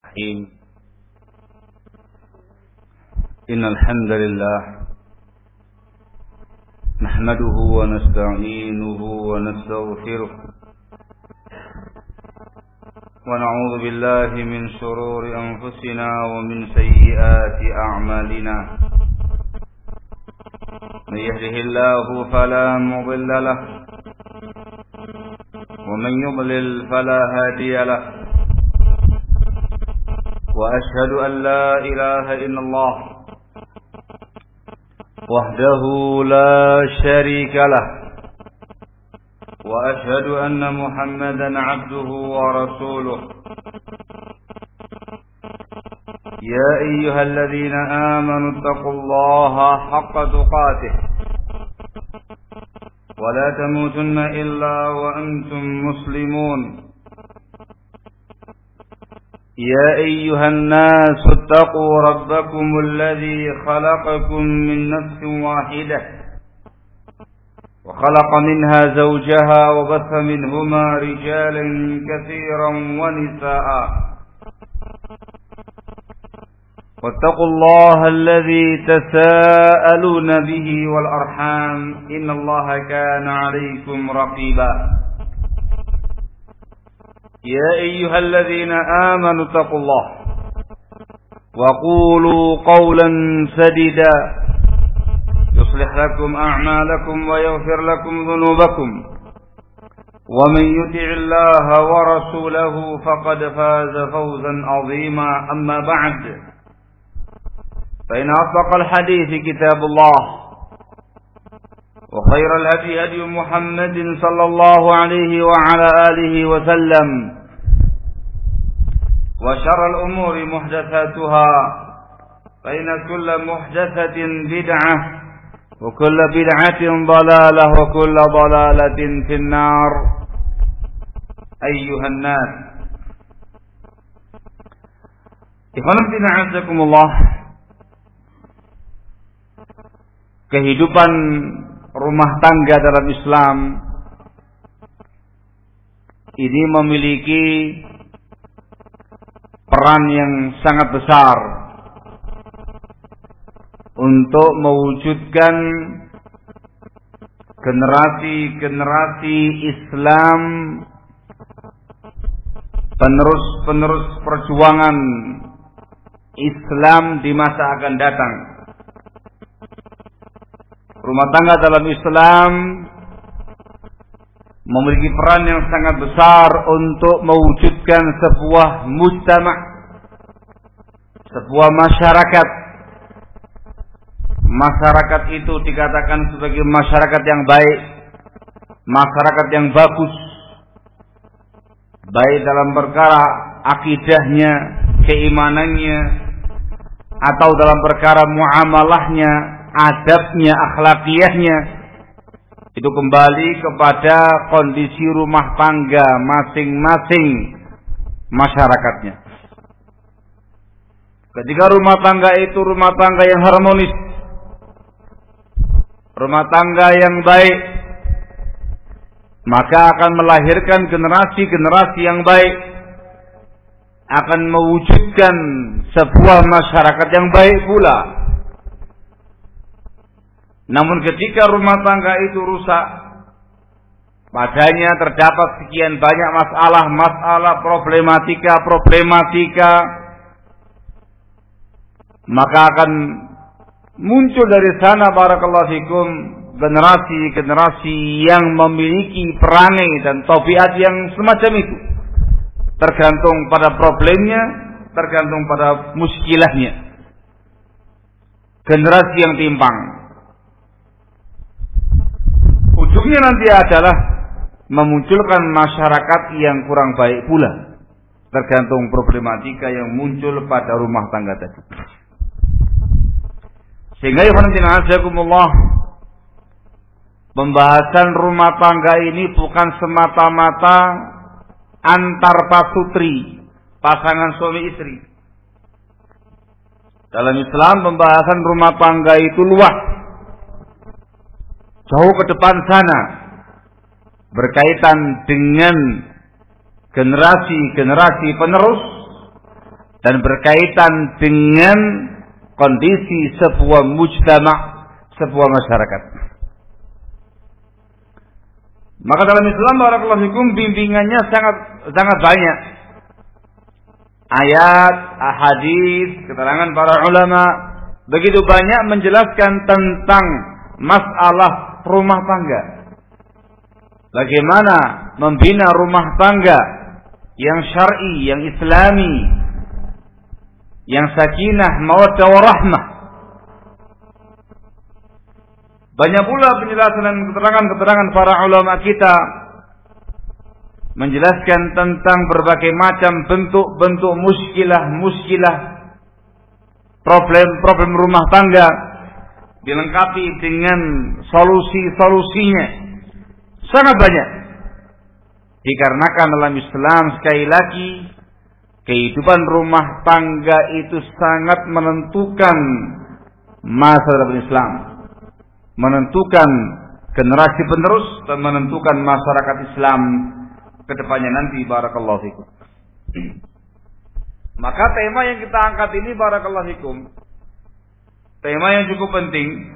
الرحيم إن الحمد لله نحمده ونستعينه ونستغفره ونعوذ بالله من شرور أنفسنا ومن سيئات أعمالنا من يهده الله فلا مضل له ومن يضلل فلا هادي له وأشهد أن لا إله إلا الله وحده لا شريك له وأشهد أن محمدا عبده ورسوله يا أيها الذين آمنوا اتقوا الله حق تقاته ولا تموتن إلا وأنتم مسلمون يا أيها الناس اتقوا ربكم الذي خلقكم من نفس واحدة وخلق منها زوجها وبث منهما رجالا كثيرا ونساء واتقوا الله الذي تساءلون به والأرحام إن الله كان عليكم رقيبا يا أيها الذين آمنوا اتقوا الله وقولوا قولا سديدا يصلح لكم أعمالكم ويغفر لكم ذنوبكم ومن يطع الله ورسوله فقد فاز فوزا عظيما أما بعد فإن أصدق الحديث كتاب الله وخير الهدي هدي محمد صلى الله عليه وعلى آله وسلم وشر الأمور محدثاتها فإن كل محدثة بدعة وكل بدعة ضلالة وكل ضلالة في النار أيها الناس إخواننا أعزكم الله. Kehidupan rumah tangga dalam Islam ini memiliki peran yang sangat besar untuk mewujudkan generasi-generasi Islam, penerus-penerus perjuangan Islam di masa akan datang. Rumah tangga dalam Islam memiliki peran yang sangat besar untuk mewujudkan sebuah mujtama', sebuah masyarakat. Masyarakat itu dikatakan sebagai masyarakat yang baik, masyarakat yang bagus, baik dalam perkara akidahnya, keimanannya, atau dalam perkara muamalahnya, adabnya, akhlakiyahnya. Itu kembali kepada kondisi rumah tangga masing-masing masyarakatnya. Ketika rumah tangga itu rumah tangga yang harmonis, rumah tangga yang baik, maka akan melahirkan generasi-generasi yang baik, akan mewujudkan sebuah masyarakat yang baik pula. Namun ketika rumah tangga itu rusak, padanya terdapat sekian banyak masalah, problematika, maka akan muncul dari sana, barakallahu fikum, generasi-generasi yang memiliki perangai dan tabiat yang semacam itu. Tergantung pada problemnya, tergantung pada muskilahnya. Generasi yang timpang. Ujungnya nanti adalah memunculkan masyarakat yang kurang baik pula. Tergantung problematika yang muncul pada rumah tangga tadi. Sehingga pembahasan rumah tangga ini bukan semata-mata antar pasutri, pasangan suami istri. Dalam Islam pembahasan rumah tangga itu luas, jauh ke depan sana, berkaitan dengan generasi-generasi penerus, dan berkaitan dengan kondisi sebuah mujtama', sebuah masyarakat. Maka dalam Islam barakallahu fikum bimbingannya sangat banyak. Ayat, ahadits, keterangan para ulama begitu banyak menjelaskan tentang masalah rumah tangga. Bagaimana membina rumah tangga yang syar'i, yang islami, yang sakinah, mawaddah warahmah. Banyak pula penjelasan dan keterangan-keterangan para ulama kita menjelaskan tentang berbagai macam bentuk-bentuk muskilah, problem rumah tangga, dilengkapi dengan solusi-solusinya. Sangat banyak. Dikarenakan dalam Islam sekali lagi kehidupan rumah tangga itu sangat menentukan masa depan Islam, menentukan generasi penerus dan menentukan masyarakat Islam ke depannya nanti. Barakallahu fikum. Maka tema yang kita angkat ini barakallahu fikum, tema yang cukup penting.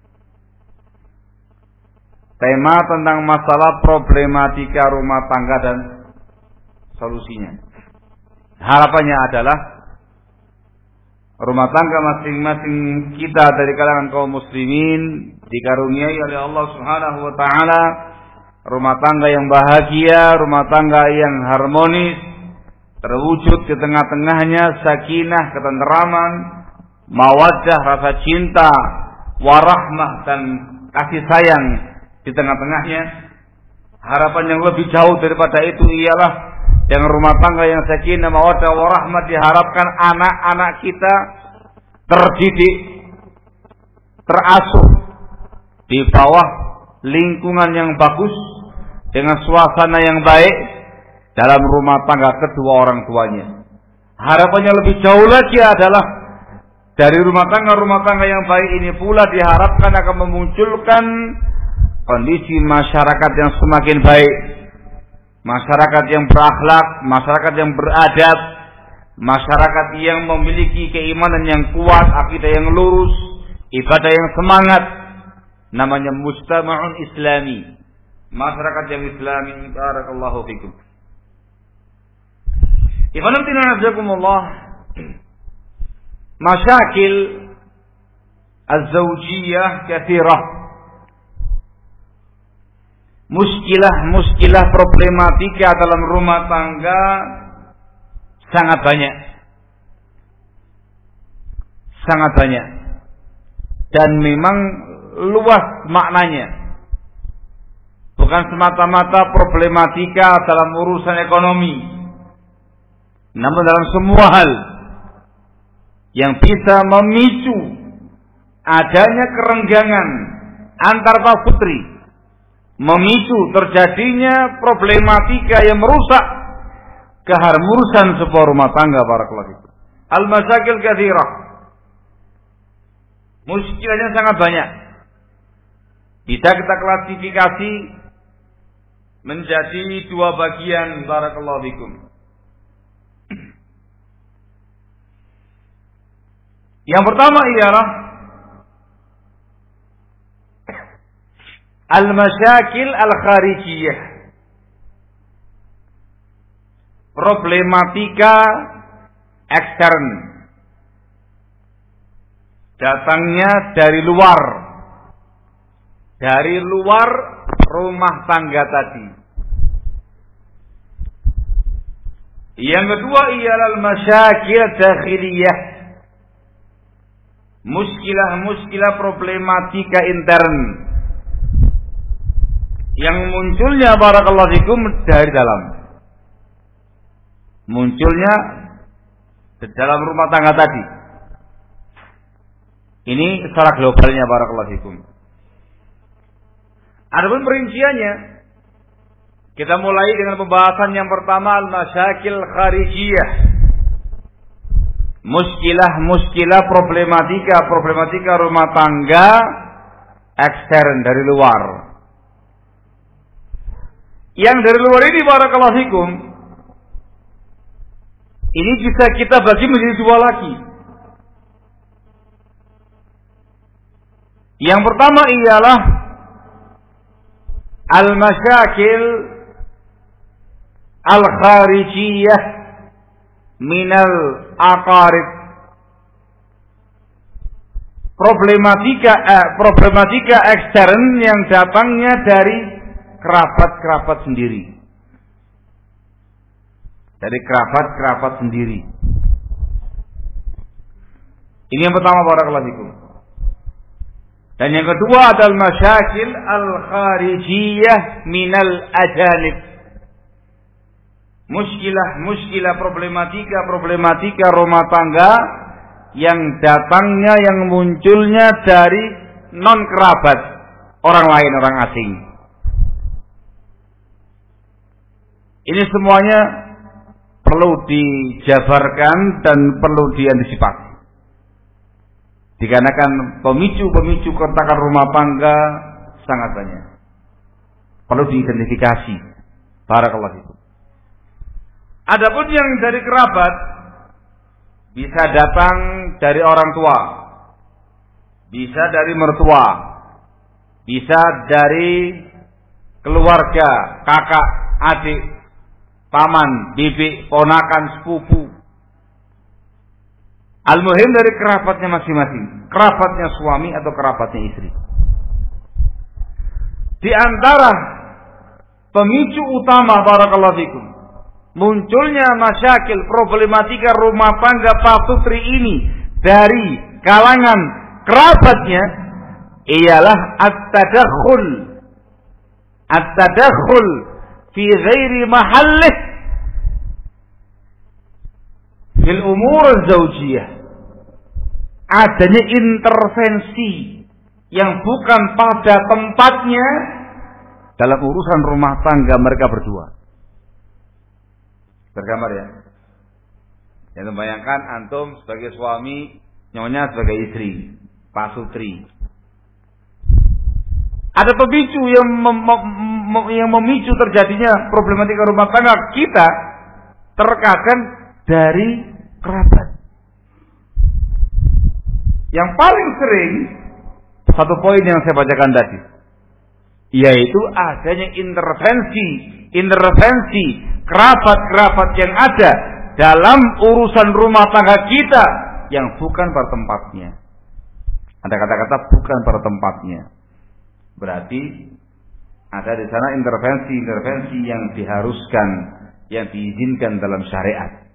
Tema tentang masalah problematika rumah tangga dan solusinya. Harapannya adalah rumah tangga masing-masing kita dari kalangan kaum muslimin dikaruniai oleh Allah Subhanahu wa taala rumah tangga yang bahagia, rumah tangga yang harmonis, terwujud di tengah-tengahnya sakinah, ketenteraman, mawaddah, rasa cinta, warahmah dan kasih sayang di tengah-tengahnya. Harapan yang lebih jauh daripada itu ialah yang rumah tangga yang sakinah, mawaddah, warahmah, diharapkan anak-anak kita terdidik, terasuh di bawah lingkungan yang bagus dengan suasana yang baik dalam rumah tangga kedua orang tuanya. Harapannya lebih jauh lagi adalah dari rumah tangga yang baik ini pula diharapkan akan memunculkan kondisi masyarakat yang semakin baik, masyarakat yang berakhlak, masyarakat yang beradab, masyarakat yang memiliki keimanan yang kuat, akidah yang lurus, ibadah yang semangat. Namanya mujtama'un islami, masyarakat yang islami. Barakallahu fikum. Ikhwanatina nazakumullah. Masyakil az-zawjiyah katsirah. Muskilah problematika dalam rumah tangga sangat banyak. Sangat banyak. Dan memang luas maknanya. Bukan semata-mata problematika dalam urusan ekonomi, namun dalam semua hal yang bisa memicu adanya kerenggangan antar putri, memicu terjadinya problematika yang merusak keharmonisan sebuah rumah tangga. Barakallahu fikum. Al-masyakil katsirah. Muskilahnya sangat banyak. Bisa kita klasifikasi menjadi dua bagian. Barakallahu fikum. Yang pertama ialah al-masyakil al-kharijiyah. Problematika ekstern, datangnya dari luar rumah tangga tadi. Yang kedua ialah al-masyakil dakhiliyah, muskilah problematika intern yang munculnya barakallahu fikum dari dalam, munculnya di dalam rumah tangga tadi. Ini secara globalnya barakallahu fikum. Adapun perinciannya, kita mulai dengan pembahasan yang pertama, al-masyakil kharijiyah. Muskilah problematika rumah tangga ekstern, dari luar. Yang dari luar ini barakallahu fikum Ini bisa kita bagi menjadi dua lagi. Yang pertama ialah al-masyakil al-kharijiyah minal aqarib. Problematika ekstern yang datangnya dari kerabat-kerabat sendiri. Dari kerabat-kerabat sendiri. Ini yang pertama, barakallahu fikum. Dan yang kedua adalah masyakil al-kharijiyah minal ajanib. Muskilah problematika rumah tangga yang datangnya, yang munculnya dari non kerabat, orang lain, orang asing. Ini semuanya perlu dijabarkan dan perlu diantisipasi. Dikarenakan pemicu keretakan rumah tangga sangat banyak. Perlu diidentifikasi. Barakallahu fikum. Adapun yang dari kerabat bisa datang dari orang tua, bisa dari mertua, bisa dari keluarga, kakak, adik, paman, bibi, ponakan, sepupu. Al-muhim dari kerabatnya masing-masing, kerabatnya suami atau kerabatnya istri. Di antara pemicu utama, barakallahu fikum, munculnya masyakil problematika rumah tangga Pak Putri ini dari kalangan kerabatnya ialah at-tadakhul fi ghairi mahallih fil umur zaujiyah. Adanya intervensi yang bukan pada tempatnya dalam urusan rumah tangga mereka berdua. Tergambar ya. Yang membayangkan antum sebagai suami, nyonya sebagai istri, Pak Sutri. Ada pemicu yang memicu terjadinya problematika rumah tangga kita terkadang dari kerabat. Yang paling sering, satu poin yang saya bacakan tadi, yaitu adanya intervensi kerabat-kerabat yang ada dalam urusan rumah tangga kita yang bukan pada tempatnya. Ada kata-kata bukan pada tempatnya. Berarti ada di sana intervensi yang diharuskan, yang diizinkan dalam syariat.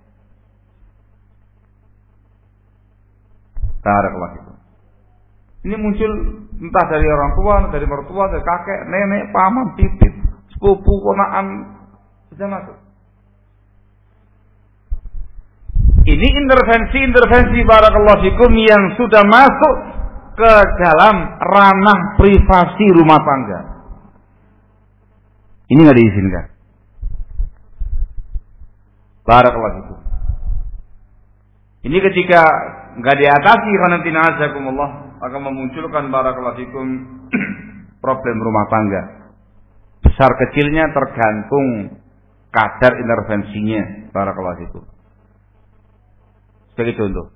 Barakallahu. Ini muncul entah dari orang tua, dari mertua, dari kakek, nenek, paman, pipit, sepupu, ponakan, bisa masuk. Ini intervensi barakallahu fikum yang sudah masuk ke dalam ranah privasi rumah tangga. Ini nggak diizinkan. Barakallahu fikum. Ini ketika nggak diatasi karena tina'azakumullah akan memunculkan barakallahu fikum problem rumah tangga. Besar kecilnya tergantung kadar intervensinya, barakallahu fikum. Sebagai contoh.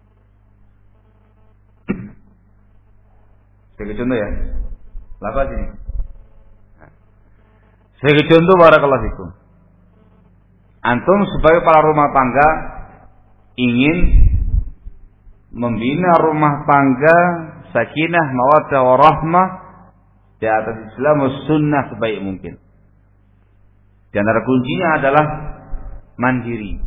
Sebagai contoh ya. Lapa sini. Sebagai contoh barakallahu fikum. Antum sebagai kepala rumah tangga ingin membina rumah tangga sakinah, mawaddah warahmah di atas Islam dan sunnah sebaik mungkin. Di antara kuncinya adalah mandiri.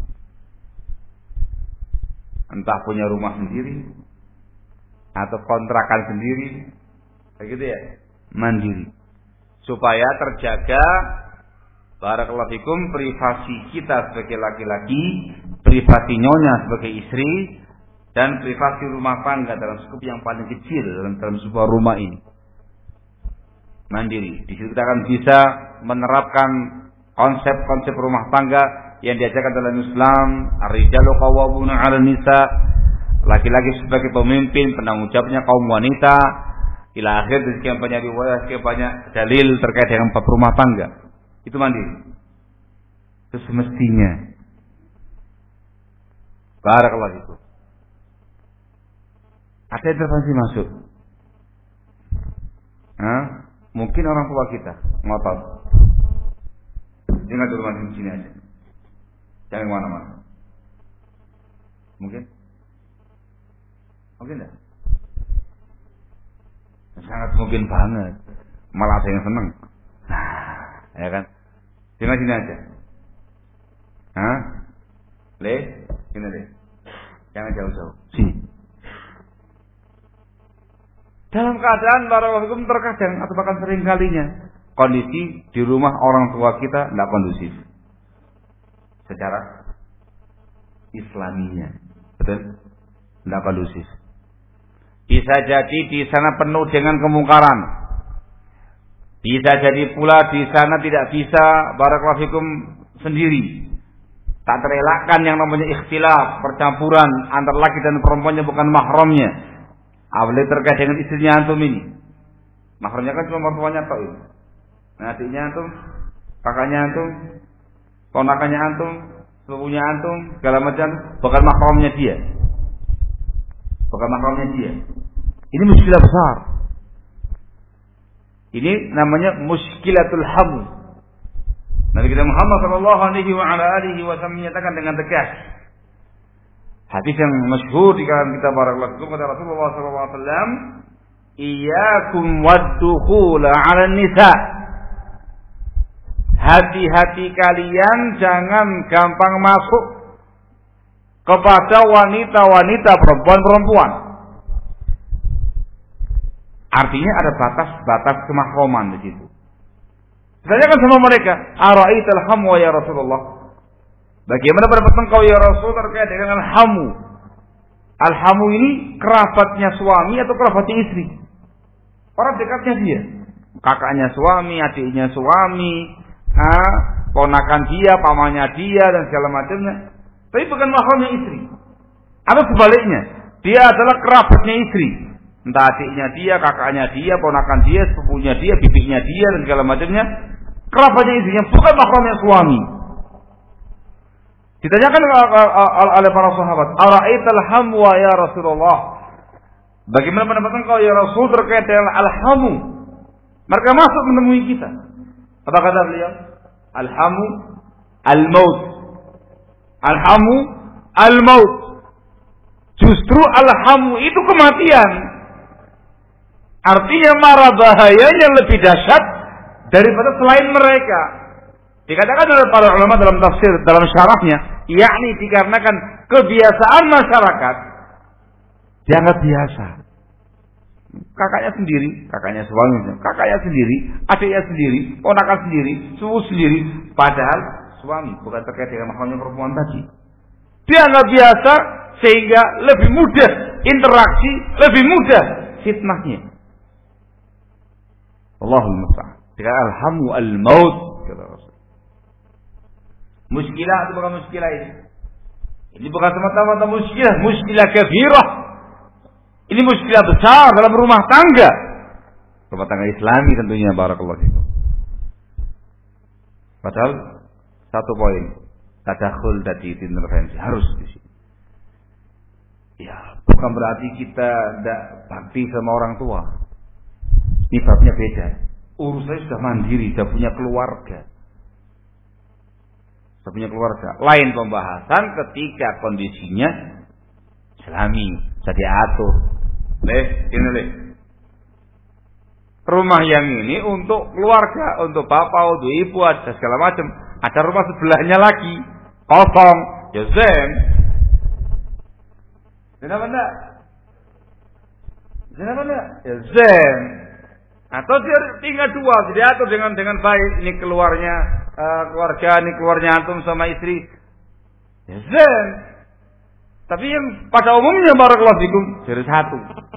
Entah punya rumah sendiri atau kontrakan sendiri, begitu ya, mandiri. Supaya terjaga barakallahu fikum privasi kita sebagai laki-laki, privasi nyonya sebagai istri, dan privasi rumah tangga dalam skup yang paling kecil dalam sebuah rumah ini. Mandiri. Di situ kita akan bisa menerapkan konsep-konsep rumah tangga yang diajarkan dalam Islam. Ar-rijalu qawwamuna 'alan nisa. Laki-laki sebagai pemimpin, penanggung jawabnya kaum wanita. Ila akhir sekian banyak riwayat, sekian banyak dalil terkait dengan bab rumah tangga. Itu mandiri. Itu semestinya. Barakallahu fikum. Ada intervensi masuk. Mungkin orang tua kita ngotot. Jangan di rumah sini aja. Jangan kemana-mana. Mungkin? Mungkin enggak? Sangat mungkin banget. Malah ada yang seneng. Ya kan? Jangan sini aja. Sini deh. Jangan jauh-jauh. Sini. Dalam keadaan barakallahu fikum terkadang atau bahkan sering kalinya kondisi di rumah orang tua kita tidak kondusif secara Islaminya, betul? Tidak kondusif. Bisa jadi di sana penuh dengan kemungkaran. Bisa jadi pula di sana tidak bisa barakallahu fikum sendiri. Tak terelakkan yang namanya ikhtilaf, percampuran antara laki dan perempuannya bukan mahramnya. Apalagi terkait dengan istrinya antum ini. Mahramnya kan cuma mertuanya tok ini. Nah, adiknya antum, kakaknya antum, ponakannya antum, sepupunya antum, segala macam bukan mahramnya dia. Bukan mahramnya dia. Ini muskilah besar. Ini namanya muskilatul ham. Nabi kita Muhammad sallallahu alaihi wasallam menyatakan dengan tegas. Hadis yang masyhur di kalangan kita barakallahu fikum kata Rasulullah sallallahu alaihi wasallam, "Iyyakum wad-dukhul 'ala nisa." Hati-hati kalian jangan gampang masuk kepada wanita-wanita perempuan-perempuan. Artinya ada batas-batas kemahroman di situ. Tanyakan sama mereka, "Ara'aital hamwa ya Rasulullah?" Bagaimana pendapat engkau ya Rasul terkait dengan al-hamu? Al-hamu ini kerabatnya suami atau kerabatnya istri? Orang dekatnya dia. Kakaknya suami, adiknya suami, ponakan dia, pamannya dia dan segala macamnya. Tapi bukan mahramnya istri. Atau sebaliknya, dia adalah kerabatnya istri. Entah adiknya dia, kakaknya dia, ponakan dia, sepupunya dia, bibinya dia dan segala macamnya. Kerabatnya istrinya bukan mahramnya suami. Ditanyakan oleh para sahabat, "Ara'aital hamwa ya Rasulullah?" Bagaimana pendapat engkau ya Rasul terkait dengan al-hamu? Mereka masuk menemui kita. Apa kata beliau? Al-hamu al-maut. Al-hamu al-maut. Justru al-hamu itu kematian. Artinya mara bahayanya lebih dahsyat daripada selain mereka. Dikatakan oleh para ulama dalam tafsir, dalam syarahnya, yakni dikarenakan kebiasaan masyarakat dianggap biasa. Kakaknya sendiri, kakaknya suami, kakaknya sendiri, adiknya sendiri, ponakan sendiri, sepupu sendiri, padahal suami bukan terkait dengan mahramnya perempuan tadi. Dianggap biasa sehingga lebih mudah interaksi, lebih mudah fitnahnya. Allahul musta'an. Dikatakan al-hamu al-maut kata Rasul. Muskilah atau bukan muskilah ini? Ini bukan semata-mata muskilah, muskilah kabirah. Ini muskilah besar dalam rumah tangga. Rumah tangga Islami tentunya barakallahu fikum. Padahal satu poin, tadakhul tadi intervensi harus di sini. Ya, bukan berarti kita tidak bakti sama orang tua. Ini babnya beda. Urusannya sudah mandiri, sudah punya keluarga. Punya keluarga. Lain pembahasan ketika kondisinya Islami, bisa diatur. Ini rumah yang ini untuk keluarga, untuk bapak, untuk ibu, ada segala macam. Ada rumah sebelahnya lagi kosong, ya zen. Kenapa enggak? Ya zen. Atau dia tinggal dua, diatur dengan baik. Ini keluarnya keluarga, ini keluarnya antum sama istri. Ya zen. Tapi yang pada umumnya barakallahu fikum jadi satu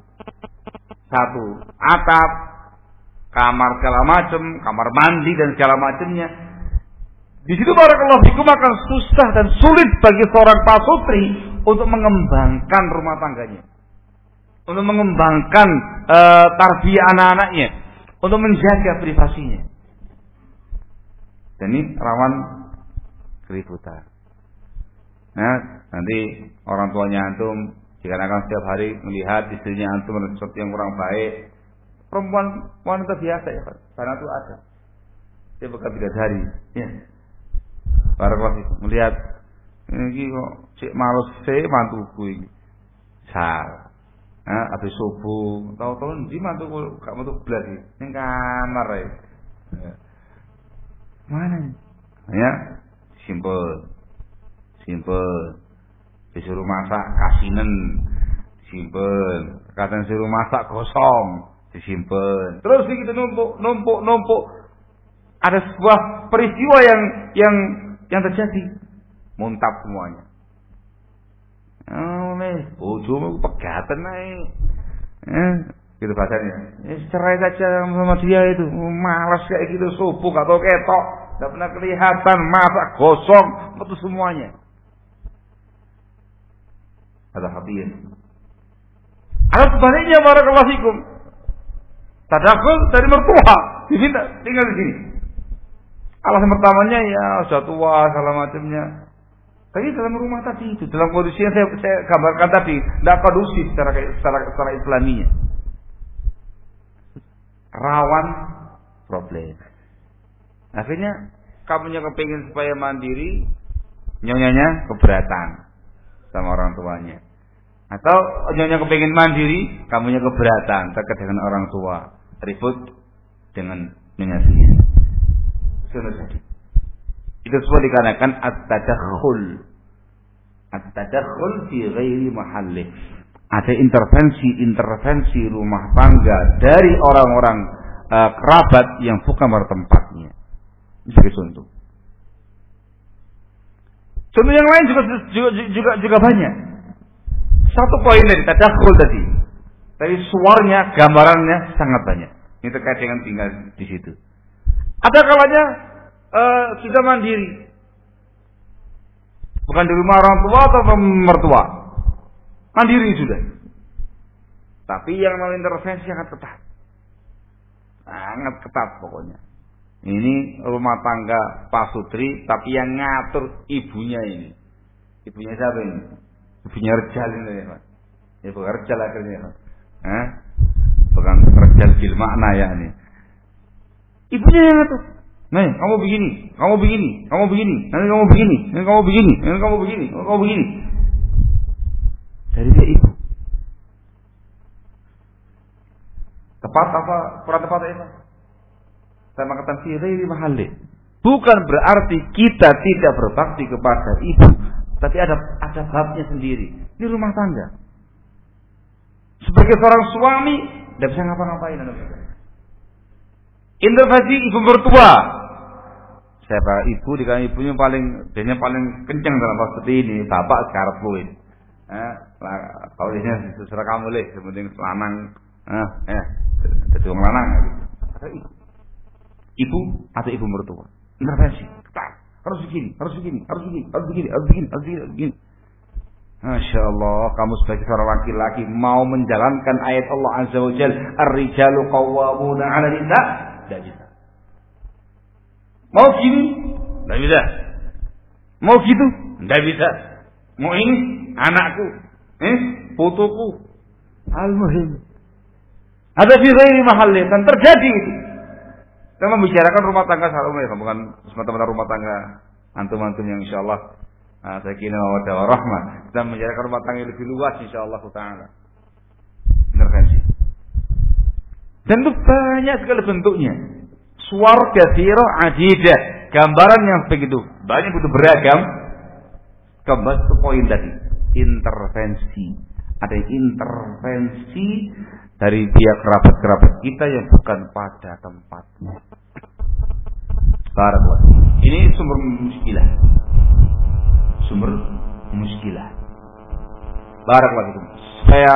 atap, kamar segala macam, kamar mandi dan segala macamnya. Di situ barakallahu fikum akan susah dan sulit bagi seorang pasutri untuk mengembangkan rumah tangganya, untuk mengembangkan tarbiyah anak-anaknya, untuk menjaga privasinya. Dan ini rawan keributan. Nah, nanti orang tuanya antum dikarenakan setiap hari melihat istrinya antum ada sesuatu yang kurang baik. Perempuan wanita biasa ya Pak, karena itu ada. Dia bukan bidadari, ya. Barakallahu melihat ini kok cek males mantuku ini. Salah. Nah, habis subuh, tahu-tahu ndi mantuku gak metu blas iki. Ning kamar ae. Mana? Ya, simpel. Disuruh masak kasinen, disimpen. Kadang disuruh masak gosong, disimpen. Terus gitu numpuk. Ada sebuah peristiwa yang terjadi, muntap semuanya. Oh, bojomu pegatan ae. Gitu bahasanya. Cerai saja sama dia itu. Malas kayak gitu, subuh gak tau ketok, gak pernah kelihatan, masak gosong, betul semuanya. Ada habis. Ada sebaliknya barakallahu fikum. Tadakhul dari mertua, diminta tinggal di sini. Alasan pertamanya ya sudah tua segala macamnya. Tapi dalam rumah tadi itu, dalam kondisi yang saya gambarkan tadi, tidak kondusif secara Islaminya. Rawan problem. Akhirnya kamunya kepingin supaya mandiri, nyonyanya keberatan sama orang tuanya. Atau nyonya kepingin mandiri, kamunya keberatan terkait dengan orang tua, ribut dengan nyonyanya. Sudah jadi. Itu semua dikarenakan at-tadakhul fi ghairi mahallih. Ada intervensi rumah tangga dari orang-orang kerabat yang bukan pada tempatnya. Sebagai contoh. Contoh yang lain juga banyak. Satu poin dari tadakhul tadi. Dari suaranya, gambarannya sangat banyak. Ini terkait dengan tinggal di situ. Ada kalanya kita mandiri, bukan di rumah orang tua atau mertua, mandiri sudah. Tapi yang mau intervensi sangat ketat pokoknya. Ini rumah tangga Pak Sutri, tapi yang ngatur ibunya ini. Ibunya siapa ini? Ibunya Rejal ini ya Pak. Ya bukan Rejal akhirnya Pak. Bukan Rejal bil makna ya ini. Ibunya yang ngatur. Nih, kamu begini, nanti kamu begini, nanti kamu begini. Dari dia ibu. Tepat apa? Kurang tepat apa? Sama kata fi ghairi mahallih. Bukan berarti kita tidak berbakti kepada ibu, tapi ada babnya sendiri. Ini rumah tangga. Sebagai seorang suami, tidak bisa ngapa-ngapain. Intervensi ibu mertua. Siapa ibu dikatakan ibunya dia paling kencang dalam hal seperti ini. Bapak sekarang luin. Kalau dia terserah kamu leh, sepenting lanang. Jadi orang lanang. Ibu atau ibu mertua. Intervensi. Harus begini. Masya Allah, kamu sebagai seorang laki-laki mau menjalankan ayat Allah Azza wa Jalla, ar-rijalu qawwamuna 'ala nisa, tidak bisa. Mau gini, tidak bisa. Mau gitu, tidak bisa. Mau ini, anakku, putuku, al-muhim. Ada fi ghairi mahallih, dan terjadi itu. Kita membicarakan rumah tangga secara bukan semata-mata rumah tangga antum-antum yang insyaallah saya kira wadah warahmah. Kita membicarakan rumah tangga yang lebih luas insyaallah ta'ala. Intervensi. Dan itu banyak sekali bentuknya. Suwar katsirah adidah, gambaran yang begitu banyak, begitu beragam. Kembali ke poin tadi, intervensi. Ada intervensi dari pihak kerabat-kerabat kita yang bukan pada tempatnya. Barakallahu. Ini sumber muskilah. Barakallahu. Supaya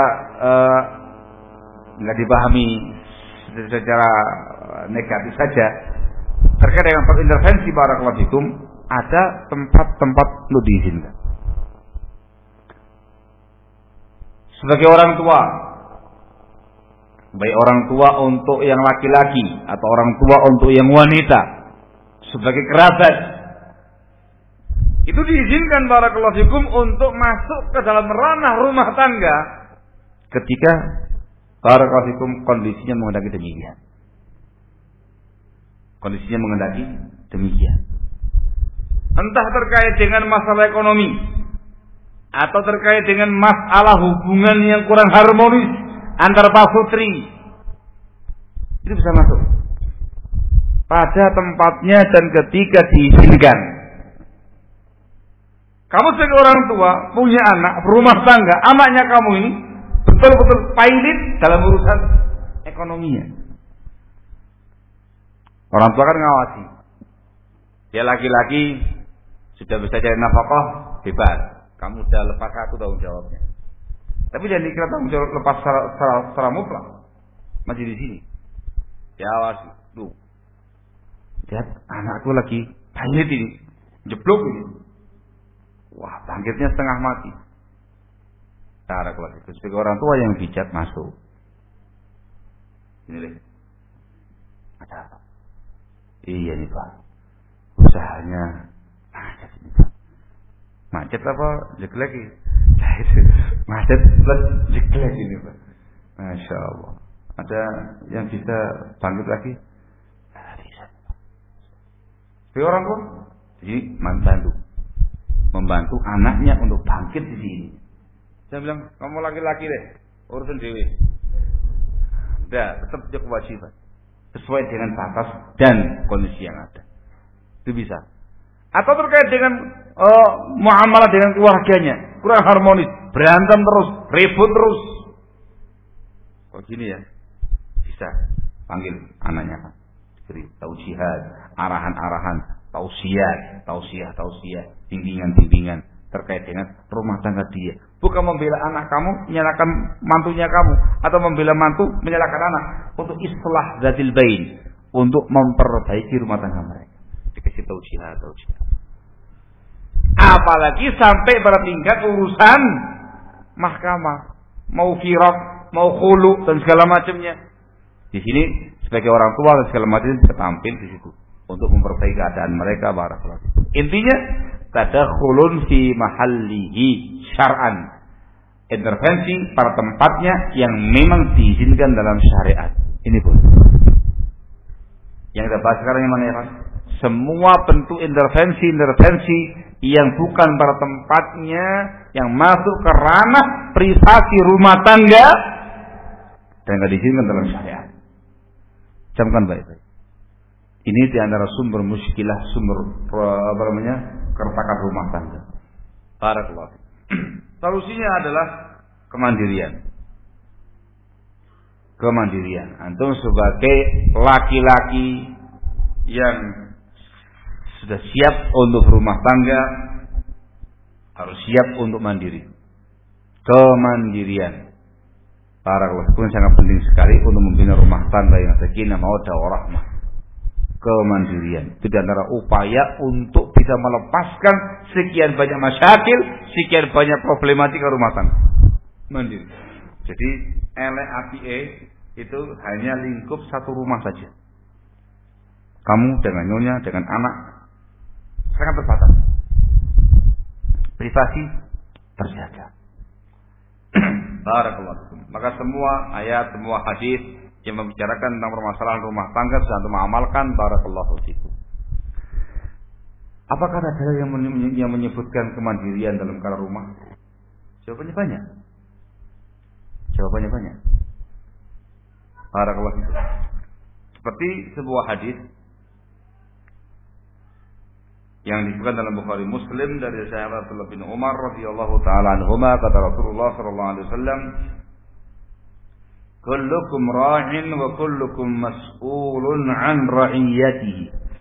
nggak dipahami secara negatif saja. Terkait dengan intervensi barakallahu fikum, ada tempat-tempat lu diizinkan. Sebagai orang tua, baik orang tua untuk yang laki-laki atau orang tua untuk yang wanita, sebagai kerabat, Itu diizinkan barakallahu fikum untuk masuk ke dalam ranah rumah tangga ketika barakallahu fikum kondisinya menghendaki demikian. Kondisinya menghendaki demikian. Entah terkait dengan masalah ekonomi atau terkait dengan masalah hubungan yang kurang harmonis antar pasutri, itu bisa masuk pada tempatnya dan ketika diizinkan. Kamu sebagai orang tua punya anak berumah tangga, anaknya kamu ini betul-betul pailit dalam urusan ekonominya. Orang tua kan ngawasi. Dia laki-laki sudah bisa cari nafkah, bebas. Kamu sudah lepas satu tanggung jawabnya. Tapi jangan dikira tanggung jawab lepas secara mutlak. Masih di sini. Dia awasi. Tuh. Lihat anakku lagi pailit ini, jeblok ini. Wah, bangkitnya setengah mati. Cara kelas itu sebagai orang tua yang bijak masuk. Ini lihat. Ada apa? Iya nih Pak. Usahanya macet ini Pak. Macet apa? Jeglek ini. Macet plus jeglek ini Pak. Masya Allah. Ada yang bisa bangkit lagi? Bisa. Sebagai orang tua, jadi membantu anaknya untuk bangkit di sini. Saya bilang, kamu laki-laki deh, urusan dewe. Udah, tetap dia kewajiban sesuai dengan batas dan kondisi yang ada. Itu bisa. Atau terkait dengan muamalah dengan keluarganya, kurang harmonis, berantem terus, ribut terus. Kok gini ya? Bisa panggil anaknya kan. Beri tausihat, arahan-arahan, tausiah, bimbingan terkait dengan rumah tangga dia. Bukan membela anak kamu, menyalahkan mantunya kamu, atau membela mantu, menyalahkan anak, untuk islah zatil bain, untuk memperbaiki rumah tangga mereka. Dikasih tausiah. Apalagi sampai pada tingkat urusan mahkamah, mau firak, mau khulu dan segala macamnya. Di sini sebagai orang tua dan segala macam bisa tampil di situ untuk memperbaiki keadaan mereka. Barakallahu. Intinya tadakhulun fi mahallihi syar'an. Intervensi pada tempatnya yang memang diizinkan dalam syariat. Ini pun. Yang kita bahas sekarang yang mana ya Pak? Semua bentuk intervensi yang bukan pada tempatnya, yang masuk ke ranah privasi rumah tangga dan tidak diizinkan dalam syariat. Camkan baik-baik. Ini di antara sumber muskilah, sumber keretakan rumah tangga. Barakallahu. Solusinya adalah kemandirian. Antum sebagai laki-laki yang sudah siap untuk berumah tangga harus siap untuk mandiri. Kemandirian. Barakallahu pun sangat penting sekali untuk membina rumah tangga yang sakinah mawaddah warahmah. Kemandirian itu di antara upaya untuk bisa melepaskan sekian banyak masyakil, sekian banyak problematika rumah tangga. Mandiri. Jadi elek apike itu hanya lingkup satu rumah saja. Kamu dengan nyonya, dengan anak sangat terbatas. Privasi terjaga. Barakallahu. Maka semua ayat, semua hadis yang membicarakan tentang permasalahan rumah tangga bisa untuk mengamalkan. Barakallahu fikum. Apakah ada yang menyebutkan kemandirian dalam perkara rumah? Jawabannya banyak. Barakallahu fikum. Seperti sebuah hadis yang disebutkan dalam Bukhari Muslim dari sahabat Abdullah bin Umar radhiyallahu taala anhuma, kata Rasulullah sallallahu alaihi wasallam, kullukum ra'in wa kullukum mas'ulun 'an ra'iyatihi.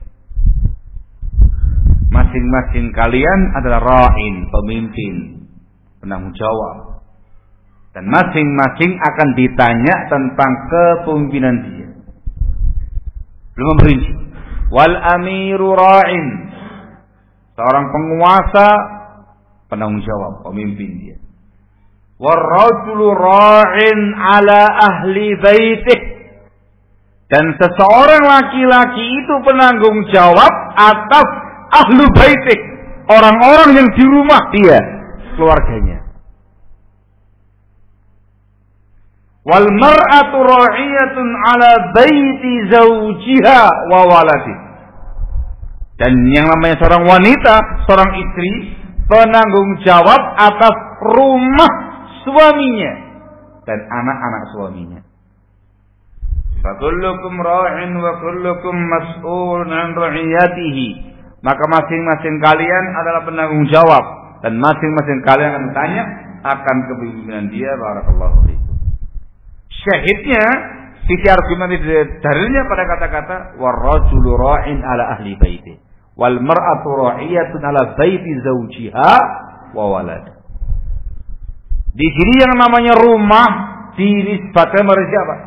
Masing-masing kalian adalah ra'in, pemimpin, penanggung jawab. Dan masing-masing akan ditanya tentang kepemimpinan dia. Belum merinci. Wal amiru ra'in. Seorang penguasa, penanggung jawab, pemimpin dia. Warrajulu ra'in ala ahli baitih. Dan seseorang laki-laki itu penanggung jawab atas ahlu baitih, orang-orang yang di rumah dia, keluarganya. Wal mar'atu ra'iyatun 'ala baiti zawjiha wa waladihi. Dan yang namanya seorang wanita, seorang istri, penanggung jawab atas rumah suaminya dan anak-anak suaminya. Fakullukum ra'in wa kullukum mas'ulun 'an ra'iyatihi. Maka masing-masing kalian adalah penanggung jawab dan masing-masing kalian akan ditanya akan kepemimpinan dia. Barakallahu fiikum. Syahidnya sisi argumen dalilnya pada kata-kata warrajulu ra'in 'ala ahli baiti wal mar'atu ra'iyatun 'ala baiti zawjiha wa walad. Di sini yang namanya rumah dinisbatkan kepada siapa?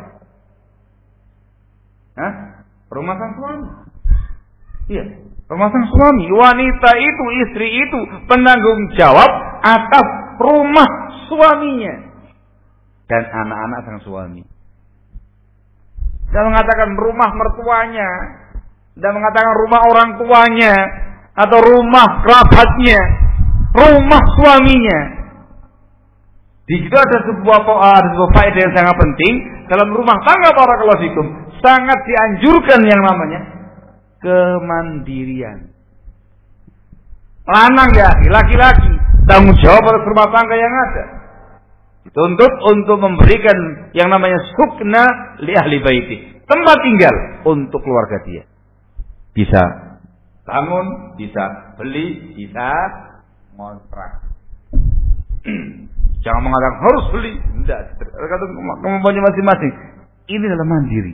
Hah? Rumah sang suami. Iya, rumah sang suami. Wanita itu, istri itu penanggung jawab atas rumah suaminya dan anak-anak sang suami. Dan mengatakan rumah mertuanya, dan mengatakan rumah orang tuanya atau rumah kerabatnya, rumah suaminya. Di situ ada sebuah faedah yang sangat penting dalam rumah tangga barakallahu fikum. Sangat dianjurkan yang namanya kemandirian. Lanang ya, laki-laki tanggung jawab atas rumah tangga yang ada. Dituntut untuk memberikan yang namanya sukna li ahli baiti, tempat tinggal untuk keluarga dia. Bisa bangun, bisa beli, bisa ngontrak. Jangan mengatakan harus beli, tidak. Tergantung kemampuannya masing-masing. Ini adalah mandiri.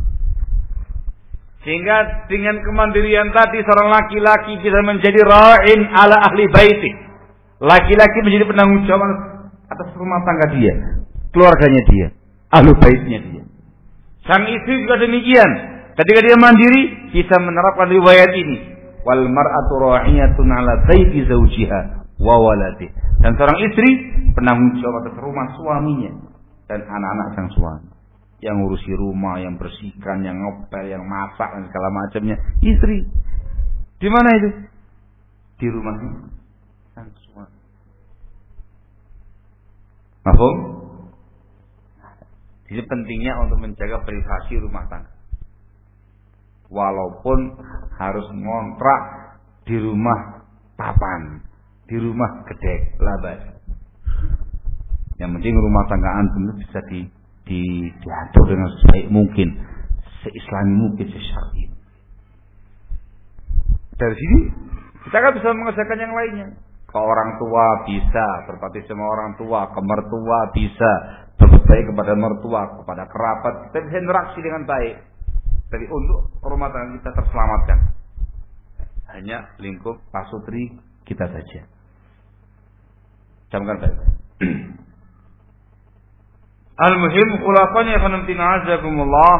Sehingga dengan kemandirian tadi seorang laki-laki bisa menjadi ra'in ala ahli baiti. Laki-laki menjadi penanggung jawab atas rumah tangga dia, keluarganya dia, ahli baitnya dia. Sang istri juga demikian. Ketika dia mandiri bisa menerapkan riwayat ini. Wal mar'atu ra'iyatun 'ala baiti zawjiha wa waladihi. Dan seorang istri penanggung jawab atas rumah suaminya dan anak-anak sang suami. Yang ngurusi rumah, yang bersihkan, yang ngepel, yang masak dan segala macamnya istri. Di mana itu? Di rumahnya sang suami. Paham? Jadi pentingnya untuk menjaga privasi rumah tangga. Walaupun harus ngontrak di rumah papan, di rumah gedek, labas. Yang penting rumah tangga antum bisa diatur dengan sebaik mungkin, seislami mungkin, sesyar'i. Dari sini kita kan bisa mengerjakan yang lainnya. Ke orang tua bisa berbakti sama orang tua, ke mertua bisa berbuat baik kepada mertua, kepada kerabat. Kita bisa interaksi dengan baik. Jadi untuk rumah tangga kita terselamatkan, hanya lingkup pasutri kita saja. Camkan baik. Al-muhim khulafanya khanatina azakumullah.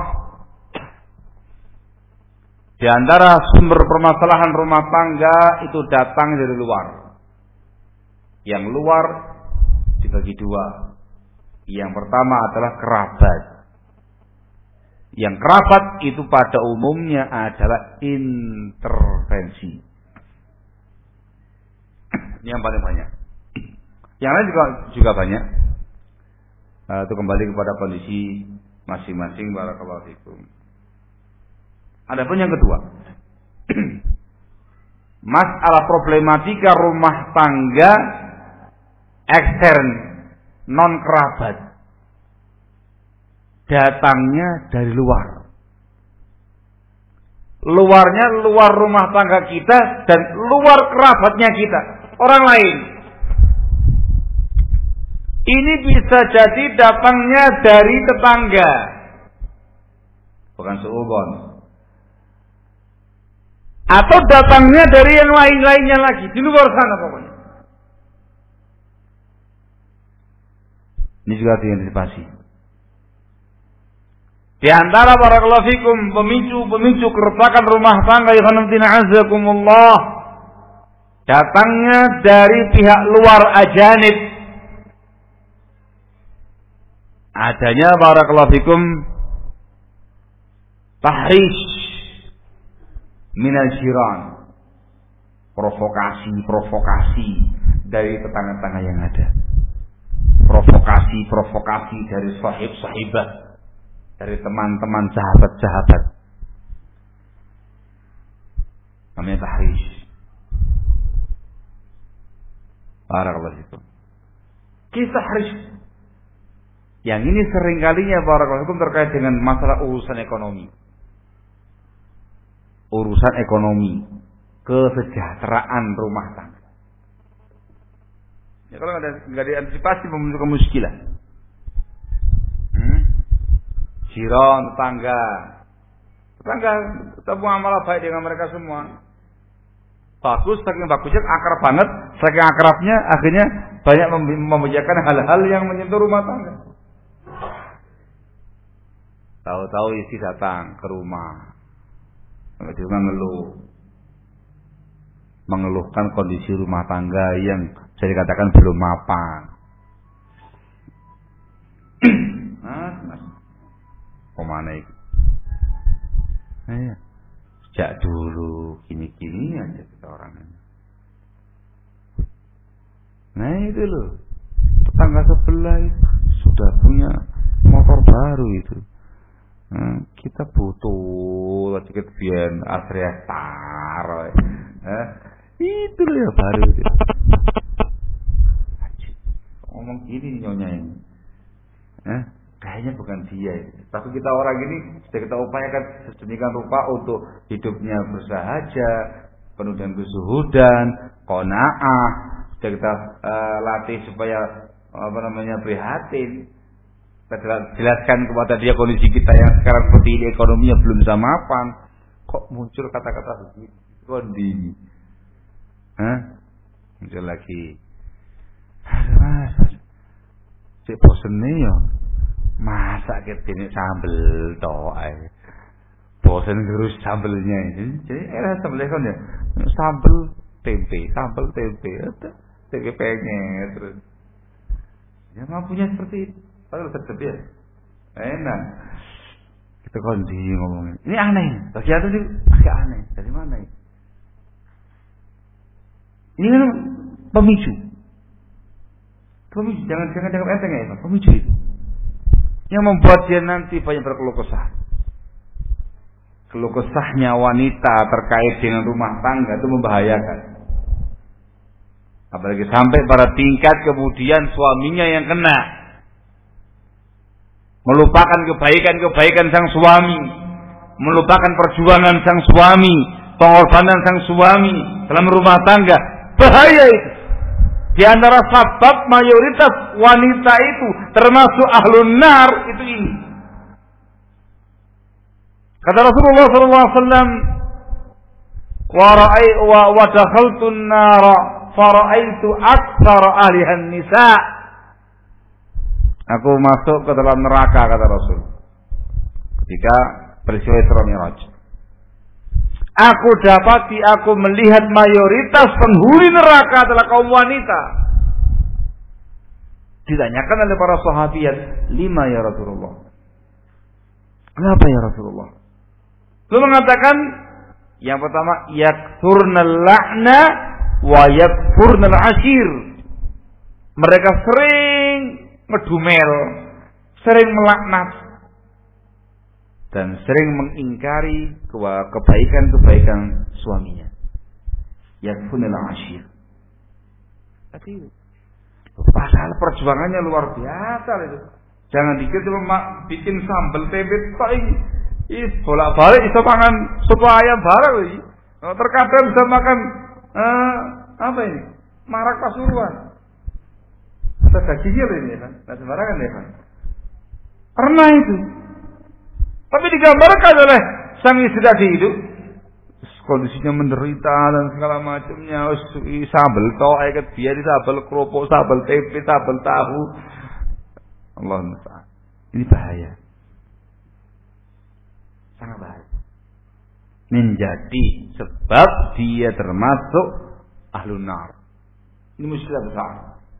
Di antara sumber permasalahan rumah tangga itu datang dari luar. Yang luar dibagi dua. Yang pertama adalah kerabat. Yang kerabat itu pada umumnya adalah intervensi. Yang paling banyak. Yang lain juga banyak. Itu kembali kepada kondisi masing-masing. Barakallahu fikum. Adapun yang kedua, masalah problematika rumah tangga ekstern non kerabat datangnya dari luar. Luarnya luar rumah tangga kita dan luar kerabatnya kita, orang lain. Ini bisa jadi datangnya dari tetangga, bukan seubon, atau datangnya dari yang lain-lainnya lagi di luar sana pokoknya. Ini juga diantisipasi. Di antara barakallahu fikum pemicu keretakan rumah tangga yang khanatina azakumullah datangnya dari pihak luar ajanib. Adanya barakallahu fikum tahrish minal jiran. provokasi dari tetangga-tetangga yang ada. Provokasi dari sahib-sahibah, dari teman-teman sahabat-sahabat. Namanya tahrish. Barakallahu fikum. Kisah tahrish. Yang ini seringkalinya barakallahu fikum terkait dengan masalah urusan ekonomi. Urusan ekonomi, kesejahteraan rumah tangga. Ya kalau nggak diantisipasi memunculkan muskilah. Jiran, tetangga kita muamalah baik dengan mereka semua. Bagus, saking bagusnya, akrab banget, saking akrabnya akhirnya banyak membicarakan hal-hal yang menyentuh rumah tangga. Tahu-tahu istri datang ke rumah, dia mengeluhkan kondisi rumah tangga yang bisa dikatakan belum mapan. Mas, kemana itu? Sejak dulu gini-gini aja kita orangnya. Nah itu loh, tetangga sebelah itu sudah punya motor baru itu. Kita butuh sedikit biar Astrea Star. Itu loh ya baru itu. Ngomong gini nyonya ini. Kayaknya bukan dia itu. Tapi kita orang ini sudah kita upayakan sedemikian rupa untuk hidupnya bersahaja, penuh dengan kezuhudan, qanaah. Sudah kita latih supaya prihatin. Kita jelaskan kepada dia kondisi kita yang sekarang seperti ini, ekonominya belum bisa mapan. Kok muncul kata-kata begitu? Kondisi. Muncul lagi. Mas, cek bosen nih ya. Masak ketini sambel toh, bosen terus sambelnya ini. Jadi sambelnya kan ya, sambel tempe, tempe pengen terus. Ya mampunya seperti itu. Padahal tetap ya, enak. Kita kondi ngomongin. Ini aneh, bagi aku ini agak aneh. Dari mana ini? Ini kan pemicu. Jangan enteng ya, pemicu itu. Yang membuat dia nanti banyak berkeluh kesah. Keluh kesahnya wanita terkait dengan rumah tangga itu membahayakan. Apalagi sampai pada tingkat kemudian suaminya yang kena. Melupakan kebaikan-kebaikan sang suami. Melupakan perjuangan sang suami. Pengorbanan sang suami dalam rumah tangga. Bahaya itu. Di antara sebab mayoritas wanita itu termasuk ahlun nar itu ini. Kata Rasulullah SAW, wa dakhaltu an-nar fara'aitu aktsara ahliha an-nisa. Aku masuk ke dalam neraka kata Rasul. Ketika peristiwa Isra Mi'raj. Aku melihat mayoritas penghuni neraka adalah kaum wanita. Ditanyakan oleh para sahabiat, 5 ya Rasulullah. Kenapa ya Rasulullah? Beliau mengatakan, yang pertama, yakthurnal la'na wa yakfurnal ashir. Mereka sering ngedumel, sering melaknat, dan sering mengingkari kebaikan-kebaikan suaminya. Yakfunil ashir. Tapi pasal perjuangannya luar biasa itu. Jangan dikira cuma bikin sambal tempe tok iki. Bolak-balik iso mangan soto ayam bareng iki. Terkadang bisa makan apa ini? Marak Pasuruan. Atau dagingnya ini kan. Nah sembarangan ya kan. Pernah itu. Tapi digambarkan oleh sang istri tadi itu kondisinya menderita dan segala macamnya, sambal toh, biar sambal kerupuk, sambal tempe, sambal tahu. Allah Ta'ala. Ini bahaya. Sangat bahaya. Menjadi sebab dia termasuk ahlun nar. Ini musibah besar.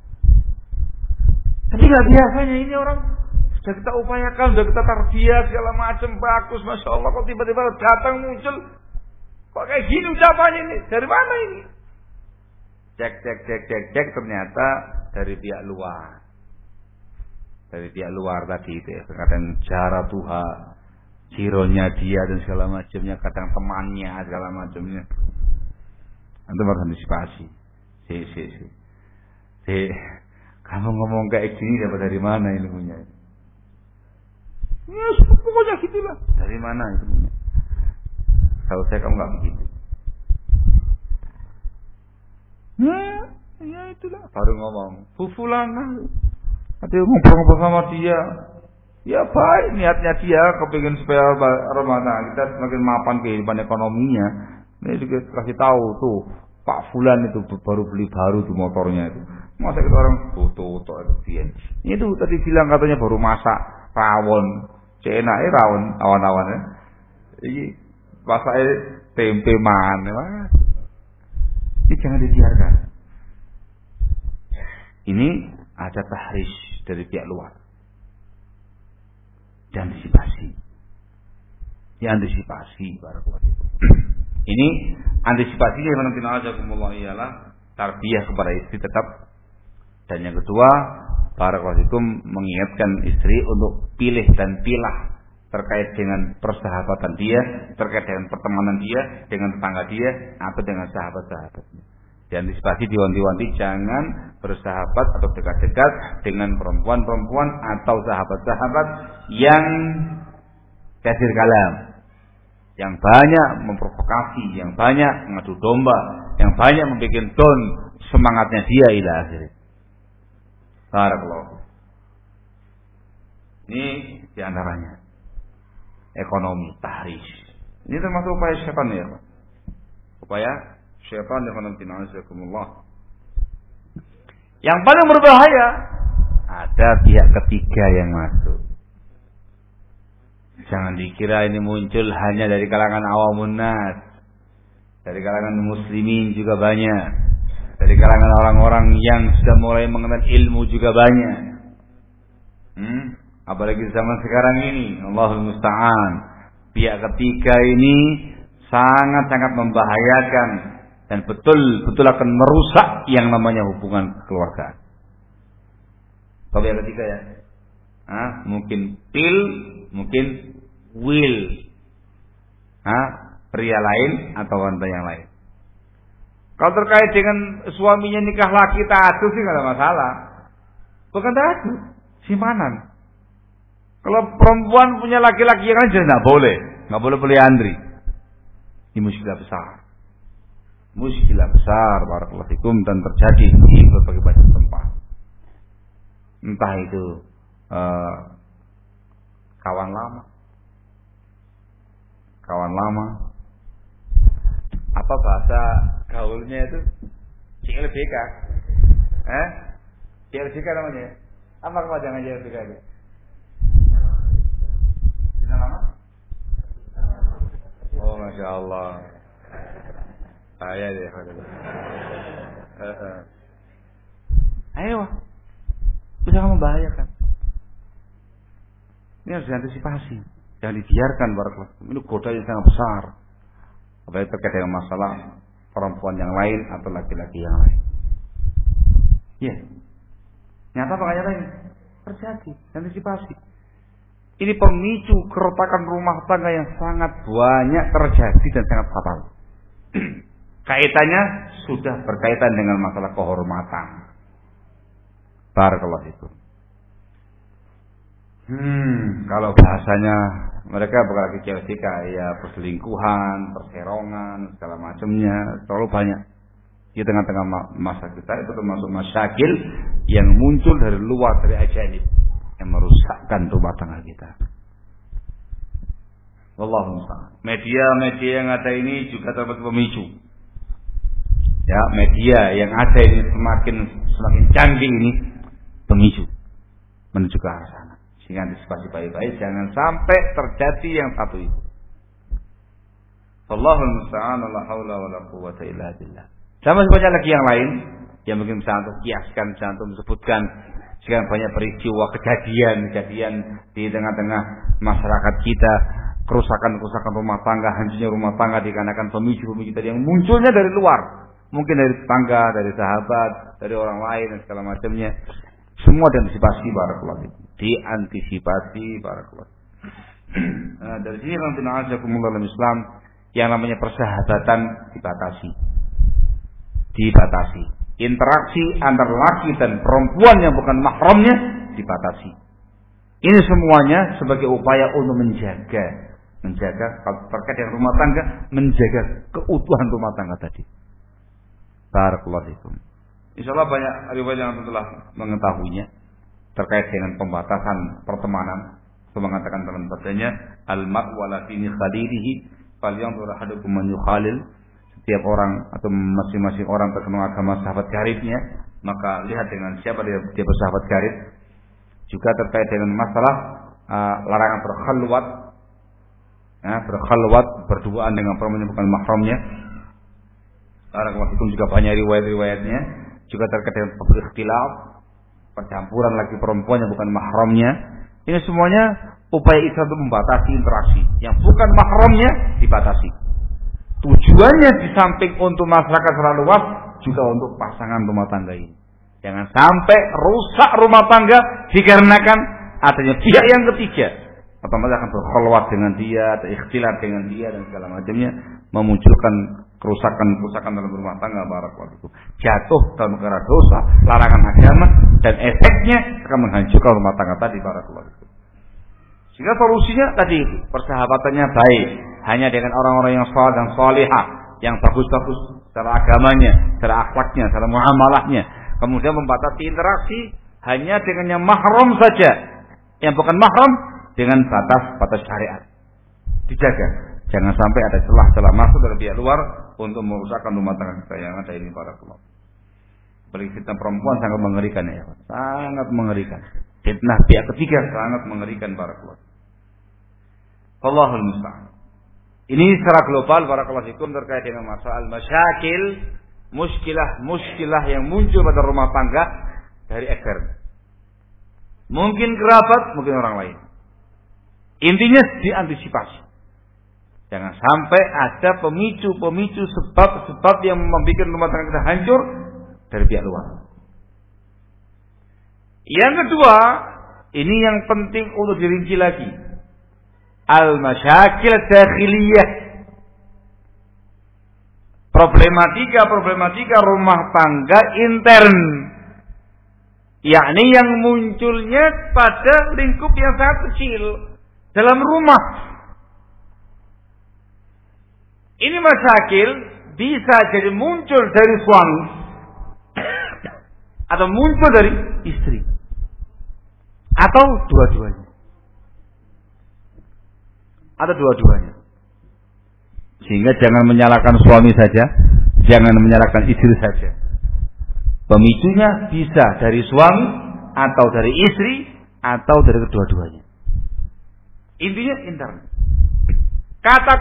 Tapi nggak biasanya ini orang sudah kita upayakan, sudah kita tarbiyah segala macam bagus, masya Allah, kok tiba-tiba datang muncul, kok kayak gini ucapannya ini, dari mana ini? Cek ternyata dari pihak luar. Dari pihak luar tadi itu ya, kadang cara Tuhan, cironya dia dan segala macamnya, kadang temannya segala macamnya. Itu harus antisipasi. Kamu ngomong kayak gini dapat dari mana ilmunya? Ya, pokoknya gitulah. Dari mana ilmunya? Kalau saya kamu nggak begitu. Ya itulah. Baru ngomong, Fulana. Ada ngobrol-ngobrol sama dia. Ya baik niatnya dia, kepingin supaya rumah tangga kita semakin mapan kehidupan ekonominya. Ini juga kasih tahu tuh, Pak Fulan itu baru beli baru tuh motornya itu. Masa kita orang foto itu dia. Itu tadi bilang katanya baru masak rawon. Cenake rawon awan-awan ya. Iki masake tempe mana. Ini jangan dibiarkan. Ini ada tahrish dari pihak luar. Diantisipasi. Barakallahu. Ini antisipasinya yang menanti ialah tarbiyah kepada istri tetap. Dan yang kedua, barakallahu mengingatkan istri untuk pilih dan pilah terkait dengan persahabatan dia, terkait dengan pertemanan dia, dengan tetangga dia, atau dengan sahabat-sahabatnya. Diantisipasi, diwanti-wanti jangan bersahabat atau dekat-dekat dengan perempuan-perempuan atau sahabat-sahabat yang kasir kalam, yang banyak memprovokasi, yang banyak mengadu domba, yang banyak membuat down semangatnya dia ila akhir. Barakallahu. Ini diantaranya ekonomi tahrish. Ini termasuk upaya syaitan ya, Pak. Upaya syaitan yang menantinazakumullah. Yang paling berbahaya ada pihak ketiga yang masuk. Jangan dikira ini muncul hanya dari kalangan awamun nas. Dari kalangan muslimin juga banyak. Dari kalangan orang-orang yang sudah mulai mengenal ilmu juga banyak. Apalagi zaman sekarang ini, Allahul Musta'an. Pihak ketiga ini sangat-sangat membahayakan dan betul-betul akan merusak yang namanya hubungan keluarga. Kalau yang ketiga ya, mungkin pil, mungkin will, pria lain atau wanita yang lain. Kalau terkait dengan suaminya nikah laki taatu sih nggak ada masalah. Bukan taatu, simpanan. Kalau perempuan punya laki-laki yang lain nggak boleh polyandri. Ini muskilah besar, barakallahu fikum, dan terjadi di berbagai macam tempat. Entah itu kawan lama, apa bahasa gaulnya itu CLBK, CLBK namanya. Apa kepanjangan CLBK itu? Cina lama? Oh, masya Allah. Saya deh. Ayo, jangan membahayakan. Ini harus diantisipasi, jangan dibiarkan barakallahu. Ini godaan yang sangat besar. Apalagi terkait dengan masalah perempuan yang lain atau laki-laki yang lain. Ya, nyata apa nyata ini terjadi, antisipasi. Ini pemicu keretakan rumah tangga yang sangat banyak terjadi dan sangat fatal. Kaitannya sudah berkaitan dengan masalah kehormatan. Barakallahu fikum. Kalau bahasanya mereka bakal lagi CLBK ya, perselingkuhan, perserongan, segala macamnya terlalu banyak di tengah-tengah masa kita. Itu termasuk masyakil yang muncul dari luar, dari ajaib, yang merusakkan rumah tangga kita. Wallahu musta'an. Media yang ada ini juga termasuk pemicu. Ya, media yang ada ini semakin canggih ini pemicu menuju ke arah sana. Sehingga antisipasi baik-baik, jangan sampai terjadi yang satu itu. Wallahul musta'an, la haula wala quwwata illa billah. Sama banyak lagi yang lain yang mungkin bisa untuk kiaskan, bisa untuk disebutkan. Sekarang banyak peristiwa kejadian di tengah-tengah masyarakat kita, kerusakan rumah tangga, hancurnya rumah tangga dikarenakan pemicu tadi yang munculnya dari luar, Mungkin dari tetangga, dari sahabat, dari orang lain dan segala macamnya. Semua diantisipasi barakallahu fikum. Diantisipasi barakallahu. Dari sini nanti dalam Islam yang namanya persahabatan dibatasi. Interaksi antara laki dan perempuan yang bukan mahramnya dibatasi. Ini semuanya sebagai upaya untuk menjaga terkait dengan rumah tangga, menjaga keutuhan rumah tangga tadi. Barakallahu fikum. Insyaallah banyak riwayat yang telah mengetahuinya terkait dengan pembatasan pertemanan. Itu mengatakan dalam sabdanya, al-mar'u ala dini khalilihi falyanzur ahadukum man yukhalil. Setiap orang atau masing-masing orang terkenal agama sahabat karibnya, maka lihat dengan siapa dia bersahabat karib. Juga terkait dengan masalah larangan berkhalwat berduaan dengan perempuan yang bukan mahramnya. Larangan itu juga banyak riwayat-riwayatnya. Juga terkait dengan ikhtilaf, percampuran laki perempuan yang bukan mahramnya. Ini semuanya upaya Islam untuk membatasi interaksi yang bukan mahramnya dibatasi. Tujuannya di samping untuk masyarakat secara luas juga untuk pasangan rumah tangga ini. Jangan sampai rusak rumah tangga dikarenakan adanya pihak yang ketiga. Otomatis akan berkholwat dengan dia, atau ikhtilat dengan dia dan segala macamnya, memunculkan kerusakan dalam rumah tangga barakallahu fikum. Jatuh dalam perkara dosa, larangan agama, dan efeknya akan menghancurkan rumah tangga tadi barakallahu fikum. Sehingga solusinya tadi persahabatannya baik, hanya dengan orang-orang yang saleh dan salihah, yang bagus-bagus secara agamanya, secara akhlaknya, secara muamalahnya. Kemudian membatasi interaksi hanya dengan yang mahram saja, yang bukan mahram dengan batas syariat. Dijaga, jangan sampai ada celah-celah masuk dari pihak luar untuk merusakkan rumah tangga kita yang ada ini barakallahu. Apalagi fitnah perempuan sangat mengerikan ya, sangat mengerikan. Fitnah pihak ketiga sangat mengerikan barakallahu. Allahul musta'an. Ini secara global barakallahu fikum terkait dengan masalah masyakil, muskilah yang muncul pada rumah tangga dari eksternal. Mungkin kerabat, mungkin orang lain. Intinya diantisipasi. Jangan sampai ada pemicu sebab yang membuat rumah tangga kita hancur dari pihak luar. Yang kedua, ini yang penting untuk dirinci lagi. Al-masyakil dakhiliyah. Problematika rumah tangga intern. Yakni yang munculnya pada lingkup yang sangat kecil dalam rumah. Ini masyakil bisa jadi muncul dari suami atau muncul dari istri atau dua-duanya. Sehingga jangan menyalahkan suami saja, jangan menyalahkan istri saja. Pemicunya bisa dari suami atau dari istri atau dari kedua-duanya. Intinya intern. Kata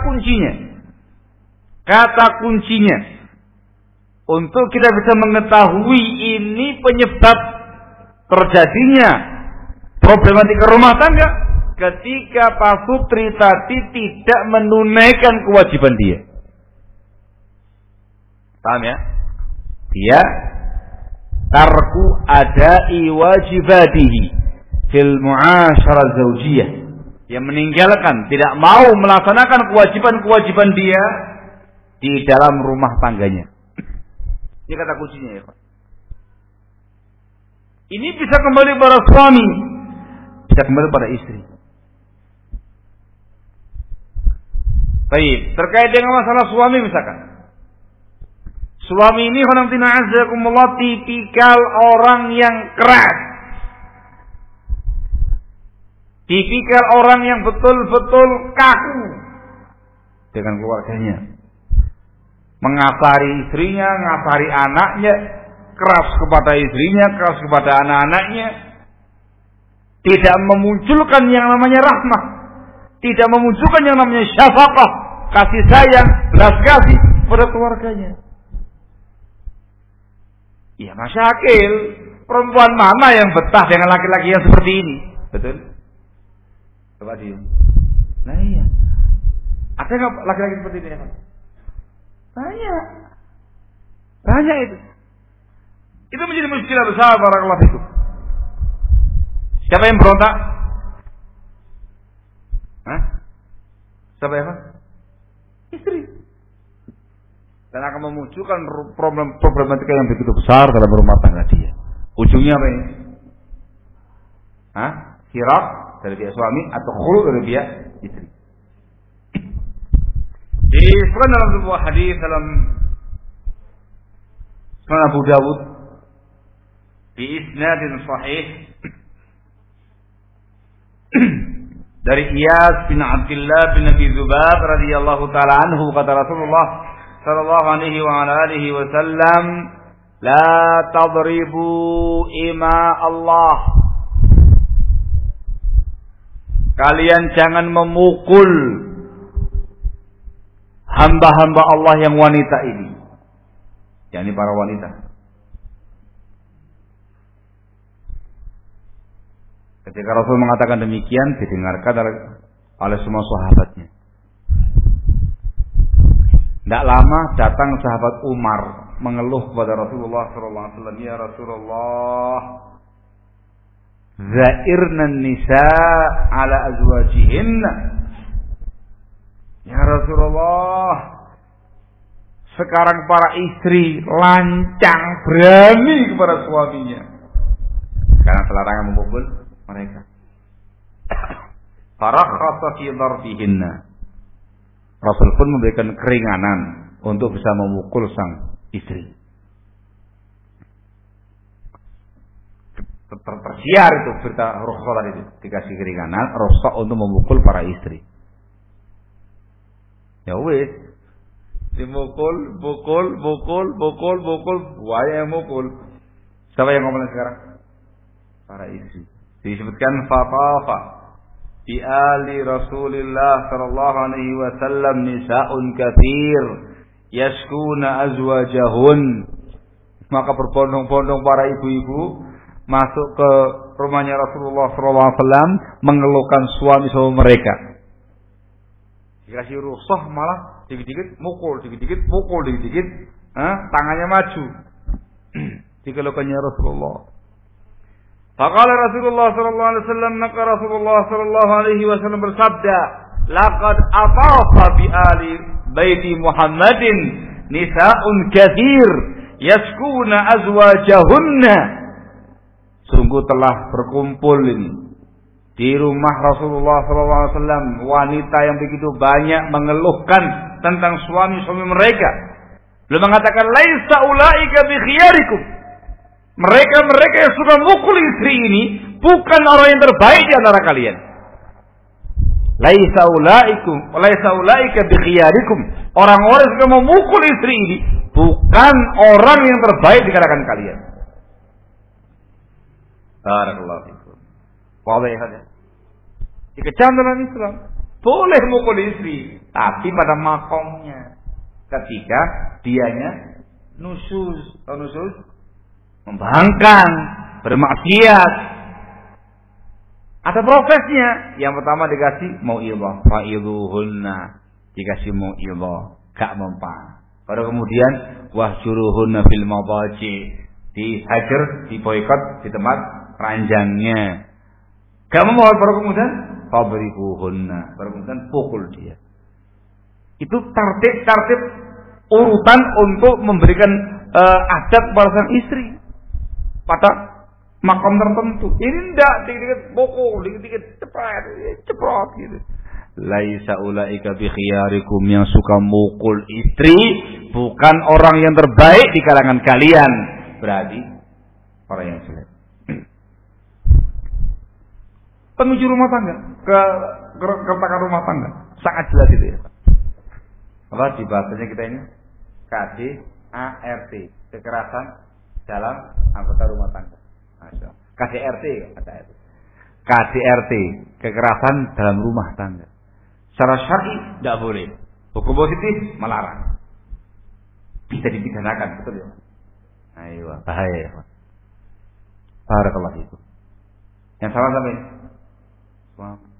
kuncinya untuk kita bisa mengetahui ini penyebab terjadinya problematika rumah tangga ketika Pak Putri tadi tidak menunaikan kewajiban dia. Paham ya? Dia tarku adai wajibatihi fil mu'asyarah zaujiyah. Yang meninggalkan, tidak mau melaksanakan kewajiban-kewajiban dia di dalam rumah tangganya. Ini kata kuncinya ya Pak. Ini bisa kembali pada suami, bisa kembali pada istri. Baik, terkait dengan masalah suami misalkan. Suami ini tipikal orang yang keras. Tipikal orang yang betul-betul kaku dengan keluarganya. Mengasari istrinya, ngasari anaknya, keras kepada istrinya, keras kepada anak-anaknya. Tidak memunculkan yang namanya rahmah. Tidak memunculkan yang namanya syafaqah, kasih sayang, belas kasih pada keluarganya. Ya masyakil, perempuan mana yang betah dengan laki-laki yang seperti ini? Betul? Coba dia. Nah iya. Ada nggak laki-laki seperti ini? Banyak. Banyak itu. Itu menjadi muskilah besar barakallahu fikum. Siapa yang berontak? Hah? Siapa ya, Pak? Istri. Dan akan memunculkan problematika yang begitu besar dalam rumah tangga dia. Ujungnya apa ini? Hah? Hirab dari pihak suami atau khulu dari pihak istri. Disebutkan dalam sebuah hadis dalam Sunan Abu Dawud bi isnadin sahih dari Iyas bin Abdullah bin Abi Dzubab radhiyallahu taala anhu, kata Rasulullah sallallahu alaihi wa ala alihi wasallam, la tadribu ima Allah, kalian jangan memukul hamba-hamba Allah yang wanita ini, yakni para wanita. Ketika Rasul mengatakan demikian, didengarkan oleh semua sahabatnya. Tidak lama datang sahabat Umar mengeluh kepada Rasulullah SAW, ya Rasulullah, zairna nisa ala azwajihinna. Ya Rasulullah, sekarang para istri lancang berani kepada suaminya karena larangan memukul mereka. Farakhasa fi darbihinna. Rasul pun memberikan keringanan untuk bisa memukul sang istri. Tersiar itu berita rukhsah tadi, dikasih keringanan rukhsah untuk memukul para istri. Ya wis, dimukul, bukul, waya yang mukul. Siapa yang ngomong sekarang? Para istri. Disebutkan fatafa bi ali Rasulillah sallallahu alaihi wasallam nisaun katsir yashkuna azwajahun. Maka berbondong-bondong para ibu-ibu masuk ke rumahnya Rasulullah sallallahu alaihi wasallam mengeluhkan suami-suami mereka. Dikasih rukhsah malah dikit-dikit mukul, tangannya maju. Dikeluhkannya Rasulullah. Faqala Rasulullah sallallahu alaihi wasallam, maka Rasulullah sallallahu alaihi wasallam bersabda, laqad atafa bi ali baiti Muhammadin nisa'un katsir yaskuna azwajahunna. Sungguh telah berkumpul ini di rumah Rasulullah sallallahu alaihi wasallam wanita yang begitu banyak mengeluhkan tentang suami-suami mereka. Beliau mengatakan laisa ulaika bi khiyarikum. Mereka yang suka mukul istri ini bukan orang yang terbaik di antara kalian. Laisa ulaika bi khiyarikum. Orang-orang yang suka memukul istri ini bukan orang yang terbaik di kalangan kalian. Barakallahu fikum. Wadah ya. Dikecam dalam Islam. Boleh mukul istri, tapi pada makomnya. Ketika dianya nusyuz, membangkang, bermaksiat. Ada prosesnya. Yang pertama dikasih mau'izah, fa'idhuhunna, dikasih mau'izah, gak mempan. Baru kemudian wahjuruhunna fil madaji, dihajar, diboikot di tempat ranjangnya. Gak mau, baru kemudian fabribuhunna, baru kemudian pukul dia. Itu tertib urutan untuk memberikan adab kepada sang istri pada makom tertentu. Ini tidak dikit-dikit pukul, dikit-dikit ceprot gitu. Laisa ulaika bi khiyarikum, yang suka mukul istri bukan orang yang terbaik di kalangan kalian. Berarti orang yang jelek. Penguji rumah tangga, keretakan rumah tangga, sangat jelas itu ya. Apa di bahasanya kita ini? KDART, kekerasan dalam anggota rumah tangga. KDRT, KDRT, kekerasan dalam rumah tangga. Secara syar'i tidak boleh. Hukum positif melarang. Bisa dipidanakan, betul ya? Ayo, bahaya. Barakallahu fikum. Yang salah sampai suami.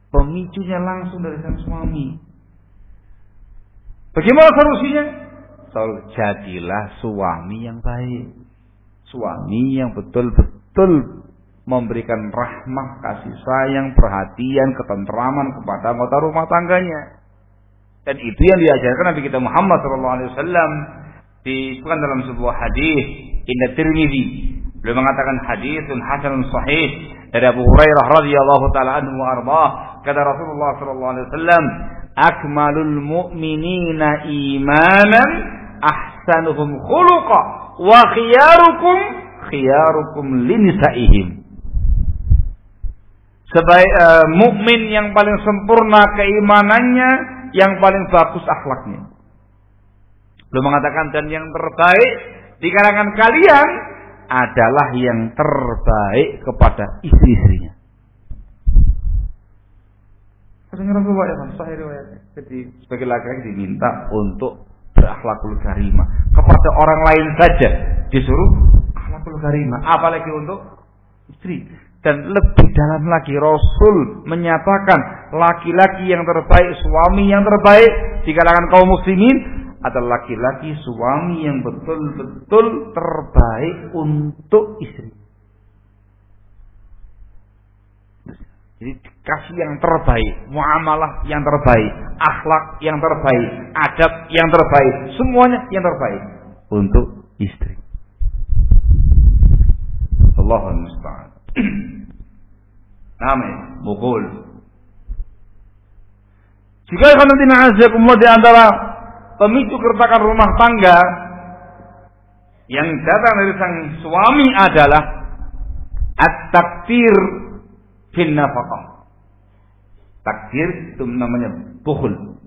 Pemicunya langsung dari sang suami. Bagaimana solusinya? Tol, jadilah suami yang baik. Suami yang betul-betul memberikan rahmah, kasih sayang, perhatian, ketentraman kepada anggota rumah tangganya. Dan itu yang diajarkan Nabi kita Muhammad SAW disebutkan dalam sebuah hadis Inda Tirmidzi. Beliau mengatakan hadisun hasanun sahih dari Abu Hurairah radhiyallahu taala anhu wa ardhah, kata Rasulullah SAW, akmalul mu'minina imanan ahsanuhum khuluqa wa khiyarukum linisaihim. Sebaik mukmin yang paling sempurna keimanannya, yang paling bagus akhlaknya. Belum mengatakan dan yang terbaik di kalangan kalian adalah yang terbaik kepada istri-istrinya. Katanya Rasulullah ya, sahih riwayatnya. Jadi sebagai laki-laki diminta untuk berakhlakul karimah kepada orang lain saja disuruh akhlakul karimah, apalagi untuk istri. Dan lebih dalam lagi Rasul menyatakan laki-laki yang terbaik, suami yang terbaik di kalangan kaum muslimin adalah laki-laki suami yang betul-betul terbaik untuk istri. Jadi kasih yang terbaik, muamalah yang terbaik, akhlak yang terbaik, adab yang terbaik, semuanya yang terbaik untuk istri. Allahul musta'an. Amin. Mukul. Jika khanatina azakumullah di antara pemicu keretakan rumah tangga yang datang dari sang suami adalah at-taktir fil nafaqah. Takdir itu namanya bukhul.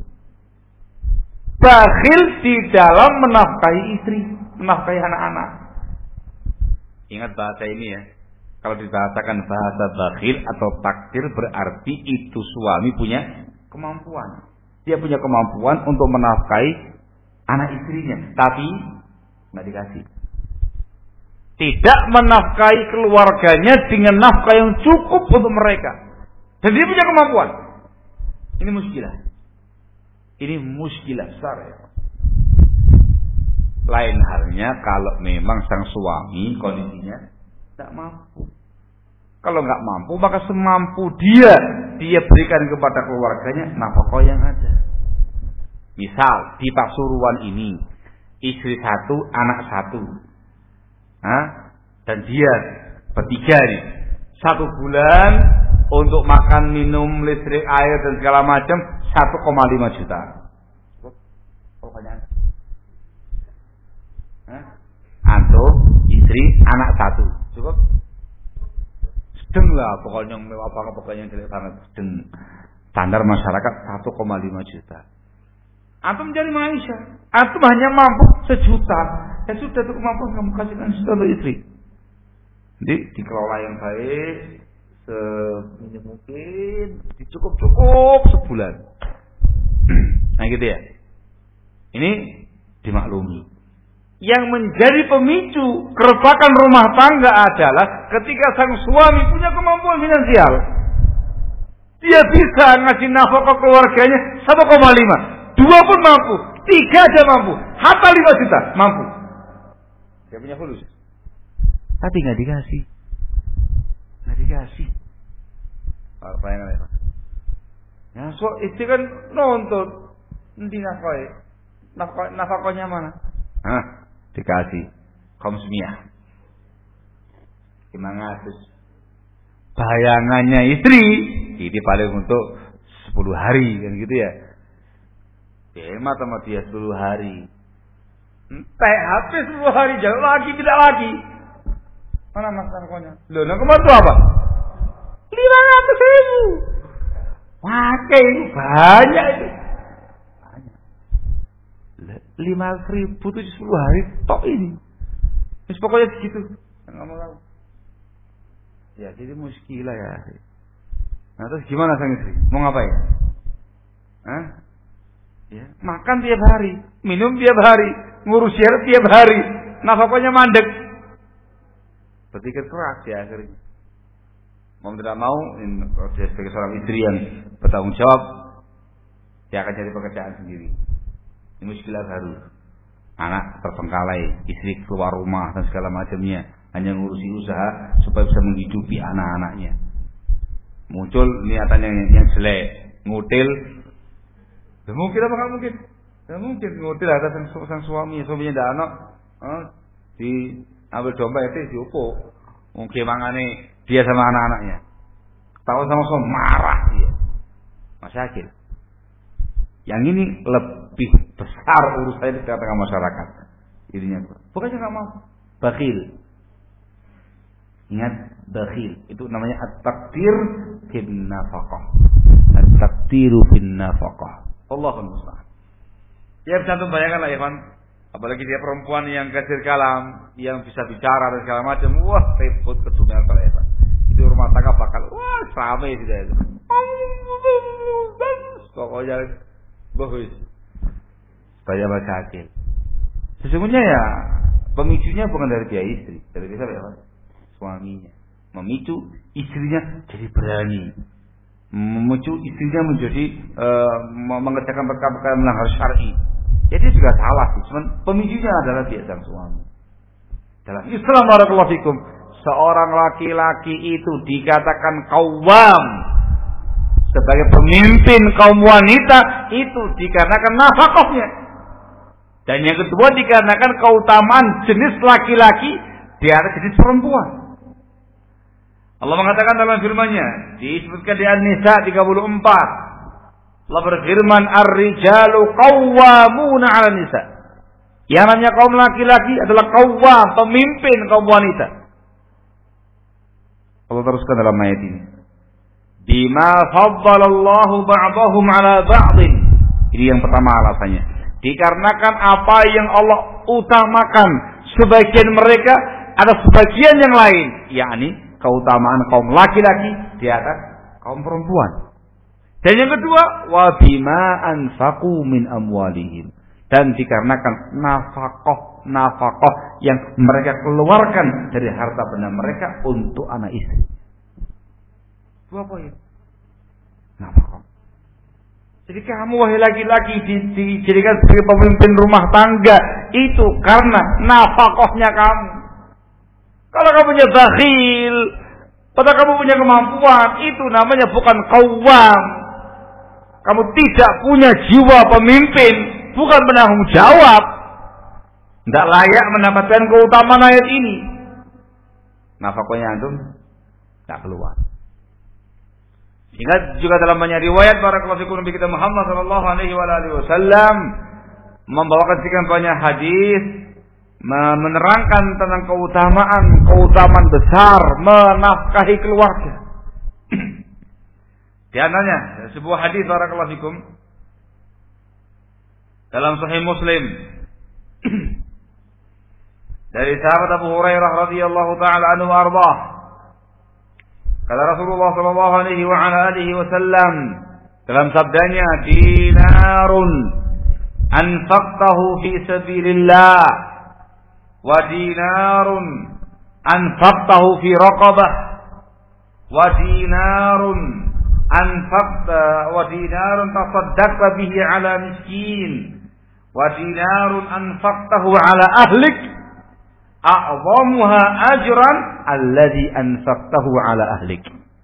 Bakhil di dalam menafkahi istri, menafkahi anak-anak. Ingat bahasa ini ya. Kalau dibahasakan bahasa bakhil atau takdir berarti itu suami punya kemampuan. Dia punya kemampuan untuk menafkahi anak istrinya, tapi nggak dikasih. Tidak menafkahi keluarganya dengan nafkah yang cukup untuk mereka. Dan dia punya kemampuan. Ini muskilah. Ini muskilah besar ya. Lain halnya kalau memang sang suami kondisinya tidak mampu. Kalau nggak mampu, maka semampu dia berikan kepada keluarganya nafkah yang ada. Misal di Pasuruan ini istri satu, anak satu, dan dia bertiga nih. 1 bulan untuk makan, minum, listrik, air dan segala macam 1,5 juta. Antum istri anak satu, cukup? Sedeng lah, pokoknya yang mewah banget, pokoknya yang jelek banget, sedeng. Standar masyarakat 1,5 juta. Antum mencari maisha, antum hanya mampu 1 juta. Ya sudah, itu kemampuan kamu kasihkan sudah untuk istri. Jadi dikelola yang baik, seminim mungkin, dicukup-cukup sebulan. Nah gitu ya. Ini dimaklumi. Yang menjadi pemicu keretakan rumah tangga adalah ketika sang suami punya kemampuan finansial. Dia bisa ngasih nafkah keluarganya 1,5. 2 pun mampu. 3 aja mampu. Hatta 5 juta mampu. Dia punya fulus. Tapi nggak dikasih. Nggak dikasih. Apa yang lain? Ya, so istri kan nuntut. Nanti nafkahnya mana? Dikasih komsmiyah 500. Bayangannya istri ini paling untuk 10 hari kan gitu ya. Hemat sama dia 10 hari. HP 10 hari jauh lagi tidak lagi. Mana mas narkonya? Loh, nah kemarin itu apa? 500.000. Pakai banyak itu. 5.000 itu 10 hari tok ini. Terus pokoknya segitu. Enggak mau tahu. Ya, jadi muskilah ya. Nah, terus gimana sang istri? Mau ngapain? Ya, makan tiap hari, minum tiap hari, ngurus air tiap hari, nafkahnya mandek. Berpikir keras ya akhirnya. Mau tidak mau, dia sebagai seorang istri yang bertanggung jawab, dia akan cari pekerjaan sendiri. Ini muskilah baru. Anak terbengkalai, istri keluar rumah dan segala macamnya, hanya ngurusi usaha supaya bisa menghidupi anak-anaknya. Muncul niatan yang jelek, ngutil. Mungkin apa nggak mungkin? Ya mungkin ngutil atas sang suaminya ada anak, diambil domba itu diupuk. Mungkin mangane dia sama anak-anaknya. Tahu sama marah dia. Masyakil. Yang ini lebih besar urusannya di tengah-tengah masyarakat. Irinya bukannya nggak mau. Bakhil. Ingat, bakhil itu namanya at-taqdir bin nafaqah. At-taqdiru bin nafaqah. Allahul musta'an. Ya bisa antum bayangkan lah ya, Pak. Apalagi dia perempuan yang kasir kalam, yang bisa bicara dan segala macam. Wah, repot kedunia kalau ya, Pak. Itu rumah tangga bakal ramai sudah itu. Pokoknya bagus. Saya baca akil. Sesungguhnya ya pemicunya bukan dari dia istri, dari dia siapa ya, Pak? Suaminya. Memicu istrinya jadi berani. Memicu istrinya menjadi mengerjakan perkara-perkara yang melanggar syar'i. Jadi juga salah sih, cuman pemicunya adalah dia sang suami. Dalam Islam barakallahu fikum, seorang laki-laki itu dikatakan qawwam sebagai pemimpin kaum wanita itu dikarenakan nafkahnya. Dan yang kedua dikarenakan keutamaan jenis laki-laki di atas jenis perempuan. Allah mengatakan dalam firman-Nya, disebutkan di An-Nisa 34. Allah berfirman, "Ar-rijalu qawwamuna 'ala nisa." Yang namanya kaum laki-laki adalah qawwam, pemimpin kaum wanita. Allah teruskan dalam ayat ini. Bima faddalallahu ba'dahum 'ala ba'din. Ini yang pertama alasannya. Dikarenakan apa yang Allah utamakan sebagian mereka ada sebagian yang lain, yakni keutamaan kaum laki-laki di atas kaum perempuan. Dan yang kedua, wa bima anfaqu min amwalihim. Dan dikarenakan nafkah yang mereka keluarkan dari harta benda mereka untuk anak istri. Dua poin. Nafkah. Jadi kamu wahai laki-laki dijadikan sebagai pemimpin rumah tangga itu karena nafkahnya kamu. Kalau kamu punya bakhil, padahal kamu punya kemampuan, itu namanya bukan qawwam. Kamu tidak punya jiwa pemimpin, bukan penanggung jawab. Tidak layak mendapatkan keutamaan ayat ini. Nafkahnya antum tidak keluar. Ingat juga dalam banyak riwayat barakallahu fikum Nabi kita Muhammad sallallahu alaihi wasallam membawakan sekian banyak hadis menerangkan tentang keutamaan besar menafkahi keluarga. Di antaranya sebuah hadis barakallahu fikum dalam Sahih Muslim dari sahabat Abu Hurairah radhiyallahu taala anhu arda. Kata Rasulullah sallallahu alaihi wa ala alihi wasallam dalam sabdanya, dinarun anfaqtahu fi sabilillah wa dinarun anfaqtahu fi raqabah wa dinarun tasaddaqta bihi ala miskin wa dinarun anfaqtahu ala ahlik a'zamuha ajran alladhi anfaqtahu ala ahlik.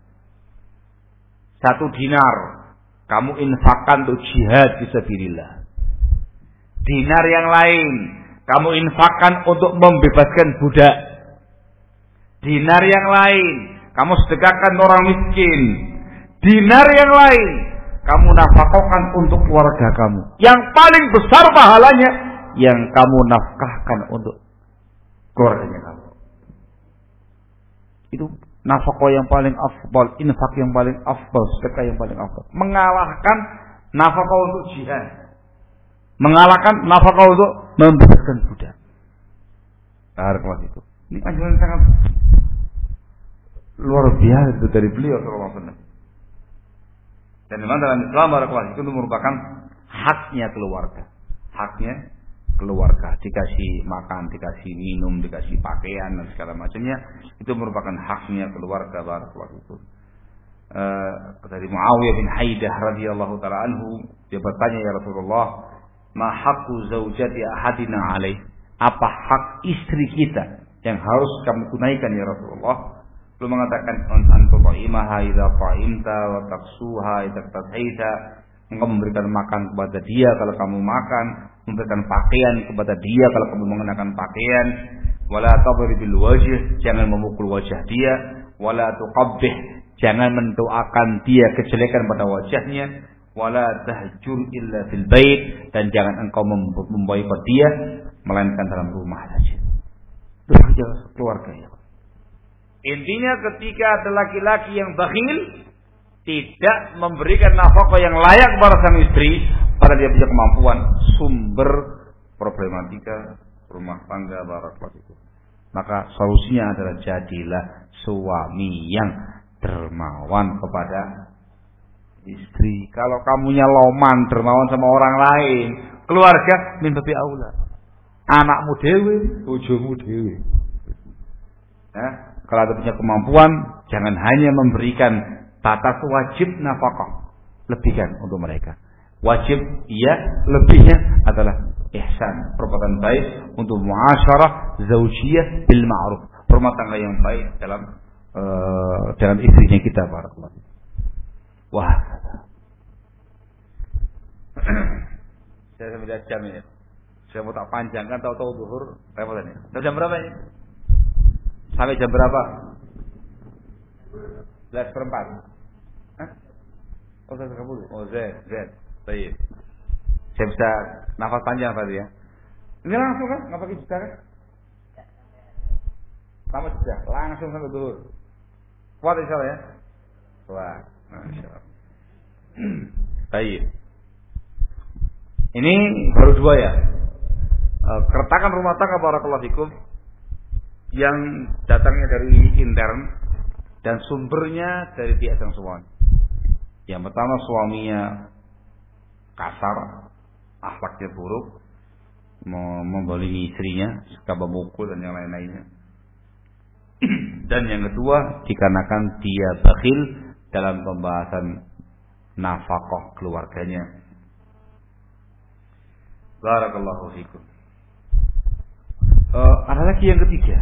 1 dinar kamu infakkan untuk jihad fisabilillah. Dinar yang lain kamu infakkan untuk membebaskan budak. Dinar yang lain kamu sedekahkan orang miskin. Dinar yang lain kamu nafkahkan untuk keluarga kamu. Yang paling besar pahalanya yang kamu nafkahkan untuk keluarganya kamu. Itu nafkah yang paling afdal, infak yang paling afdal, sedekah yang paling afdal. Mengalahkan nafkah untuk jihad. Mengalahkan nafkah untuk membebaskan budak. Barakallahu itu. Ini anjuran sangat luar biasa itu dari beliau sallallahu alaihi wasallam. Dan memang dalam Islam barakallahu itu merupakan haknya keluarga. Haknya keluarga, dikasih makan, dikasih minum, dikasih pakaian dan segala macamnya, itu merupakan haknya keluarga barakallahu itu. Dari Muawiyah bin Haidah radhiyallahu taala anhu, dia bertanya, ya Rasulullah, ma haqqu zaujati ahadina alaih, apa hak istri kita yang harus kami tunaikan ya Rasulullah. Belum mengatakan antu ta'imaha idza ta'imta wa taqsuha idza tasaita, engkau memberikan makan kepada dia kalau kamu makan, memberikan pakaian kepada dia kalau kamu mengenakan pakaian, wala tadribil wajh, jangan memukul wajah dia, wala tuqabbih, jangan mendoakan dia kejelekan pada wajahnya, wala tahjur illa fil bait, dan jangan engkau memboikot dia melainkan dalam rumah saja. Itu saja keluarga ya. Intinya ketika ada laki-laki yang bakhil, tidak memberikan nafkah yang layak kepada sang istri, pada dia punya kemampuan, sumber problematika rumah tangga barakallahu fikum. Maka solusinya adalah jadilah suami yang dermawan kepada istri. Kalau kamunya loman, dermawan sama orang lain, keluarga min babi aula. Anakmu dewe, bojomu dewe. Nah, kalau ada punya kemampuan, jangan hanya memberikan batas wajib nafkah, lebihkan untuk mereka. Wajib iya, lebihnya adalah ihsan, perbuatan baik untuk muasyarah zaujiyah bil ma'ruf, rumah tangga yang baik dengan istrinya kita barakallahu. Wah. Saya sampai lihat jam ini. Saya mau tak panjangkan, tahu-tahu zuhur repotan ini. Tahu jam berapa ini? Sampai jam berapa? 11:04. Hah? Oh, 11:30. Oh, Z. Baik. Saya bisa nafas panjang tadi ya. Ini langsung kan? Nggak pakai jeda kan? Sama jeda. Langsung sampai zuhur. Kuat insyaallah ya? Kuat. Masyaallah. Baik. Ini baru dua ya. Keretakan rumah tangga barakallahu fikum yang datangnya dari intern dan sumbernya dari pihak sang suami. Yang pertama, suaminya kasar, akhlaknya buruk, membolimi istrinya, suka memukul dan yang lain-lainnya. Dan yang kedua, dikarenakan dia bakhil dalam pembahasan nafkah keluarganya. Barakallahu fikum. Ada lagi yang ketiga,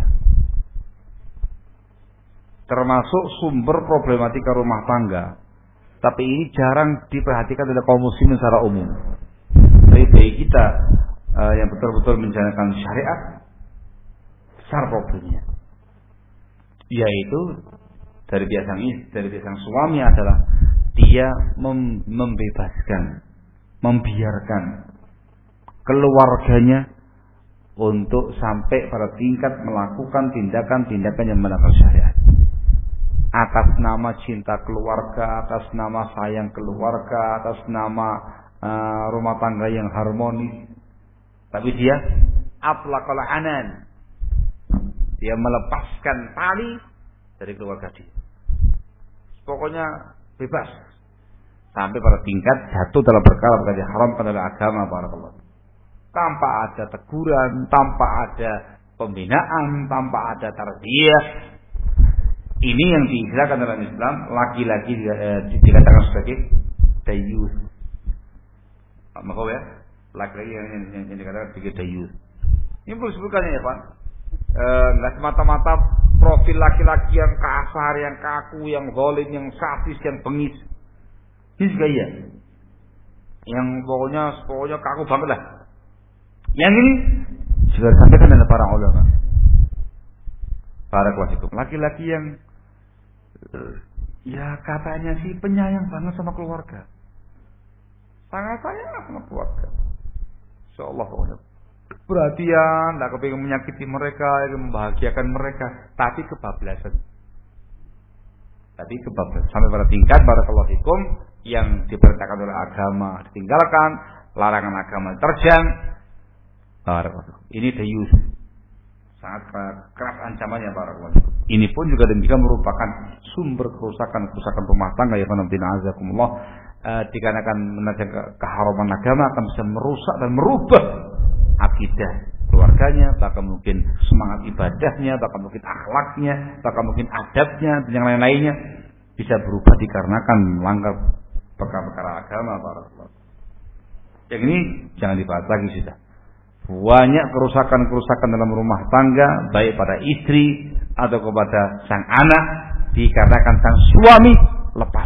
termasuk sumber problematika rumah tangga, tapi ini jarang diperhatikan oleh kaum muslimin secara umum. Tapi bagi kita yang betul-betul menjalankan syariat, besar problemnya, yaitu dari pihak sang suami adalah dia membebaskan, membiarkan keluarganya untuk sampai pada tingkat melakukan tindakan-tindakan yang melanggar syariat. Atas nama cinta keluarga, atas nama sayang keluarga, atas nama rumah tangga yang harmonis. Tapi dia atlaqal anan. Dia melepaskan tali dari keluarga dia. Pokoknya bebas. Sampai pada tingkat jatuh dalam perkara yang diharamkan oleh agama barakallahu. Tanpa ada teguran, tanpa ada pembinaan, tanpa ada tarbiyah. Ini yang diistilahkan dalam Islam, laki-laki dikatakan sebagai dayus. Maaf ya, laki-laki yang dikatakan sebagai dayus. Ini perlu sebutkannya ya Pak. Nggak semata-mata profil laki-laki yang kasar, yang kaku, yang zalim, yang sadis, yang bengis. Ini juga iya. Yang pokoknya kaku banget lah. Yang ini juga disampaikan oleh para ulama. Para klasikum, laki-laki yang ya katanya sih penyayang banget sama keluarga, sangat sayang sama keluarga. Insyaallah perhatian, tidak kepingin menyakiti mereka, ingin membahagiakan mereka, tapi kebablasan. Sampai pada tingkat barakallahu fikum yang diperintahkan oleh agama ditinggalkan, larangan agama diterjang. Ini dayus, sangat keras ancamannya barakallahu. Ini pun juga demikian merupakan sumber kerusakan rumah tangga ya azakumullah. Dikarenakan menajam keharaman agama akan bisa merusak dan merubah akidah keluarganya, bahkan mungkin semangat ibadahnya, bahkan mungkin akhlaknya, bahkan mungkin adabnya dan yang lain-lainnya bisa berubah dikarenakan melanggar perkara-perkara agama barakallahu. Yang ini jangan dibahas lagi sudah. Banyak kerusakan-kerusakan dalam rumah tangga, baik pada istri atau kepada sang anak, dikarenakan sang suami lepas.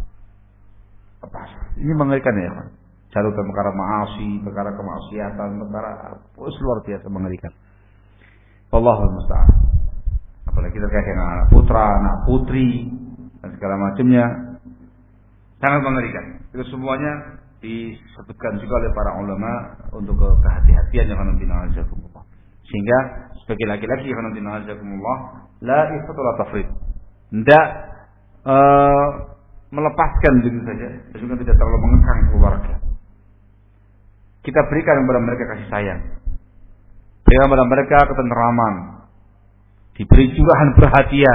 Ini mengerikan ya, Pak. Jatuh dalam perkara maasi, perkara kemaksiatan, perkara luar biasa mengerikan. Allahul musta'an. Apalagi terkait dengan anak putra, anak putri, dan segala macamnya, sangat mengerikan. Itu semuanya disebutkan juga oleh para ulama untuk kehati-hatian yang alhamdulillah. Sehingga sebagai laki-laki yang alhamdulillah, la ifrat wa tafrid. Tidak melepaskan begitu saja, dan juga tidak terlalu mengekang keluarga. Kita berikan kepada mereka kasih sayang, berikan kepada mereka ketenteraman, diberi curahan perhatian,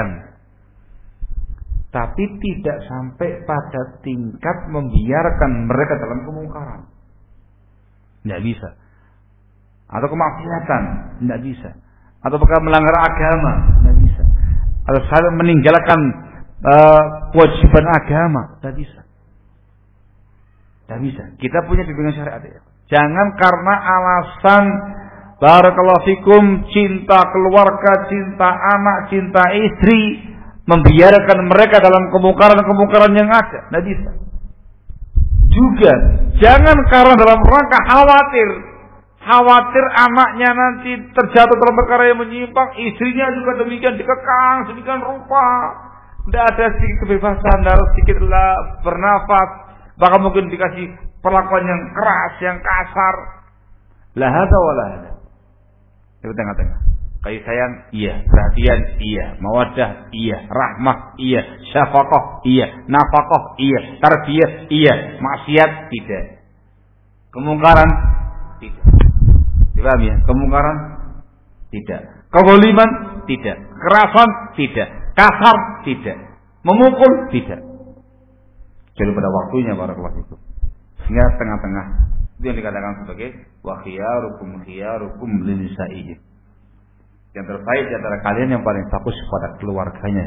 tapi tidak sampai pada tingkat membiarkan mereka dalam kemungkaran. Tidak bisa. Atau kemaksiatan, tidak bisa. Atau bahkan melanggar agama, tidak bisa. Atau saling meninggalkan kewajiban agama, tidak bisa. Tidak bisa. Kita punya bimbingan syariat ya. Jangan karena alasan barakallahu fikum, cinta keluarga, cinta anak, cinta istri, membiarkan mereka dalam kemungkaran-kemungkaran yang ada. Tidak bisa. Juga jangan karena dalam rangka khawatir anaknya nanti terjatuh dalam perkara yang menyimpang, istrinya juga demikian dikekang sedemikian rupa, tidak ada sedikit kebebasan, tidak ada sedikit bernafas, bahkan mungkin dikasih perlakuan yang keras, yang kasar. La hada wa la hada. Itu tengah-tengah. Kasih sayang, iya. Perhatian, iya. Mawaddah, iya. Rahmah, iya. Syafaqah, iya. Nafaqah, iya. Tarbiyah, iya. Maksiat, tidak. Kemungkaran, tidak. Dipaham ya? Kemungkaran, tidak. Kezaliman, tidak. Kerasan, tidak. Kasar, tidak. Memukul, tidak. Jadi pada waktunya barakallahu fikum. Sehingga tengah-tengah. Itu yang dikatakan sebagai wa khiyarukum linisa'ihim. Yang terbaik di antara kalian yang paling fokus pada keluarganya.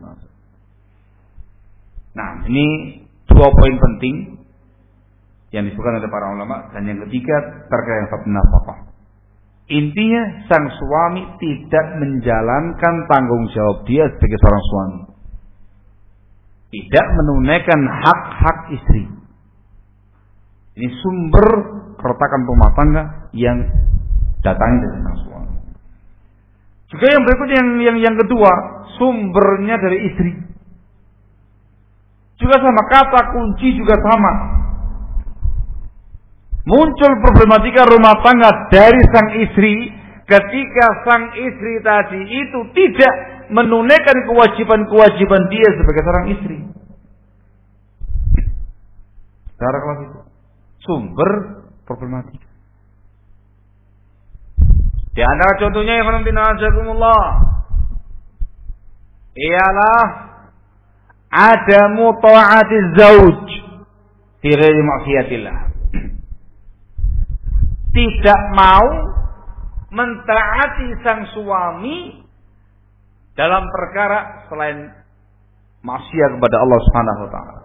Nah, ini dua poin penting yang disebutkan oleh para ulama. Dan yang ketiga terkait dengan nafkah. Intinya sang suami tidak menjalankan tanggung jawab dia sebagai seorang suami, tidak menunaikan hak-hak istri. Ini sumber keretakan rumah tangga yang datangnya dari sang suami. Juga yang berikutnya yang kedua, sumbernya dari istri. Juga sama, kata kunci juga sama. Muncul problematika rumah tangga dari sang istri ketika sang istri tadi itu tidak menunaikan kewajiban-kewajiban dia sebagai seorang istri. Secara kelas itu sumber problematika. Di antara contohnya yang alhamdulillah ialah adamu ta'atiz zauj fi ghairi ma'siyatillah. Tidak mau mentaati sang suami dalam perkara selain maksiat kepada Allah Subhanahu wa taala.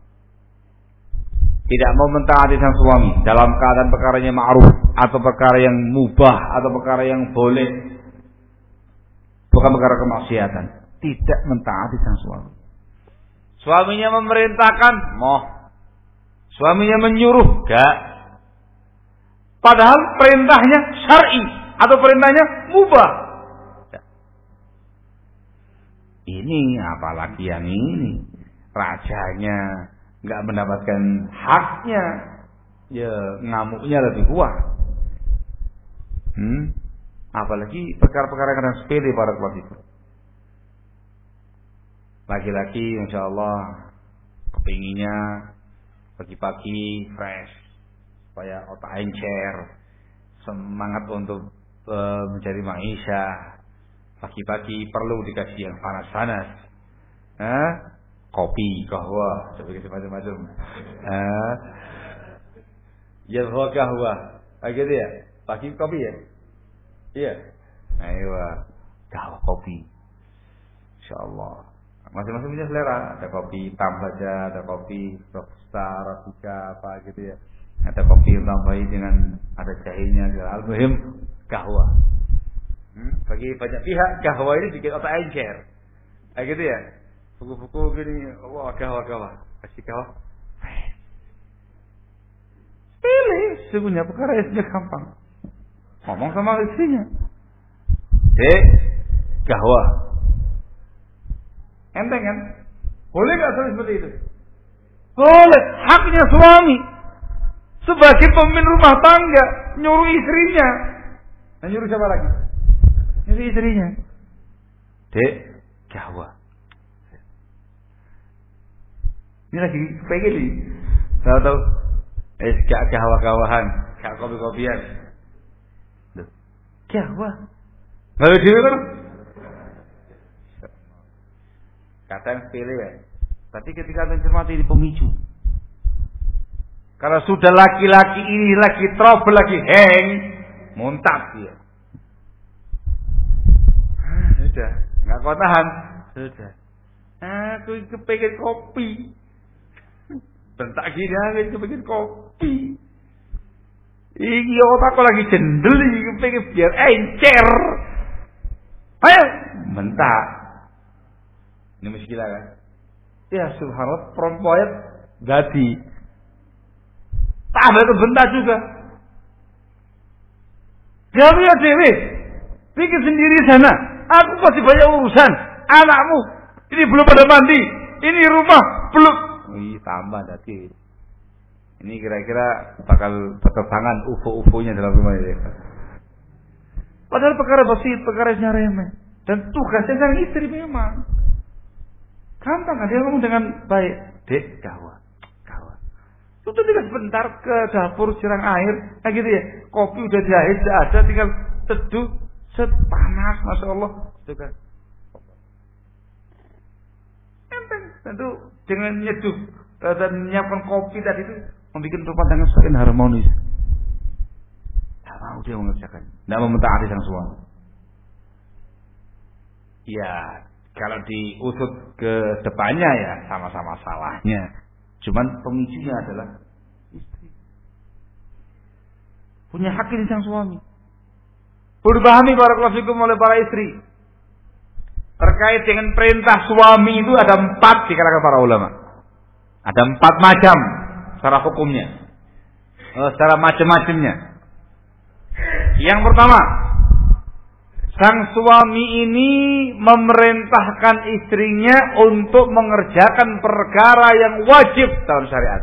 Tidak mau mentaati sang suami dalam keadaan perkaranya ma'ruf atau perkara yang mubah atau perkara yang boleh, bukan perkara kemaksiatan. Tidak mentaati sang suami. Suaminya memerintahkan, moh. Suaminya menyuruh, gak. Padahal perintahnya syar'i atau perintahnya mubah. Ini apalagi yang ini, rajanya nggak mendapatkan haknya, ya ngamuknya lebih kuat. Apalagi perkara-perkara yang sepele para keluarga. Laki-laki, insya Allah, kepinginnya pagi-pagi fresh, supaya otak encer, semangat untuk mencari maisha. Pagi-pagi perlu dikasih yang panas-panas, kopi, kahwa, sebagai macam-macam. Ya kahwa, gitu ya. Pagi kopi ya. Iya. Ayo, kahwa kopi. Insyaallah. Masing-masing punya selera. Ada kopi hitam saja, ada kopi robusta, arabica, apa gitu ya. Ada kopi tambahi dengan ada jahenya. Al-muhim kahwa. Bagi banyak pihak kahwa ini bikin otak encer. Kayak gitu ya. Buku-buku gini, wah kahwa. Kasih kahwa. Pilih, sebenarnya perkara isinya gampang. Ngomong sama istrinya. Kahwa. Enteng kan? Boleh nggak seperti itu? Boleh. Haknya suami sebagai pemimpin rumah tangga nyuruh istrinya. Dan nyuruh siapa lagi? Nyuruh istrinya. Kahwa. Ini lagi pengen nih. Tahu. Gak kahwa-kawahan, gak kopi-kopian. Kahwa. Lalu dia kan? Kadang pilih ya. Tapi ketika mencermati ini pemicu. Kalau sudah laki-laki ini lagi trouble, lagi hang, muntah dia. Sudah, nggak kuat tahan. Sudah. Aku kepengen kopi. Bentak gini aku kepengen kopi. Iki otakku lagi jendel, kepengen biar encer. Ayo, bentak. Ini muskilah kan? Ya subhanallah, perempuan gadi. Tambah itu bentak juga. Dia punya dewe. Bikin sendiri sana. Aku masih banyak urusan. Anakmu ini belum pada mandi. Ini rumah belum. Wih, tambah tadi. Ini kira-kira bakal berterbangan UFO-UFO-nya dalam rumah ini. Padahal perkara basit, perkara yang remeh. Dan tugasnya sang istri memang. Gampang kan dia ngomong dengan baik. Dek, gawat. Itu tinggal sebentar ke dapur siram air. Nah gitu ya. Kopi udah jahit, sudah ada. Tinggal teduh. Panas, Masya Allah. Itu kan. Enteng. Tentu dengan nyeduh. Dan menyiapkan kopi tadi itu. Membuat rumah tangga semakin harmonis. Tak mau dia mengerjakan. Tidak mau mentaati sang suami. Ya. Kalau diusut ke depannya ya sama-sama salahnya. Cuman pemicunya adalah istri. Punya hak ini sang suami. Perlu dipahami barakallahu fikum oleh para istri. Terkait dengan perintah suami itu ada 4 di kalangan para ulama. Ada 4 macam secara hukumnya. Secara macam-macamnya. Yang pertama, sang suami ini memerintahkan istrinya untuk mengerjakan perkara yang wajib dalam syariat.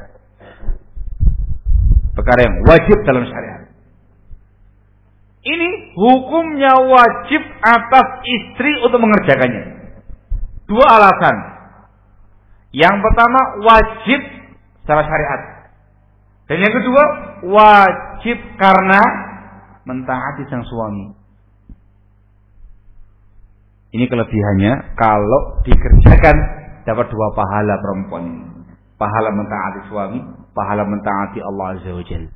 Perkara yang wajib dalam syariat. Ini hukumnya wajib atas istri untuk mengerjakannya. 2 alasan. Yang pertama wajib secara syariat. Dan yang kedua wajib karena mentaati sang suami. Ini kelebihannya kalau dikerjakan dapat 2 pahala perempuan ini. Pahala mentaati suami, pahala mentaati Allah Azza wa Jalla.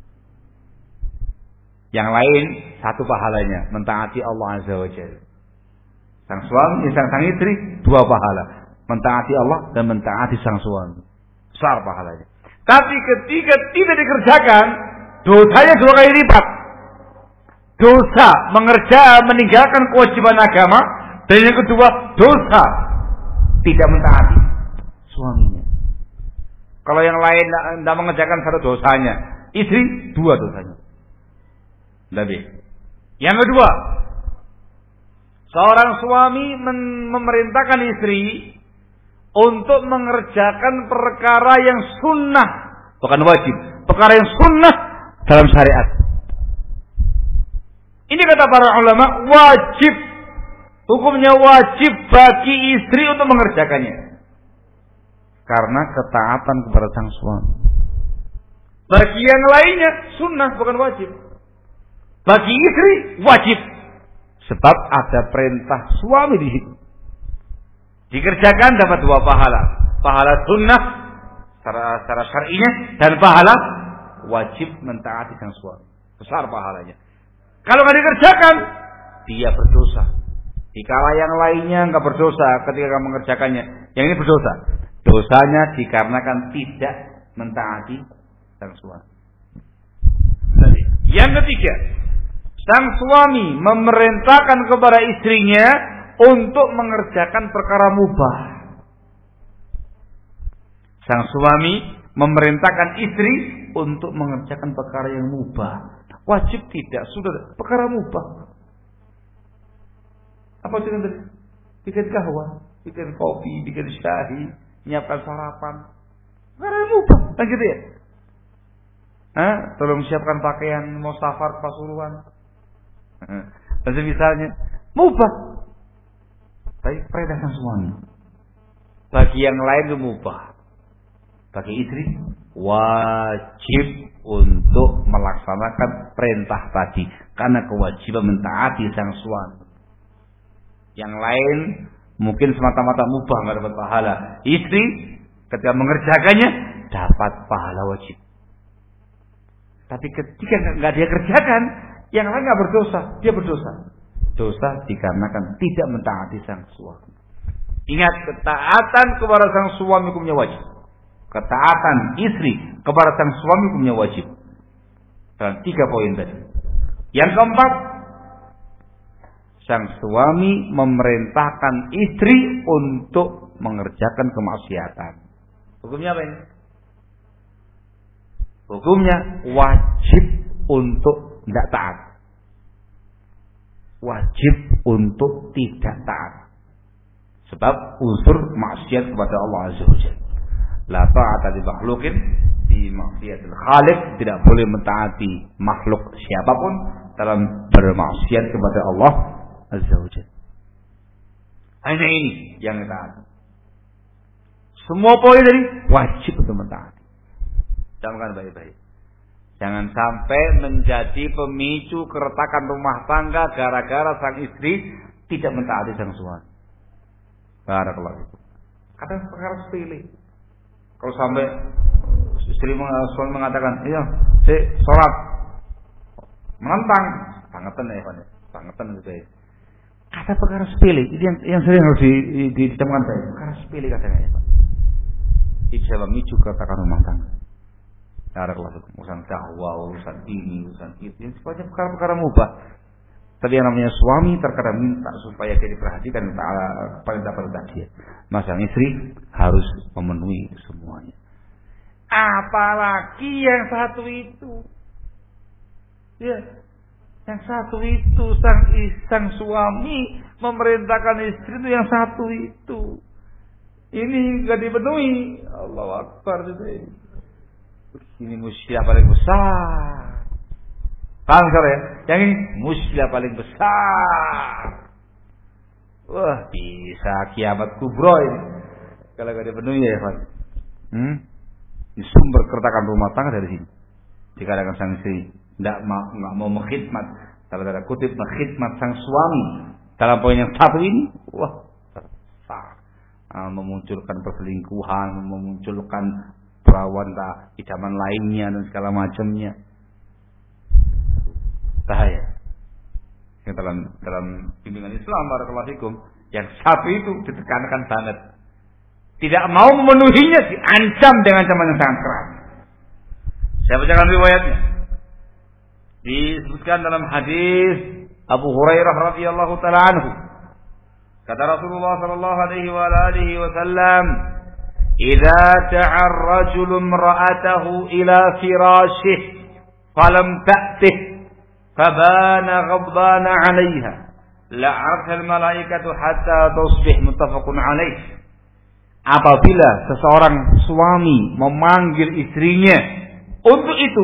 Yang lain 1 pahalanya mentaati Allah Azza wa Jalla. Sang suami, sang istri 2 pahala, mentaati Allah dan mentaati sang suami. Besar pahalanya. Tapi ketika tidak dikerjakan, dosanya 2 kali lipat. Dosa meninggalkan kewajiban agama. Dan yang kedua, dosa tidak mentaati suaminya. Kalau yang lain tidak mengerjakan 1 dosanya, istri 2 dosanya. Lebih. Yang kedua, seorang suami memerintahkan istri untuk mengerjakan perkara yang sunnah, bukan wajib, perkara yang sunnah dalam syariat. Ini kata para ulama wajib. Hukumnya wajib bagi istri untuk mengerjakannya. Karena ketaatan kepada sang suami. Bagi yang lainnya sunnah bukan wajib. Bagi istri wajib. Sebab ada perintah suami di situ. Dikerjakan dapat 2 pahala. Pahala sunnah secara syar'inya dan pahala wajib mentaati sang suami. Besar pahalanya. Kalau nggak dikerjakan, dia berdosa. Dikala yang lainnya enggak berdosa ketika mengerjakannya, yang ini berdosa. Dosanya dikarenakan tidak mentaati sang suami. Yang ketiga, sang suami memerintahkan kepada istrinya untuk mengerjakan perkara mubah. Sang suami memerintahkan istri untuk mengerjakan perkara yang mubah. Wajib tidak, sudah perkara mubah. Apa itu tadi? Bikin kahwa, bikin kopi, bikin syahi, menyiapkan sarapan. Perkara mubah, kan gitu ya? Tolong siapkan pakaian, mau safar ke Pasuruan. Dan misalnya mubah. Tapi perintah sang suami. Bagi yang lain itu mubah. Bagi istri wajib untuk melaksanakan perintah tadi karena kewajiban mentaati sang suami. Yang lain mungkin semata-mata mubah, nggak dapat pahala. Istri ketika mengerjakannya dapat pahala wajib. Tapi ketika nggak dia kerjakan, yang lain nggak berdosa, dia berdosa. Dosa dikarenakan tidak mentaati sang suami. Ingat, ketaatan kepada sang suami hukumnya wajib. Ketaatan istri kepada sang suami hukumnya wajib. Dalam 3 poin tadi. Yang keempat, sang suami memerintahkan istri untuk mengerjakan kemaksiatan. Hukumnya apa ini? Hukumnya wajib untuk tidak taat. Wajib untuk tidak taat. Sebab unsur maksiat kepada Allah Azza wa Jalla. La ta'ata li makhluqin fi maksiatil khaliq, tidak boleh mentaati makhluk siapapun dalam bermaksiat kepada Allah Azza wa Jalla. Hanya ini yang taat. Semua poin dari wajib untuk mentaati. Camkan baik-baik. Jangan sampai menjadi pemicu keretakan rumah tangga gara-gara sang istri tidak mentaati sang suami. Barakallahu fikum. Kadang perkara sepele. Kalau sampai istri suami mengatakan, "Iya, saya sholat." Menentang, bangetan ya, Pak. Bangetan itu ya. Kata perkara sepele, itu yang sering harus ditemukan baik. Perkara sepele katanya, Pak. Itu bisa memicu keretakan rumah tangga. Urusan dakwah, urusan ini, urusan itu, yang sifatnya perkara-perkara mubah. Tapi yang namanya suami terkadang minta supaya dia diperhatikan perintah-perintah dia. Masa istri harus memenuhi semuanya. Apalagi yang satu itu, ya, yang satu itu sang suami memerintahkan istri itu yang satu itu. Ini enggak dipenuhi. Allahu Akbar itu. Ini musyilah paling besar. Paham ya? Yang ini musyilah paling besar. Wah, bisa kiamat kubro ini. Kalau gak dipenuhi ya, Pak. Ini sumber keretakan rumah tangga dari sini. Dikatakan sang istri tidak mau mengkhidmat, dalam tanda kutip mengkhidmat sang suami dalam poin yang satu ini, wah, besar. Memunculkan perselingkuhan, memunculkan perawan idaman lainnya dan segala macamnya. Bahaya. Yang dalam bimbingan Islam barakallahu fikum, yang satu itu ditekankan banget. Tidak mau memenuhinya diancam dengan ancaman yang sangat keras. Saya bacakan riwayatnya. Disebutkan dalam hadis Abu Hurairah radhiyallahu taala anhu. Kata Rasulullah sallallahu alaihi wa alihi wasallam, "Idza ta'a ar-rajulu imra'atahu ila firashih falam ta'tih fabana ghadbana 'alayha la'arha al-malaikatu hatta tusbih." Muttafaqun alaih. Apabila seseorang suami memanggil istrinya untuk itu,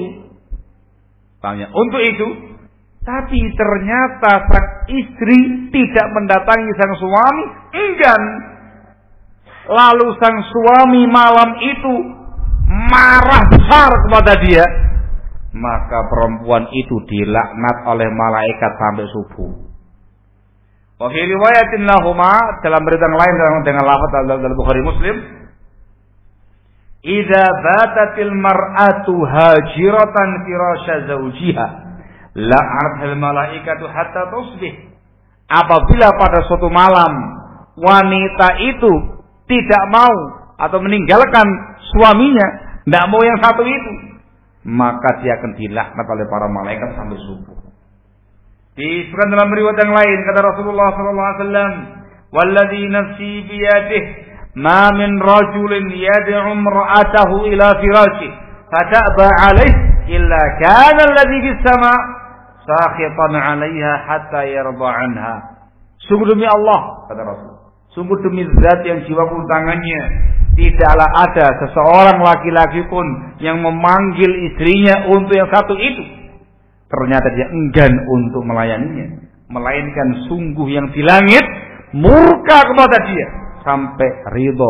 tapi ternyata sang istri tidak mendatangi sang suami, enggan. Lalu sang suami malam itu marah besar kepada dia, maka perempuan itu dilaknat oleh malaikat sampai subuh. Wa fi riwayatin lahuma, dalam berita lain dengan lafaz dalam Bukhari Muslim, "Idza batatil mar'atu hajiratan firasya zawjiha la'arhal malaikatu hatta tusbih." Apabila pada suatu malam wanita itu tidak mau atau meninggalkan suaminya, tidak mau yang satu itu, maka dia akan dilaknat oleh para malaikat sampai subuh. Disebutkan dalam riwayat yang lain kata Rasulullah sallallahu alaihi wasallam, "Walladzi nafsi biyadihi ma min rajulin yad'u imra'atahu ila firashihi fata'ba 'alayhi illa kana alladzi fis sama' sakhitan 'alayha hatta yarda 'anha." Sungguh demi Allah, kata Rasul, sungguh demi zat yang jiwaku di tangannya, tidaklah ada seseorang laki-laki pun yang memanggil istrinya untuk yang satu itu, ternyata dia enggan untuk melayaninya, melainkan sungguh yang di langit murka kepada dia sampai ridho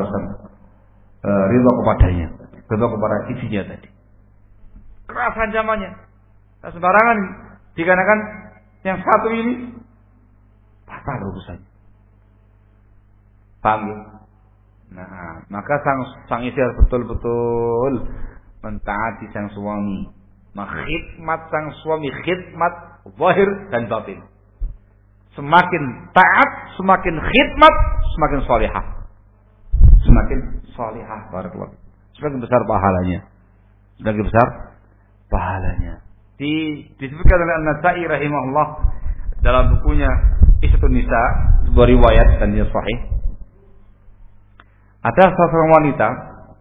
kepadanya, ridho kepada istrinya tadi. Keras ancamannya, tak sembarangan dikarenakan yang satu ini batal urusannya. Paham ya? Nah, maka sang istri harus betul-betul mentaati sang suami, mengkhidmat sang suami, khidmat zahir dan batin. Semakin taat, semakin khidmat, semakin salihah. Semakin salihah, barakallahu. Semakin besar pahalanya. Semakin besar pahalanya. Disebutkan oleh An-Nasa'i rahimahullah dalam bukunya Isatun Nisa, sebuah riwayat dan dia sahih. Ada seorang wanita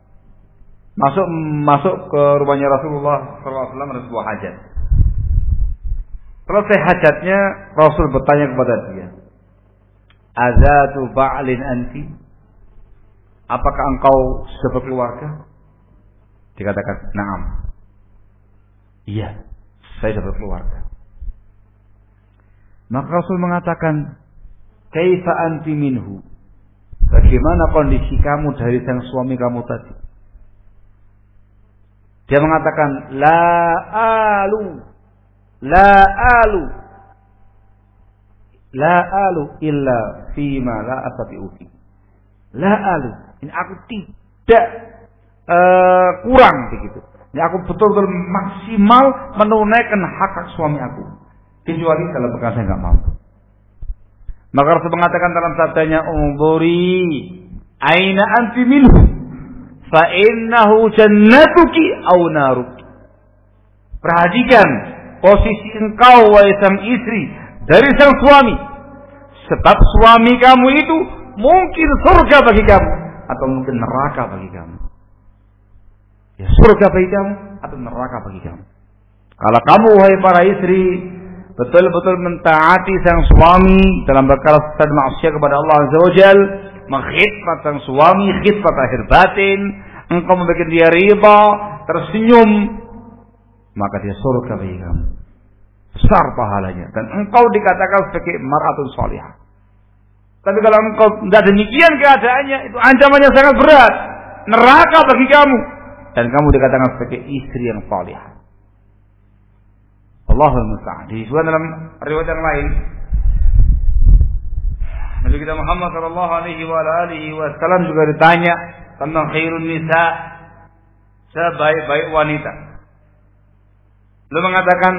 masuk ke rumahnya Rasulullah SAW ada sebuah hajat. Selesai hajatnya, Rasul bertanya kepada dia, "Azatu ba'lin anti?" Apakah engkau sudah berkeluarga? Dikatakan, "Na'am." Iya, saya sudah berkeluarga. Maka Rasul mengatakan, "Kaifa anti minhu?" Bagaimana kondisi kamu dari sang suami kamu tadi? Dia mengatakan, La alu illa fima la astati'u fi. La alu, ini aku tidak kurang begitu. Ini aku betul-betul maksimal menunaikan hak suami aku, kecuali kalau perkara saya enggak mampu. Maka Rasul mengatakan dalam sabdanya, "Unzuri aina anti minhu fa innahu jannatuki aw naruki." Perhatikan posisi engkau wahai sang istri dari sang suami, sebab suami kamu itu mungkin surga bagi kamu atau mungkin neraka bagi kamu. Ya, surga bagi kamu atau neraka bagi kamu. Kalau kamu wahai para istri betul-betul mentaati sang suami dalam perkara dan maksiat kepada Allah Azza wa Jal, mengkhidmat sang suami, khidmat lahir batin, engkau membuat dia riba, tersenyum, maka dia surga bagi kamu, besar pahalanya, dan engkau dikatakan sebagai mar'atun salihah. Tapi kalau engkau tidak demikian keadaannya, itu ancamannya sangat berat, neraka bagi kamu, dan kamu dikatakan sebagai istri yang salihah. Allahul musta'an. Disebutkan dalam riwayat yang lain, Nabi kita Muhammad sallallahu alaihi wasallam juga ditanya tentang khairun nisa, sebaik-baik wanita. Beliau mengatakan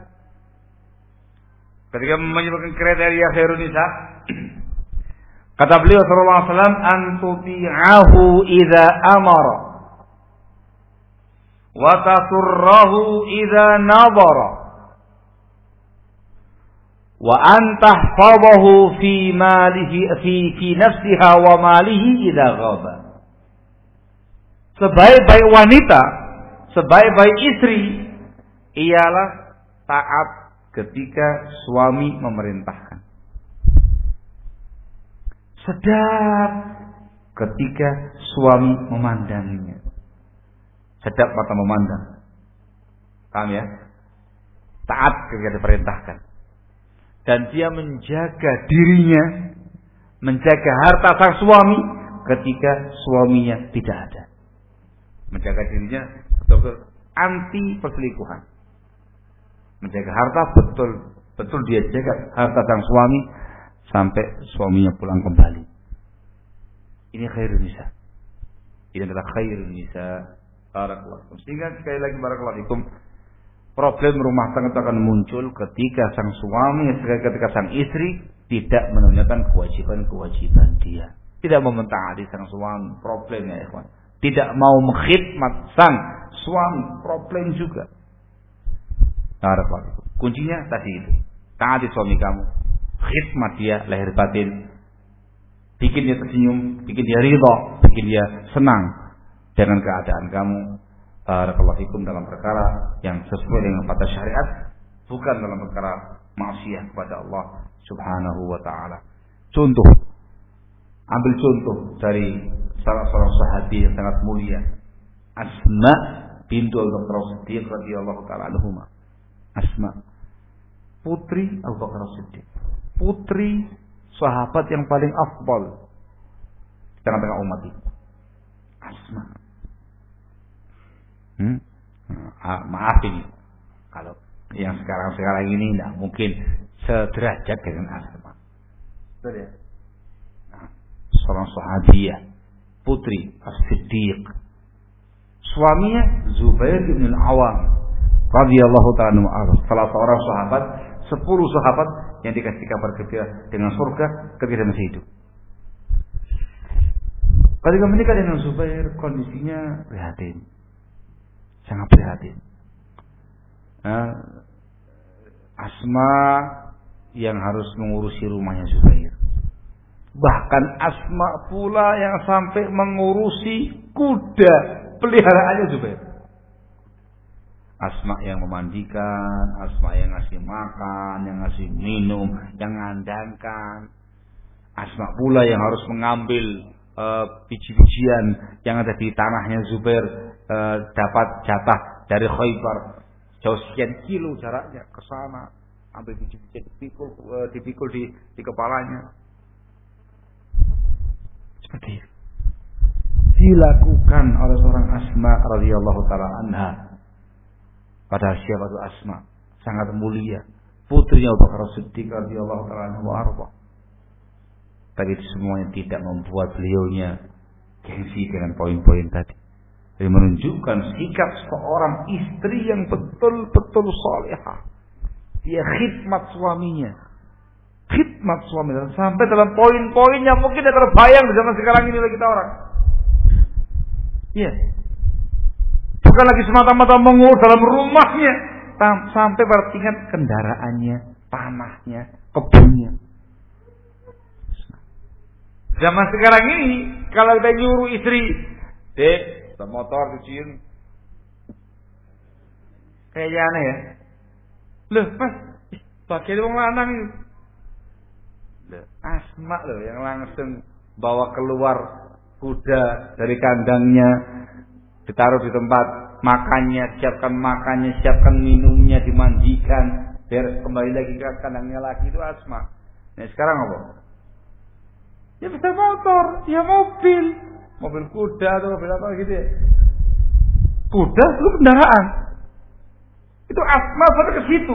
ketika menyebutkan kriteria khairun nisa, kata beliau sallallahu alaihi wasallam, "Antuti'ahu idza amara wa tasurrahu idza nadara wa antahfadhahu fi malihi fi nafsiha wa malihi idza ghaba." Sebaik-baik wanita, sebaik-baik istri ialah taat ketika suami memerintahkan, sedap ketika suami memandanginya, sedap mata memandang. Paham ya? Taat ketika diperintahkan. Dan dia menjaga dirinya, menjaga harta sang suami ketika suaminya tidak ada. Menjaga dirinya betul-betul anti perselingkuhan. Menjaga harta betul dia jaga harta sang suami sampai suaminya pulang kembali. Ini khairun nisa. Ini adalah khairun nisa. Barakallahu. Sehingga sekali lagi barakallahu fikum, problem rumah tangga akan muncul ketika sang suami, ketika sang istri tidak menunaikan kewajiban-kewajiban dia, tidak mementaati sang suami. Problemnya, ikhwan, tidak mau mengkhidmat sang suami, problem juga. Barakallahu. Kuncinya tadi itu. Taati suami kamu, khidmat dia lahir batin, bikin dia tersenyum, bikin dia ridha, bikin dia senang dengan keadaan kamu. Barakallahu fikum dalam perkara yang sesuai dengan patah syariat, bukan dalam perkara maksiat kepada Allah Subhanahu wa taala. Contoh, ambil contoh dari salah seorang sahabi yang sangat mulia, Asma bintu Abu Bakar As-Siddiq radhiyallahu taala anhuma. Asma, putri Abu Bakar As-Siddiq, putri sahabat yang paling afdal di tengah-tengah umat ini. Asma. Maaf ini, kalau yang sekarang ini tidak mungkin sederajat dengan Asma. Betul ya? Nah, seorang sahabiah, putri As-Siddiq. Suaminya Zubair bin Al-Awwam radhiyallahu ta'ala anhu, salah seorang sahabat, 10 sahabat yang dikasih kabar gembira dengan surga ketika masih hidup. Ketika menikah dengan Zubair, kondisinya prihatin, sangat prihatin. Asma yang harus mengurusi rumahnya Zubair. Bahkan Asma pula yang sampai mengurusi kuda peliharaannya Zubair. Asma yang memandikan, Asma yang ngasih makan, yang ngasih minum, yang ngandangkan. Asma pula yang harus mengambil biji-bijian yang ada di tanahnya Zubair, dapat jatah dari Khaybar. Jauh sekian kilo jaraknya ke sana, ambil biji-bijian dipikul di kepalanya. Seperti itu dilakukan oleh seorang Asma radhiyallahu taala anha. Padahal siapa itu Asma? Sangat mulia, putrinya Abu Bakar As-Siddiq radhiyallahu taala anhu arba. Tapi itu semuanya tidak membuat beliaunya gengsi dengan poin-poin tadi. Jadi menunjukkan sikap seorang istri yang betul-betul salihah. Dia khidmat suaminya. Khidmat suaminya sampai dalam poin-poin yang mungkin tidak terbayang di zaman sekarang ini oleh kita orang. Iya. Bukan lagi semata-mata mengurus dalam rumahnya, sampai pada tingkat kendaraannya, tanahnya, kebunnya. Zaman sekarang ini, kalau kita nyuruh istri, dek, motor cuciin, kayaknya aneh ya. Loh, mas, pakai wong lanang itu. Loh, Asma loh yang langsung bawa keluar kuda dari kandangnya, ditaruh di tempat makannya, siapkan minumnya, dimandikan, biar kembali lagi ke kandangnya lagi. Itu Asma. Nah sekarang apa? Ya bisa motor, ya mobil kuda atau mobil apa gitu ya. Kuda itu kendaraan. Itu Asma sampai ke situ.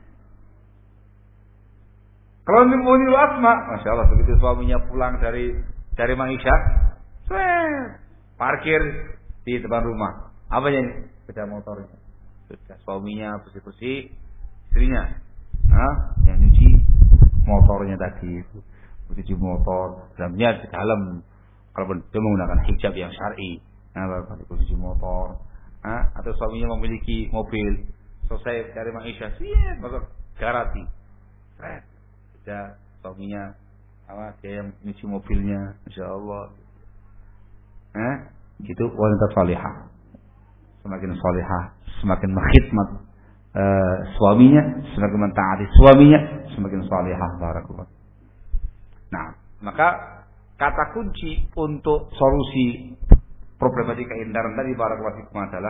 Kalau niru Asma, masya Allah, begitu suaminya pulang dari Maisha, parkir di depan rumah. Apa ini? Sepeda motornya. Sudah suaminya bersih-bersih, istrinya, yang nyuci motornya tadi itu. Cuci motor, dalamnya di dalam. Kalau dia menggunakan hijab yang syar'i, cuci motor. Atau suaminya memiliki mobil, selesai dari Maisha, masuk garasi. Sudah suaminya, dia yang nyuci mobilnya, insya Allah. Gitu wanita salihah. Semakin salihah, semakin mengkhidmat suaminya, semakin mentaati suaminya, semakin salihah. Barakallah. Nah, maka kata kunci untuk solusi problematika indaran tadi barakallahu fikum adalah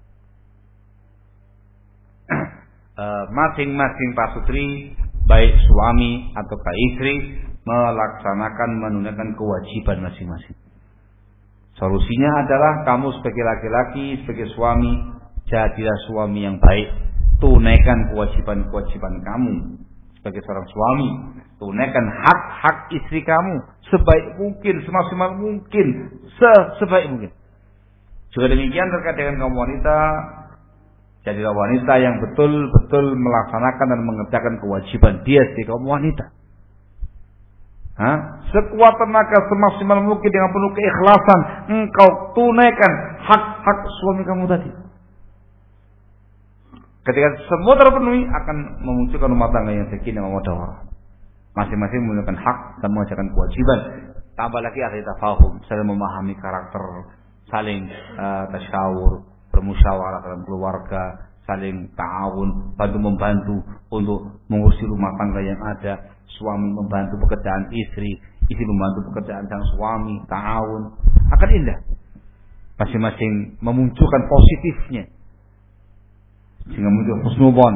masing-masing pasutri, baik suami atau istri, menunaikan kewajiban masing-masing. Solusinya adalah kamu sebagai laki-laki, sebagai suami, jadilah suami yang baik. Tunaikan kewajiban-kewajiban kamu sebagai seorang suami. Tunaikan hak-hak istri kamu sebaik mungkin, semaksimal mungkin, sebaik mungkin. Juga demikian terkait dengan kaum wanita, jadilah wanita yang betul-betul melaksanakan dan mengerjakan kewajiban dia sebagai kaum wanita. Sekuat tenaga, semaksimal mungkin dengan penuh keikhlasan engkau tunaikan hak-hak suami kamu tadi. Ketika semua terpenuhi akan memunculkan rumah tangga yang sakinah mawaddah warahmah. Masing-masing memiliki hak dan mengerjakan kewajiban. Tambah lagi ada tafahum, saling memahami karakter, saling tasyawur, bermusyawarah dalam keluarga, saling ta'awun, bantu-membantu untuk mengurusi rumah tangga yang ada. Suami membantu pekerjaan istri, istri membantu pekerjaan sang suami, ta'awun. Akan indah. Masing-masing memunculkan positifnya. Sehingga muncul husnubon.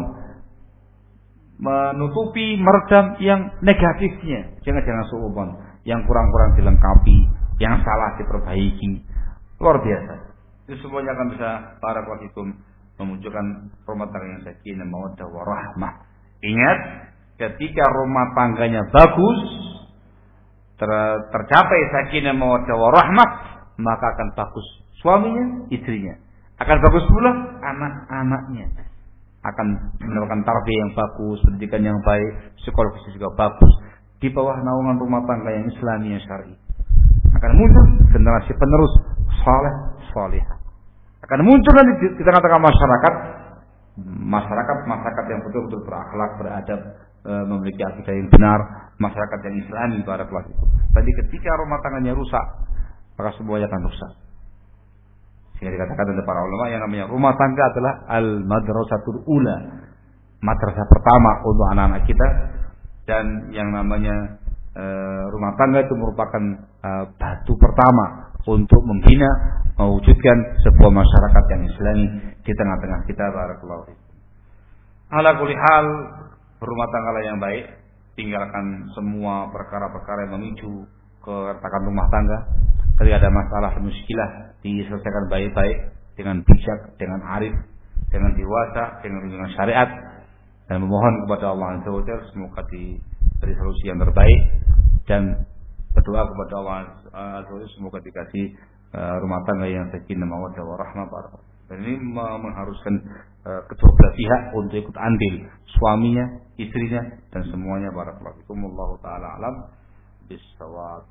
Menutupi meredam yang negatifnya. Jangan suubon. Yang kurang-kurang dilengkapi, yang salah diperbaiki. Luar biasa. Itu semuanya akan bisa barakallahu memunculkan rumah tangga yang sakinah mawaddah warahmah. Ingat, ketika rumah tangganya bagus, tercapai sakinah mawaddah warahmah, maka akan bagus suaminya, istrinya. Akan bagus pula anak-anaknya. Akan mendapatkan tarbiyah yang bagus, pendidikan yang baik, psikologis juga bagus. Di bawah naungan rumah tangga yang islami yang syar'i. Akan muncul generasi penerus saleh, salihah. Akan muncul nanti di tengah-tengah masyarakat yang betul-betul berakhlak, beradab, memiliki akidah yang benar, masyarakat yang islami barakallahu fikum. Tadi ketika rumah tangganya rusak, maka semuanya akan rusak. Sehingga dikatakan oleh para ulama yang namanya rumah tangga adalah al-madrasatul ula, madrasah pertama untuk anak-anak kita, dan yang namanya rumah tangga itu merupakan batu pertama untuk membina, mewujudkan sebuah masyarakat yang islami di tengah-tengah kita barakallahu fikum. Ala kulli hal, berumah tangga yang baik, tinggalkan semua perkara-perkara yang memicu keretakan rumah tangga. Ketika ada masalah muskilah, diselesaikan baik-baik dengan bijak, dengan arif, dengan dewasa, dengan syariat, dan memohon kepada Allah Azza wa Jalla semoga diberi solusi yang terbaik, dan berdoa kepada Allah Azza wa Jalla semoga dikasih rumah tangga yang sakinah mawaddah warahmah. Dan ini mengharuskan kedua belah pihak untuk ikut andil, suaminya, istrinya, dan semuanya. Barakallahu fikum. Wallahu taala alam bis-shawab.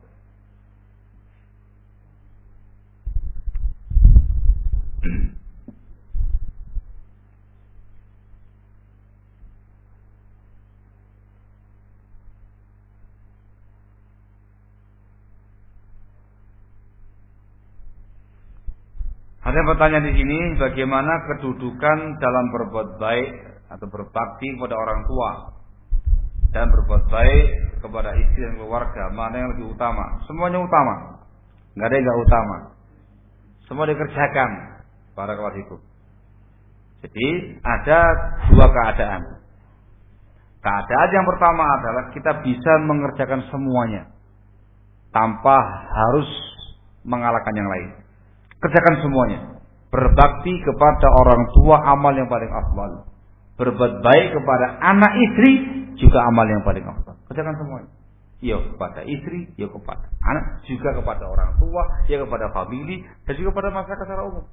Ada pertanyaan di sini, bagaimana kedudukan dalam berbuat baik atau berbakti kepada orang tua dan berbuat baik kepada istri dan keluarga, mana yang lebih utama? Semuanya utama, nggak ada yang nggak utama. Semua dikerjakan. Barakallahu fikum. Jadi ada dua keadaan. Keadaan yang pertama adalah kita bisa mengerjakan semuanya tanpa harus mengalahkan yang lain. Kerjakan semuanya. Berbakti kepada orang tua amal yang paling afdal. Berbuat baik kepada anak istri juga amal yang paling afdal. Kerjakan semuanya. Ya kepada istri, ya kepada anak, juga kepada orang tua, ya kepada famili, dan juga kepada masyarakat secara umum.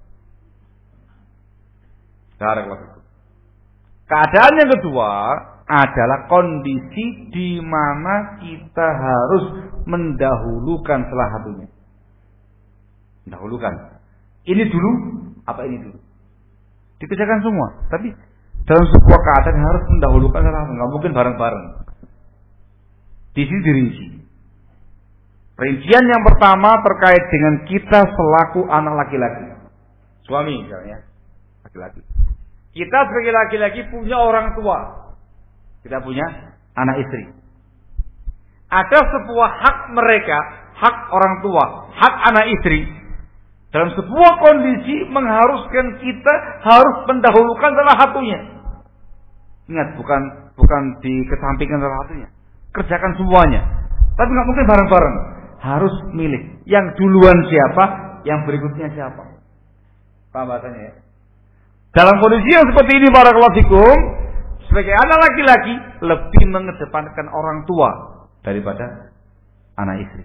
Keadaan yang kedua adalah kondisi di mana kita harus mendahulukan salah satunya. Mendahulukan. Ini dulu, apa ini dulu? Dikerjakan semua, tapi dalam sebuah keadaan harus mendahulukan salah satu. Nggak mungkin bareng-bareng. Di sini dirinci. Rincian yang pertama terkait dengan kita selaku anak laki-laki. Suami misalnya, laki-laki. Kita sebagai laki-laki punya orang tua. Kita punya anak istri. Ada sebuah hak mereka, hak orang tua, hak anak istri. Dalam sebuah kondisi mengharuskan kita harus mendahulukan salah satunya. Ingat, bukan dikesampingkan salah satunya. Kerjakan semuanya. Tapi nggak mungkin bareng-bareng. Harus milih. Yang duluan siapa, yang berikutnya siapa. Paham bahasanya ya? Dalam kondisi yang seperti ini barakallahu fikum, sebagai anak laki-laki lebih mengedepankan orang tua daripada anak istri.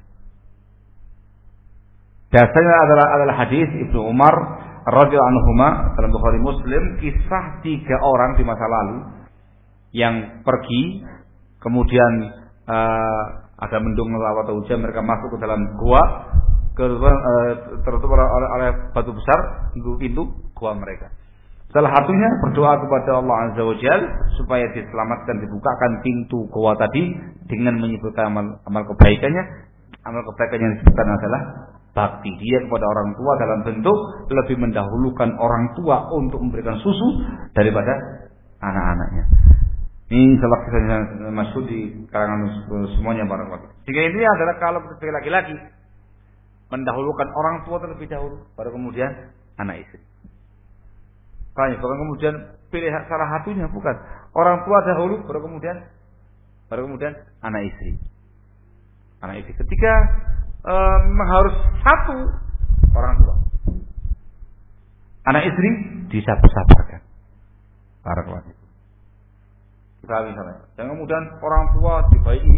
Dasarnya adalah hadis Ibnu Umar radhiyallahu anhuma dalam Bukhari Muslim, kisah 3 orang di masa lalu yang pergi kemudian ada mendung atau hujan, mereka masuk ke dalam gua, tertutup oleh batu besar pintu gua mereka. Salah satunya berdoa kepada Allah Azza wa Jalla supaya diselamatkan, dibukakan pintu gua tadi dengan menyebutkan amal kebaikannya. Amal kebaikan yang disebutkan adalah bakti dia kepada orang tua dalam bentuk lebih mendahulukan orang tua untuk memberikan susu daripada anak-anaknya. Ini salah kisah masyhur di kalangan semuanya para ulama. Jika ini adalah kalau sebagai laki-laki mendahulukan orang tua terlebih dahulu, baru kemudian anak istri. Bukan kemudian pilih salah satunya, bukan. Orang tua dahulu, baru kemudian anak istri. Anak istri. Ketika memang harus satu orang tua. Anak istri disabar-sabarkan. Barakallahu. Kita misalnya, dan kemudian orang tua dibaiki,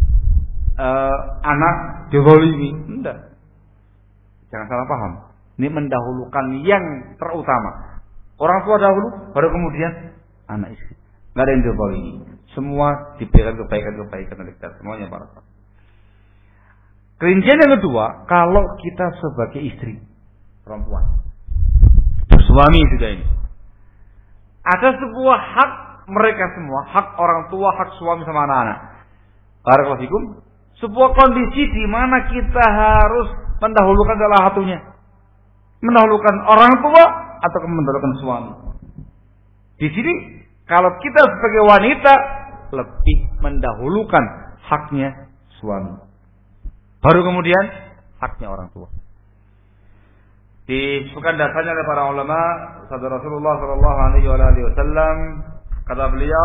anak dizalimi, enggak. Jangan salah paham. Ini mendahulukan yang terutama. Orang tua dahulu, baru kemudian anak istri. Enggak ada yang dizalimi. Semua diberikan kebaikan oleh kita semuanya para sahabat. Kerincian yang kedua, kalau kita sebagai istri perempuan, suami juga ini, ada sebuah hak mereka semua, hak orang tua, hak suami sama anak-anak. Barakallahu fikum. Sebuah kondisi di mana kita harus mendahulukan salah satunya. Mendahulukan orang tua atau mendahulukan suami. Di sini kalau kita sebagai wanita lebih mendahulukan haknya suami. Baru kemudian haknya orang tua. Disebutkan dasarnya oleh para ulama, sabda Rasulullah sallallahu alaihi wasallam, kata beliau,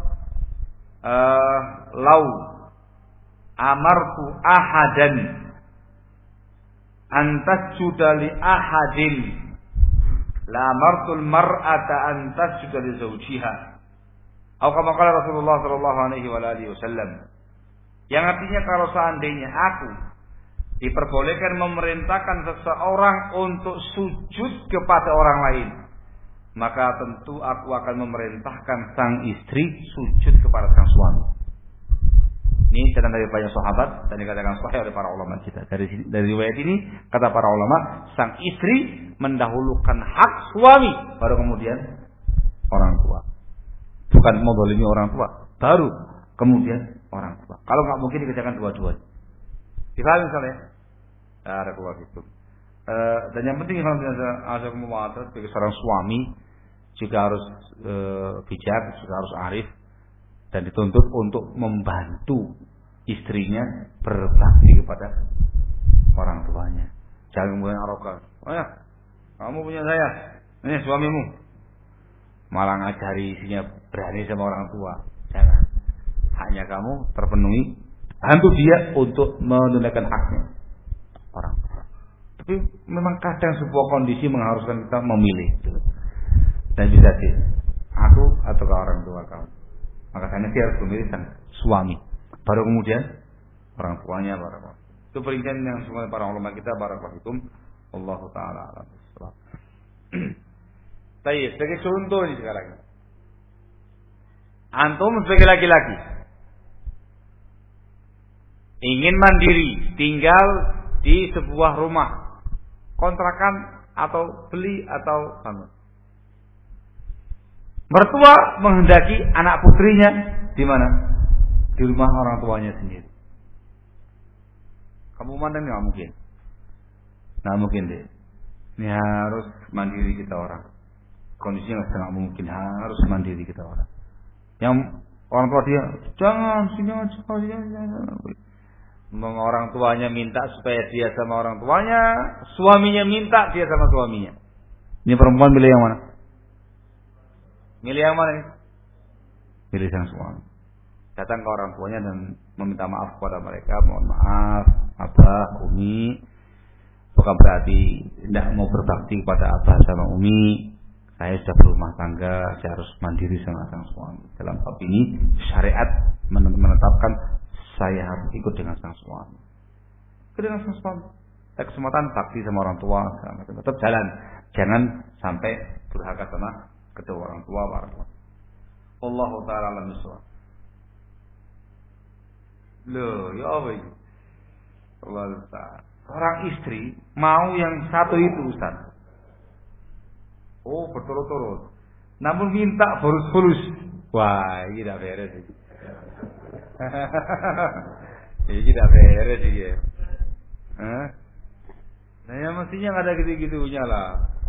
lau amartu ahadan an tasjuda li ahadin la amartul mar'ata an tasjuda li zawjiha. Atau kama qala Rasulullah sallallahu alaihi wasallam. Yang artinya kalau seandainya aku diperbolehkan memerintahkan seseorang untuk sujud kepada orang lain, maka tentu aku akan memerintahkan sang istri sujud kepada sang suami. Ini catatan dari banyak sahabat dan dikatakan sahih oleh para ulama kita. Dari riwayat ini kata para ulama, sang istri mendahulukan hak suami, baru kemudian orang tua. Bukan menzalimi orang tua, baru kemudian orang tua. Kalau nggak mungkin dikerjakan dua-duanya. Dipahami misalnya? Ada keluar itu. Dan yang penting kalau ada kemudian sebagai seorang suami juga harus bijak, juga harus arif dan dituntut untuk membantu istrinya berbakti kepada orang tuanya. Jangan kemudian arogan. Oh ya, kamu punya saya, ini suamimu. Malah ngajari isinya berani sama orang tua. Jangan. Haknya kamu terpenuhi, bantu dia untuk menunaikan haknya orang tua. Tapi memang kadang sebuah kondisi mengharuskan kita memilih. Dan bisa sih, aku atau orang tua kamu. Maka saya harus memilih sang suami. Baru kemudian orang tuanya barakallahu. Itu perincian yang semua para ulama kita barakallahu. Allahu taala alam. Baik, sebagai contoh ini sekarang. Antum sebagai laki-laki ingin mandiri, tinggal di sebuah rumah, kontrakan atau beli atau bangun. Mertua menghendaki anak putrinya di mana? Di rumah orang tuanya sendiri. Kamu mandang nggak mungkin? Nggak mungkin deh. Ini harus mandiri kita orang. Kondisinya sangat mungkin harus mandiri kita orang. Yang orang tua dia jangan. Orang tuanya minta supaya dia sama orang tuanya, suaminya minta dia sama suaminya. Ini perempuan pilih yang mana? Milih yang mana ini? Pilih sang suami. Datang ke orang tuanya dan meminta maaf kepada mereka. Mohon maaf, Abah, Umi. Bukan berarti tidak mau berbakti kepada Abah sama Umi. Saya sudah berumah tangga, saya harus mandiri sama sang suami. Dalam bab ini syariat menetapkan saya harus ikut dengan sang suami. Ikut dengan sang suami. Ada kesempatan bakti sama orang tua, tetap jalan. Jangan sampai durhaka sama kedua orang tua. Wallahu ta'ala alam bissawab. Loh, ya apa ini? Allah Ustaz. Seorang istri mau yang satu itu Ustaz. Oh, berturut-turut. Namun minta fulus-fulus. Wah, ini tidak beres ini. Ini tidak beres ini ya. Nah ya mestinya nggak ada gitu-gitunya lah.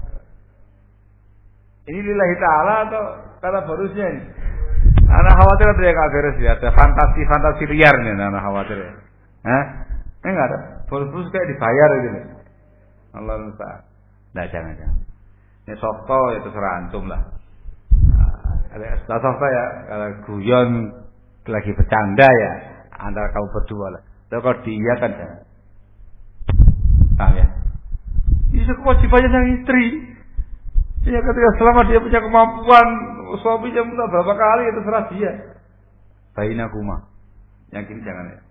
Ini lillahi ta'ala atau kata bonusnya ini? Anak khawatir ada yang nggak beres ya. Ada fantasi-fantasi liar nih anak khawatir ya. Ini nggak ada. Bonus kayak dibayar gitu. Allah Ustaz. Nah jangan. Ini softo ya terserah antum lah. Nah, softo ya kalau guyon lagi bercanda ya antara kamu berdua lah. Tapi kalau dia kan jangan. Paham ya? Ini kewajibannya sang istri. Ya ketika selama dia punya kemampuan suaminya minta berapa kali itu terserah dia. Bainakuma. Yang ini jangan ya.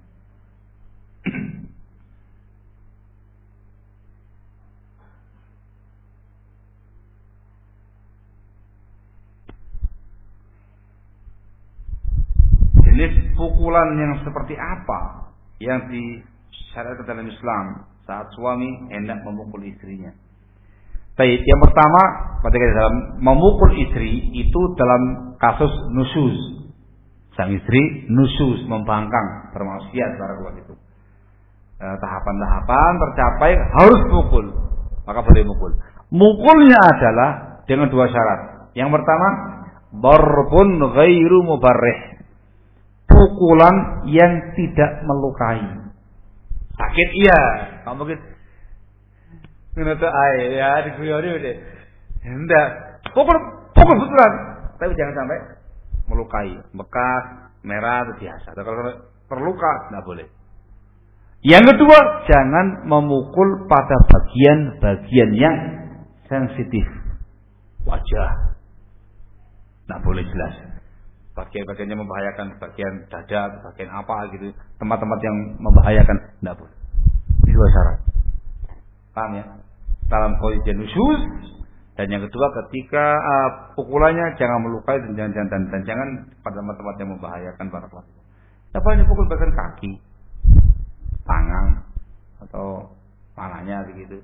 Jenis pukulan yang seperti apa yang disyariatkan dalam Islam saat suami hendak memukul istrinya? Baik, yang pertama ketika dalam memukul istri itu dalam kasus nusyuz. Sang istri nusyuz, membangkang, bermaksiat barakallahu itu. Tahapan-tahapan tercapai harus pukul, maka boleh mukul. Mukulnya adalah dengan dua syarat. Yang pertama, darbun ghairu mubarrih. Pukulan yang tidak melukai. Sakit iya, kamu gitu. Menurut air ya diguyoni udah. Hendak pukul betulan, tapi jangan sampai melukai, bekas, merah itu biasa. Kalau terluka tidak boleh. Yang kedua, jangan memukul pada bagian-bagian yang sensitif. Wajah. Tidak boleh jelas. Bagian-bagian yang membahayakan, bagian dada, bagian apa gitu, tempat-tempat yang membahayakan, tidak boleh. Ini dua syarat. Paham ya? Dalam kondisi nusyuz, dan yang kedua ketika pukulannya jangan melukai dan jangan pada tempat-tempat yang membahayakan para pelaku. Siapa yang pukul bagian kaki, tangan, atau mananya begitu.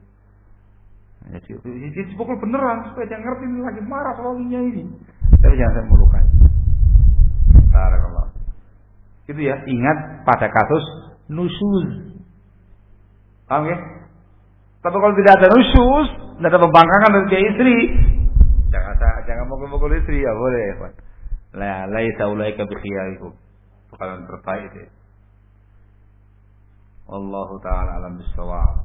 Jadi pukul beneran supaya jangan ngerti ini lagi marah suaminya ini. Tapi jangan sampai melukai. Barakallah. Gitu ya, ingat pada kasus nusyuz. Paham ya? Tapi kalau tidak ada nusyuz, tidak ada pembangkangan dari istri, jangan mukul-mukul istri ya boleh ya, Pak. La laisa ulaika bi khiyarikum. Bukan terbaik itu. Wallahu taala alam bisawab.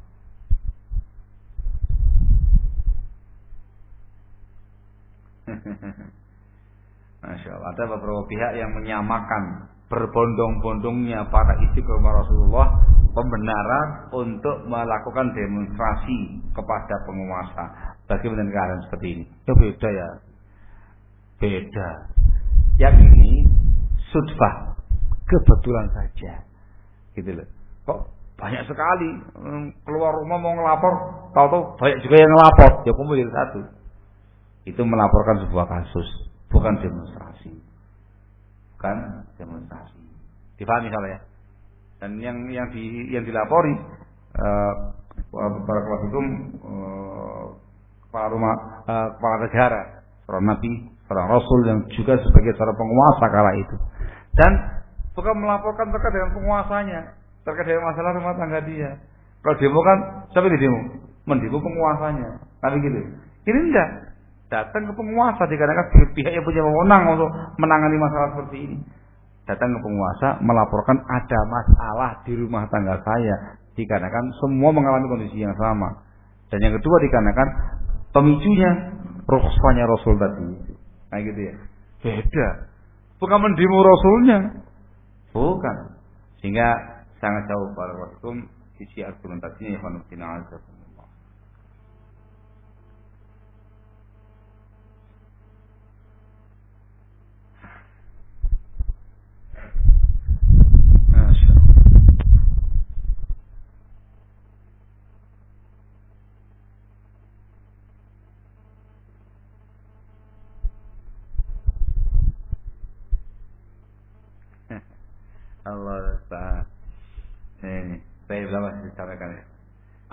Masya Allah. Ada beberapa pihak yang menyamakan berbondong-bondongnya para istri ke rumah Rasulullah pembenaran untuk melakukan demonstrasi kepada penguasa. Bagaimana keadaan seperti ini? Ya beda ya. Beda. Yang ini sudfah, kebetulan saja. Gitu loh. Kok banyak sekali keluar rumah mau ngelapor, tahu-tahu banyak juga yang ngelapor. Ya kumpul jadi satu. Itu melaporkan sebuah kasus. Bukan demonstrasi. Bukan demonstrasi. Dipahami salah ya? Dan yang dilapori para kelas hukum kepala negara, seorang nabi, seorang rasul yang juga sebagai seorang penguasa kala itu. Dan bukan melaporkan terkait dengan penguasanya, terkait dengan masalah rumah tangga dia. Kalau demo kan siapa yang demo? Mendemo penguasanya. Tapi gitu. Ini enggak. Datang ke penguasa dikarenakan pihak yang punya wewenang untuk menangani masalah seperti ini. Datang ke penguasa melaporkan ada masalah di rumah tangga saya dikarenakan semua mengalami kondisi yang sama. Dan yang kedua dikarenakan pemicunya rukhsahnya Rasul tadi. Nah gitu ya. Beda. Bukan mendemo Rasulnya. Bukan. Sehingga sangat jauh para rasul sisi argumentasinya ya fanusina azza. Allah Ta'ala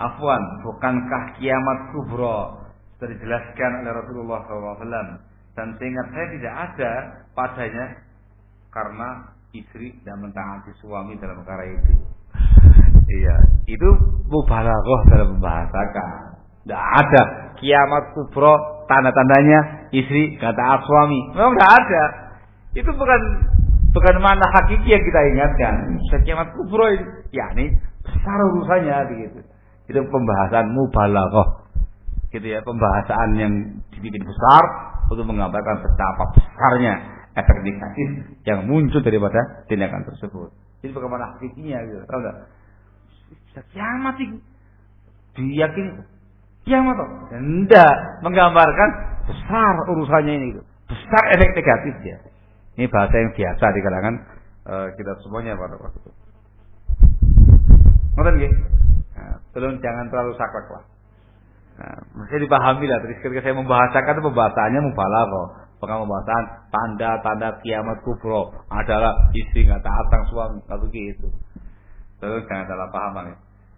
Afwan, bukankah kiamat kubra sudah dijelaskan oleh Rasulullah SAW? Dan seingat saya tidak ada padanya karena istri tidak mentaati suami dalam perkara itu. Iya, itu mubalaghah dalam membahasakan. Tidak ada kiamat kubra tanda-tandanya istri gak taat suami. Memang tidak ada. Itu bukan mana hakiki yang kita ingatkan. Kiamat kubra itu, yakni besar urusannya begitu. Itu pembahasan mubalaghah. Gitu ya, pembahasan yang dibikin besar untuk menggambarkan betapa besarnya efek negatif yang muncul daripada tindakan tersebut. Jadi bagaimana hakikinya gitu. Tahu enggak? Kiamat itu diyakini kiamat toh. Tidak menggambarkan besar urusannya ini gitu. Besar efek negatifnya. Ini bahasa yang biasa di kalangan kita semuanya pada waktu itu. Ngoten nggih? Nah, tolong jangan terlalu saklek lah. Nah, mesti dipahami lah. Terus ketika saya membahasakan itu pembahasannya mubalaghah. Bukan pembahasan tanda-tanda kiamat kubra adalah istri nggak taat sang suami, nggak begitu. Terus jangan salah paham ya.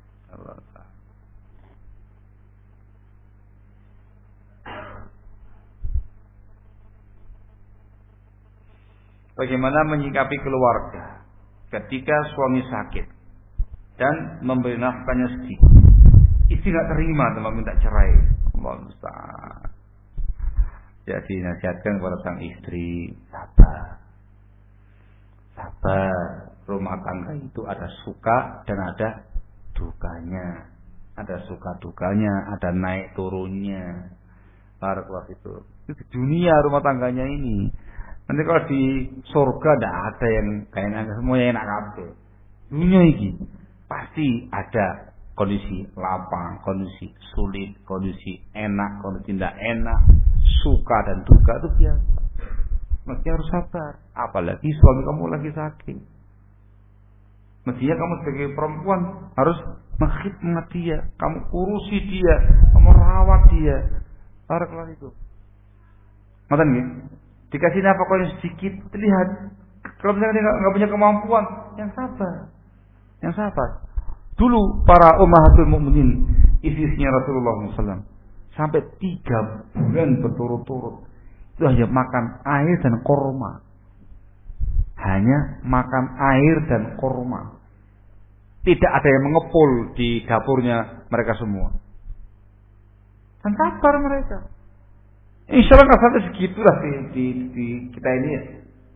Bagaimana menyikapi keluarga ketika suami sakit dan memberi nafkahnya sedikit? Istri nggak terima sama minta cerai. Allah musta'an. Jadi nasihatkan kepada sang istri, sabar. Sabar. Rumah tangga itu ada suka dan ada dukanya. Ada suka dukanya, ada naik turunnya. Barakallahu itu. Itu dunia rumah tangganya ini. Nanti kalau di surga tidak ada yang kayak semuanya enak kabeh. Dunia ini pasti ada kondisi lapang, kondisi sulit, kondisi enak, kondisi tidak enak, suka dan duka itu biasa. Mesti harus sabar. Apalagi suami kamu lagi sakit. Mestinya kamu sebagai perempuan harus mengkhidmat dia, kamu urusi dia, kamu rawat dia. Barakallahu itu. Ngoten nggih? Dikasih nafkahnya sedikit, lihat. Kalau misalnya dia nggak punya kemampuan, yang sabar. Yang sabar. Dulu para ummahatul mukminin, istri-istrinya Rasulullah SAW, sampai 3 bulan berturut-turut itu hanya makan air dan korma. Hanya makan air dan korma. Tidak ada yang mengepul di dapurnya mereka semua. Dan sabar mereka. Insya Allah nggak sampai segitulah di kita ini ya.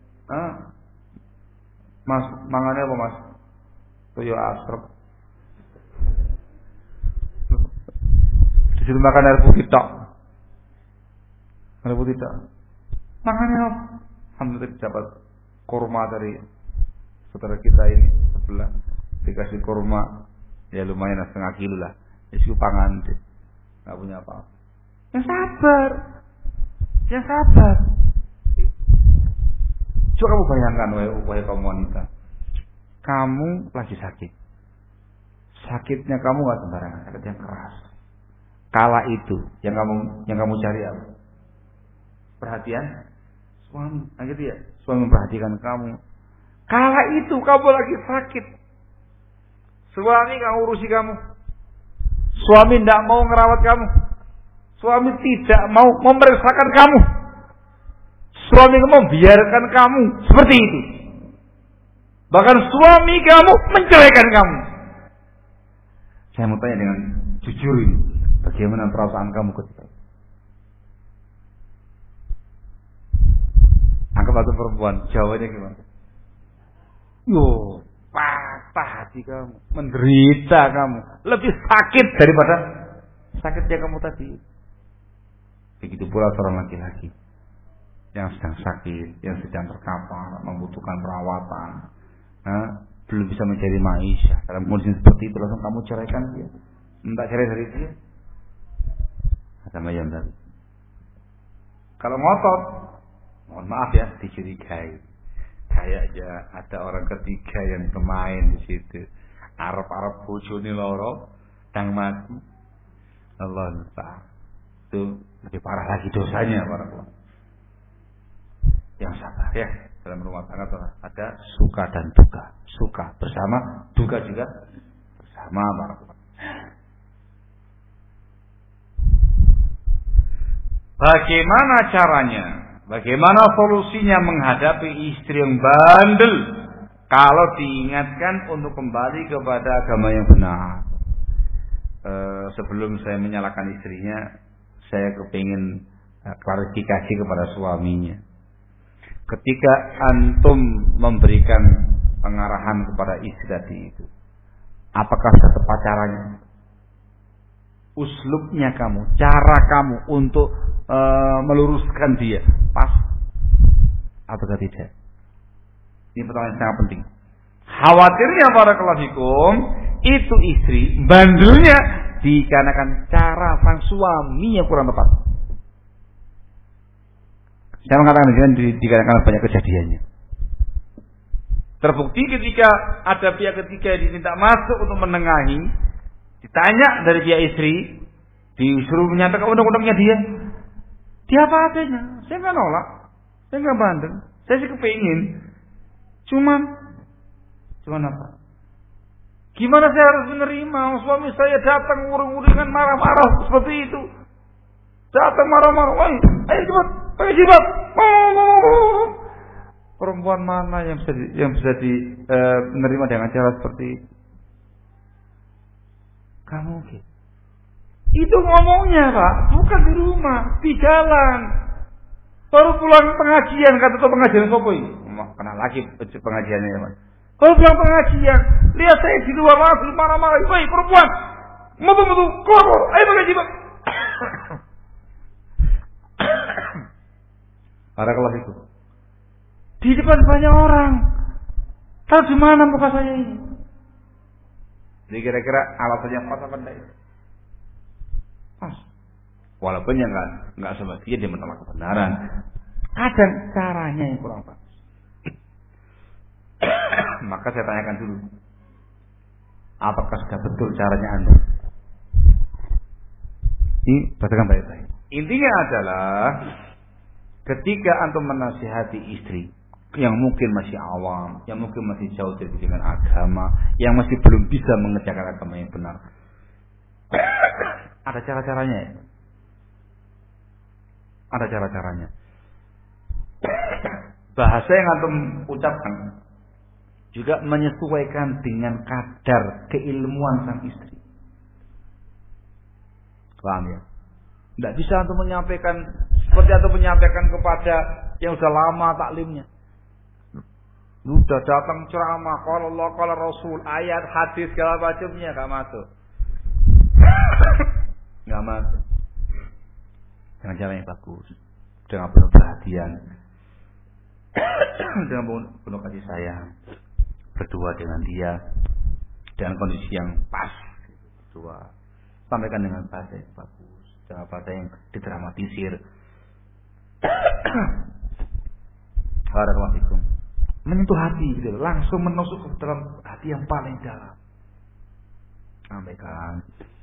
Mas, mangannya apa mas? Toyo asrep. Disuruh makan air putih tok. Air putih tok. Mangannya apa? Alhamdulillah dapat kurma dari saudara kita ini sebelah. Dikasih kurma, ya lumayan setengah kilo lah. Isi pangan, nggak punya apa-apa. Yang sabar. Yang sabar. Coba kamu bayangkan, wahai kaum wanita, kamu lagi sakit. Sakitnya kamu nggak sembarangan, sakit yang keras. Kala itu yang kamu cari apa? Perhatian suami, gitu ya. Suami memperhatikan kamu. Kala itu kamu lagi sakit. Suami nggak ngurusi kamu. Suami tidak mau ngerawat kamu. Suami tidak mau memeriksakan kamu. Suami membiarkan kamu seperti itu. Bahkan suami kamu menceraikan kamu. Saya mau tanya dengan jujur ini, bagaimana perasaan kamu ketika itu? Anggap satu perempuan, jawabannya gimana? Yo, patah hati kamu, menderita kamu, lebih sakit daripada sakitnya kamu tadi. Begitu pula seorang laki-laki yang sedang sakit, yang sedang terkapar, membutuhkan perawatan, belum bisa mencari maisha. Dalam kondisi seperti itu langsung kamu ceraikan dia, minta cerai dari dia. Sama yang tadi. Kalau ngotot, mohon maaf ya, dicurigai. Kayaknya ada orang ketiga yang bermain di situ. Arab bojone loro, dang mati. Allah Ta'ala. Itu lebih parah lagi dosanya para ulama. Yang sabar ya, dalam rumah tangga ada suka dan duka. Suka bersama, duka juga bersama para ulama. Bagaimana caranya? Bagaimana solusinya menghadapi istri yang bandel kalau diingatkan untuk kembali kepada agama yang benar? Sebelum saya menyalahkan istrinya, saya kepingin klarifikasi kepada suaminya. Ketika antum memberikan pengarahan kepada istri tadi itu, apakah sudah tepat caranya? Uslubnya kamu, cara kamu untuk meluruskan dia pas atau tidak? Ini pertanyaan yang sangat penting. Khawatirnya barakallahu fikum, itu istri bandelnya dikarenakan cara sang suami yang kurang tepat. Saya mengatakan dikarenakan banyak kejadiannya. Terbukti ketika ada pihak ketiga yang diminta masuk untuk menengahi, ditanya dari pihak istri, disuruh menyatakan undang-undangnya dia apa adanya. Saya nggak nolak, saya nggak bandel, saya sih kepingin. Cuman apa? Gimana saya harus menerima suami saya datang uring-uringan marah-marah seperti itu? Datang marah-marah, ayo cepat, pakai jilbab. Perempuan mana yang bisa menerima dengan cara seperti itu? Kamu mungkin. Itu ngomongnya Pak, bukan di rumah, di jalan. Baru pulang pengajian, kata tuh pengajian sopo ini. Kenal lagi pengajiannya ya Mas. Baru pulang pengajian, lihat saya di luar langsung marah-marah. Woi perempuan, mau keluar, ayo pakai jilbab. Barakallahu fikum. Di depan banyak orang. Tahu di mana muka saya ini? Jadi kira-kira alasannya pas apa enggak? Pas. Walaupun ya enggak semestinya dia menolak kebenaran. Ada caranya yang kurang pas. Maka saya tanyakan dulu. Apakah sudah betul caranya Anda? Ini perhatikan baik-baik. Intinya adalah ketika antum menasihati istri yang mungkin masih awam, yang mungkin masih jauh dari dengan agama, yang masih belum bisa mengerjakan agama yang benar, ada cara-caranya. Ada cara-caranya. Bahasa yang antum ucapkan juga menyesuaikan dengan kadar keilmuan sang istri. Paham ya? Tidak bisa antum menyampaikan seperti antum menyampaikan kepada yang sudah lama taklimnya. Sudah datang ceramah, qala Allah, qala Rasul, ayat, hadis segala macamnya enggak masuk. Enggak masuk. Dengan cara yang bagus, dengan penuh perhatian, dengan penuh kasih sayang, berdua dengan dia, dengan kondisi yang pas, berdua. Sampaikan dengan bahasa yang bagus, dengan bahasa yang didramatisir. Barakallahu fikum. Menyentuh hati gitu, langsung menusuk ke dalam hati yang paling dalam. Sampaikan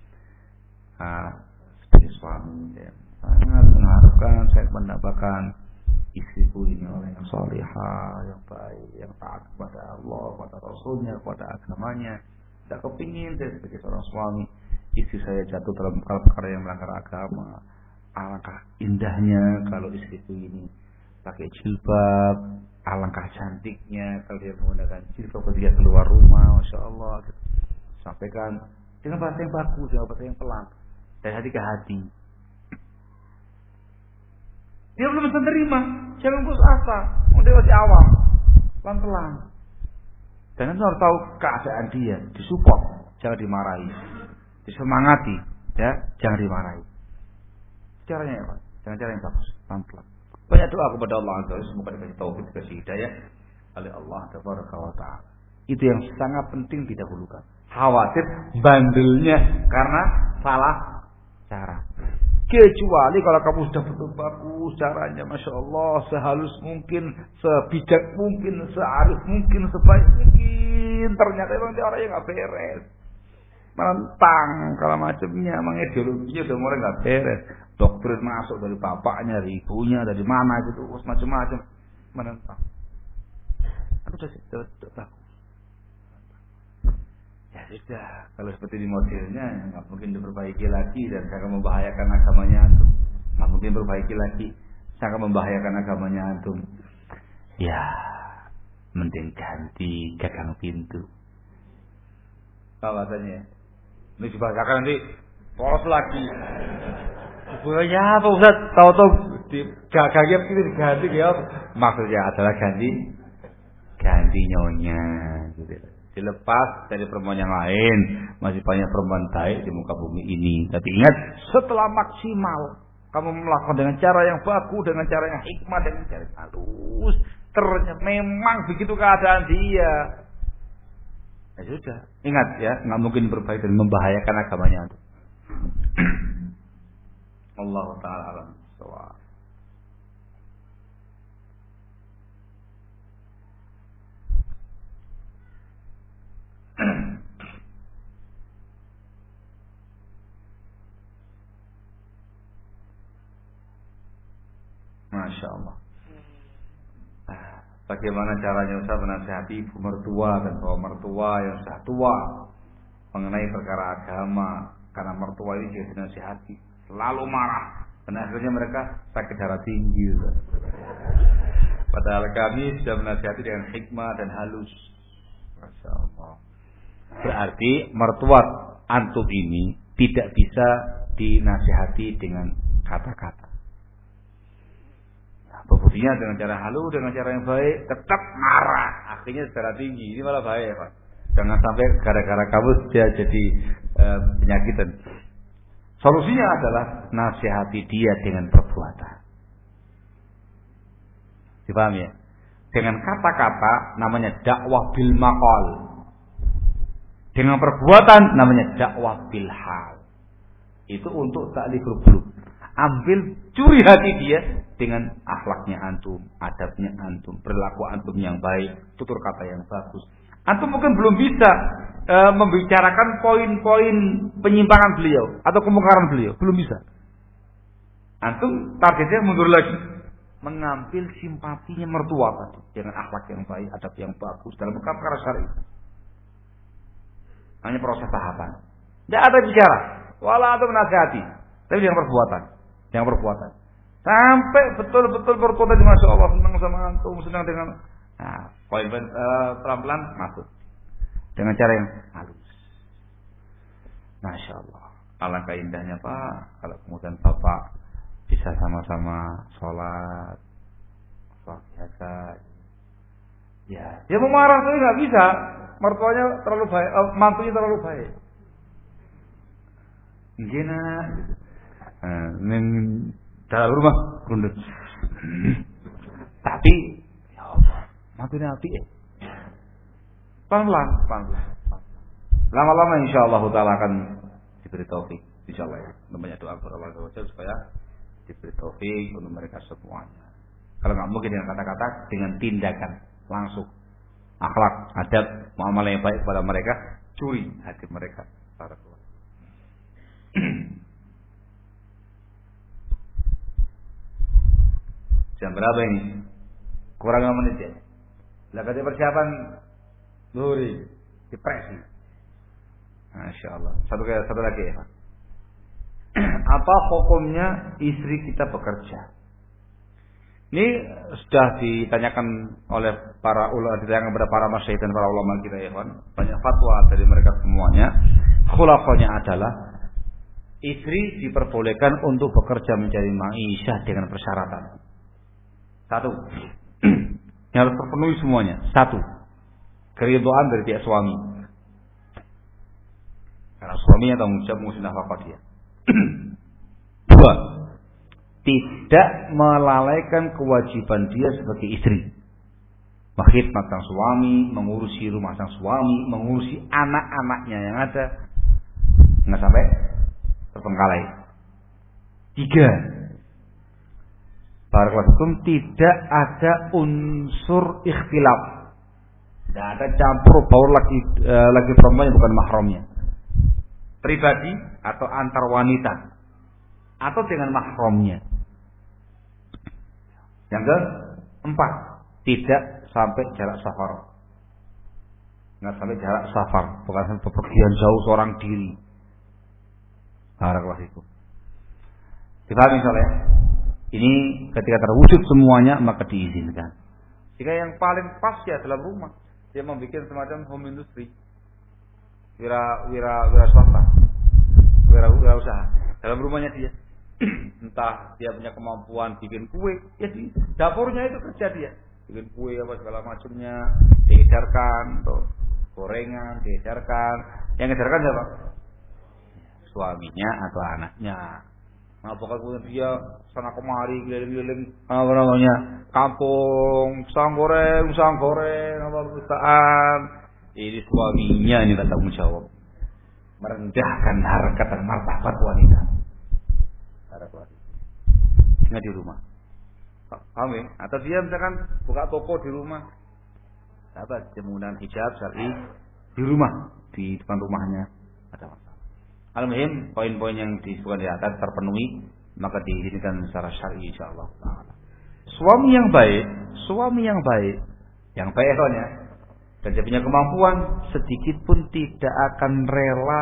sebagai suami saya sangat mengharapkan saya mendapatkan istriku ini orang yang salihah, yang baik, yang taat kepada Allah, kepada Rasulnya, kepada agamanya. Tidak kepingin saya sebagai seorang suami istri saya jatuh dalam perkara yang melanggar agama. Alangkah indahnya kalau istriku ini pakai jilbab, alangkah cantiknya kalau dia menggunakan jilbab ketika keluar rumah, masya Allah. Sampaikan dengan bahasa yang bagus, dengan bahasa yang pelan, dari hati ke hati. Dia belum bisa terima, jangan putus asa, dia masih awam, pelan-pelan. Dan itu harus tahu keadaan dia, disupport, jangan dimarahi, disemangati, ya, jangan dimarahi. Caranya ya Pak, dengan cara yang bagus, pelan-pelan. Banyak doa kepada Allah Azza wa Jalla, semoga dikasih taufik, dikasih hidayah oleh Allah Tabaraka wa Ta'ala. Itu yang sangat penting didahulukan. Khawatir bandelnya karena salah cara. Kecuali kalau kamu sudah betul bagus caranya, masya Allah, sehalus mungkin, sebijak mungkin, searif mungkin, sebaik mungkin. Ternyata memang dia orang yang nggak beres, menentang kalau macamnya, emang ideologinya udah mulai nggak beres. Doktrin masuk dari bapaknya, dari ibunya, dari mana gitu, macam-macam menentang. Aku sudah bagus. Ya sudah, kalau seperti di modelnya nggak mungkin diperbaiki lagi dan akan membahayakan agamanya. Nggak nggak mungkin perbaiki lagi, sangat membahayakan agamanya antum. Ya, mending ganti gagang pintu. Alasannya, ini dibahasakan nanti poros lagi. Sebenarnya apa Ustaz? Tahu-tahu di gagangnya itu diganti ya. Maksudnya adalah ganti nyonya, gitu. Dilepas dari perempuan yang lain. Masih banyak perempuan baik di muka bumi ini. Tapi ingat, setelah maksimal kamu melakukan dengan cara yang bagus, dengan cara yang hikmah, dengan cara yang halus, ternyata memang begitu keadaan dia. Ya sudah, ingat ya, nggak mungkin berbaik dan membahayakan agamanya. Allah Ta'ala alam shawab. Masya Allah. Bagaimana caranya Ustaz menasihati ibu mertua dan bapak mertua yang sudah tua mengenai perkara agama, karena mertua ini jadi dinasihati selalu marah dan akhirnya mereka sakit darah tinggi, Ustaz. Padahal kami sudah menasihati dengan hikmah dan halus. Masya Allah. Berarti mertua antum ini tidak bisa dinasihati dengan kata-kata. Buktinya dengan cara halus, dengan cara yang baik, tetap marah, akhirnya darah tinggi. Ini malah bahaya, Pak. Jangan sampai gara-gara kamu dia jadi penyakitan. Solusinya adalah nasihati dia dengan perbuatan. Dipahami ya? Dengan kata-kata namanya dakwah bil maqal. Dengan perbuatan namanya dakwah bil hal. Itu untuk ta'liful qulub. Ambil, curi hati dia dengan akhlaknya antum, adabnya antum, perilaku antum yang baik, tutur kata yang bagus. Antum mungkin belum bisa membicarakan poin-poin penyimpangan beliau atau kemungkaran beliau, belum bisa. Antum targetnya mundur lagi, mengambil simpatinya mertua tadi dengan akhlak yang baik, adab yang bagus dalam perkara syar'i. Hanya proses tahapan. Tidak ada bicara, wala atau menasihati, tapi dengan perbuatan. Yang perbuatan sampai betul-betul berkota di Masya Allah, senang sama antum, senang dengan poin-poin pelan-pelan masuk dengan cara yang halus. Masya Allah, alangkah indahnya Pak kalau kemudian Bapak bisa sama-sama sholat biasa. Ya, dia mau marah tapi nggak bisa, mertuanya terlalu baik, mantunya terlalu baik. Gimana? Dalam rumah grundut. Tapi ya Allah, mantunya api ya. Pelan-pelan. Lama-lama insyaallah taala akan diberi taufik insyaallah ya. Namanya doa kepada Allah supaya diberi taufik untuk mereka semuanya. Kalau nggak mungkin dengan kata-kata, dengan tindakan langsung. Akhlak, adab, muamalah yang baik kepada mereka, curi hati mereka. Barakallahu. Jam berapa ini? Kurang 5 menit ya. Lagi persiapan Zuhri, depresi. Masya Allah. Satu lagi ya. Apa hukumnya istri kita bekerja? Ini sudah ditanyakan oleh para ulama, ditanyakan kepada para masyayikh dan para ulama kita ya kan. Banyak fatwa dari mereka semuanya. Khulafahnya adalah istri diperbolehkan untuk bekerja mencari ma'isyah dengan persyaratan. Satu, yang harus terpenuhi semuanya. Satu, keridhaan dari pihak suami. Karena suaminya tanggung jawab mengurusi nafkah dia. Dua, tidak melalaikan kewajiban dia sebagai istri. Mengkhidmat sang suami, mengurusi rumah sang suami, mengurusi anak-anaknya yang ada. Nggak sampai terbengkalai. Tiga, barakallahu tidak ada unsur ikhtilaf. Tidak ada campur baur lagi perempuan yang bukan mahramnya. Pribadi atau antar wanita atau dengan mahramnya. Yang keempat, tidak sampai jarak safar. Enggak sampai jarak safar, bukan sampai bepergian jauh seorang diri. Barakallahu fikum. Dipahami soalnya? Ini ketika terwujud semuanya maka diizinkan. Jika yang paling pas ya dalam rumah, dia membuat semacam home industry, wira swasta, wira usaha dalam rumahnya dia. Entah dia punya kemampuan bikin kue, ya di dapurnya itu kerja dia, bikin kue apa segala macamnya, diedarkan, tuh gorengan diedarkan, yang edarkan siapa? Suaminya atau anaknya. Nah, pokoknya dia sana kemari keliling-keliling apa namanya kampung, usang goreng, apa perusahaan. Ini suaminya ini tanggung jawab, merendahkan harkat dan martabat wanita. Nggak di rumah, paham ya? Atau dia misalkan buka toko di rumah, sahabat dia menggunakan hijab syar'i di rumah, di depan rumahnya ada masalah. Al-muhim poin-poin yang disebutkan di atas terpenuhi maka diizinkan secara syar'i insyaallah. Suami yang baik soalnya dan dia punya kemampuan sedikit pun tidak akan rela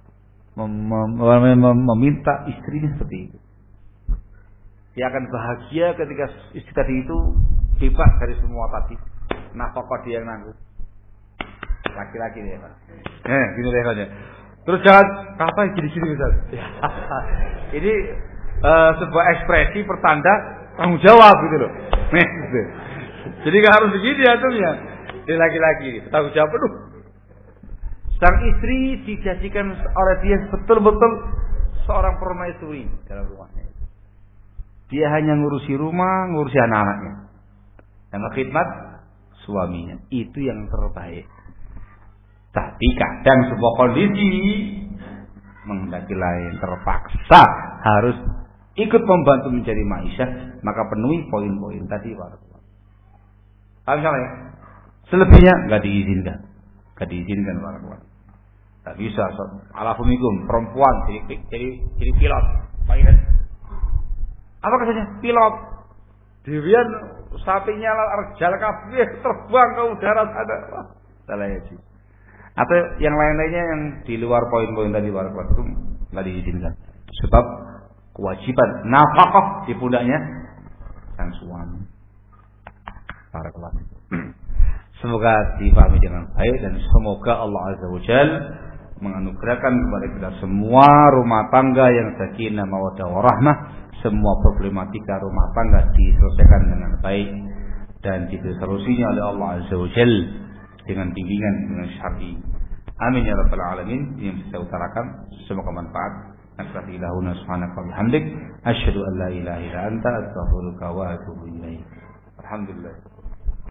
meminta istrinya seperti itu. Dia akan bahagia ketika istri tadi itu bebas dari semua tadi. Nafkah dia yang nanggung. Laki-laki dia, Pak. Gini levelnya. Terus jangan apa gini-gini misal. Ini sebuah ekspresi pertanda tanggung jawab gitu loh. Gitu. Jadi enggak harus begini aturnya. Dia laki-laki tanggung jawab penuh. Sang istri dijadikan oleh dia betul-betul seorang permaisuri dalam rumahnya. Dia hanya ngurusi rumah, ngurusi anak-anaknya. Dan khidmat suaminya. Itu yang terbaik. Tapi kadang sebuah kondisi menghendaki lain, terpaksa harus ikut membantu mencari maisha, maka penuhi poin-poin tadi. Paham ya? Selebihnya nggak diizinkan. Nggak diizinkan warahmatullahi. Tak bisa. Alafumikum perempuan jadi pilot. Baiklah. Apa katanya? Pilot. Dirian sapinya arjal kabeh terbang ke udara sana. Wah, salah ya sih. Atau yang lain-lainnya yang di luar poin-poin tadi warahmatullahi itu nggak diizinkan. Sebab kewajiban nafkah di pundaknya sang suami. Barakallahu. Semoga dipahami dengan baik dan semoga Allah Azza wa Jalla menganugerahkan kepada kita semua rumah tangga yang sakinah mawaddah warahmah, semua problematika rumah tangga diselesaikan dengan baik dan diberi solusinya oleh Allah Azza wa Jalla dengan bimbingan dengan syar'i. Amin ya rabbal alamin. Yang saya utarakan semoga manfaat. Nastaghfirullah subhanaka wa bihamdik asyhadu an la ilaha illa anta astaghfiruka wa atubu ilaik. Alhamdulillah.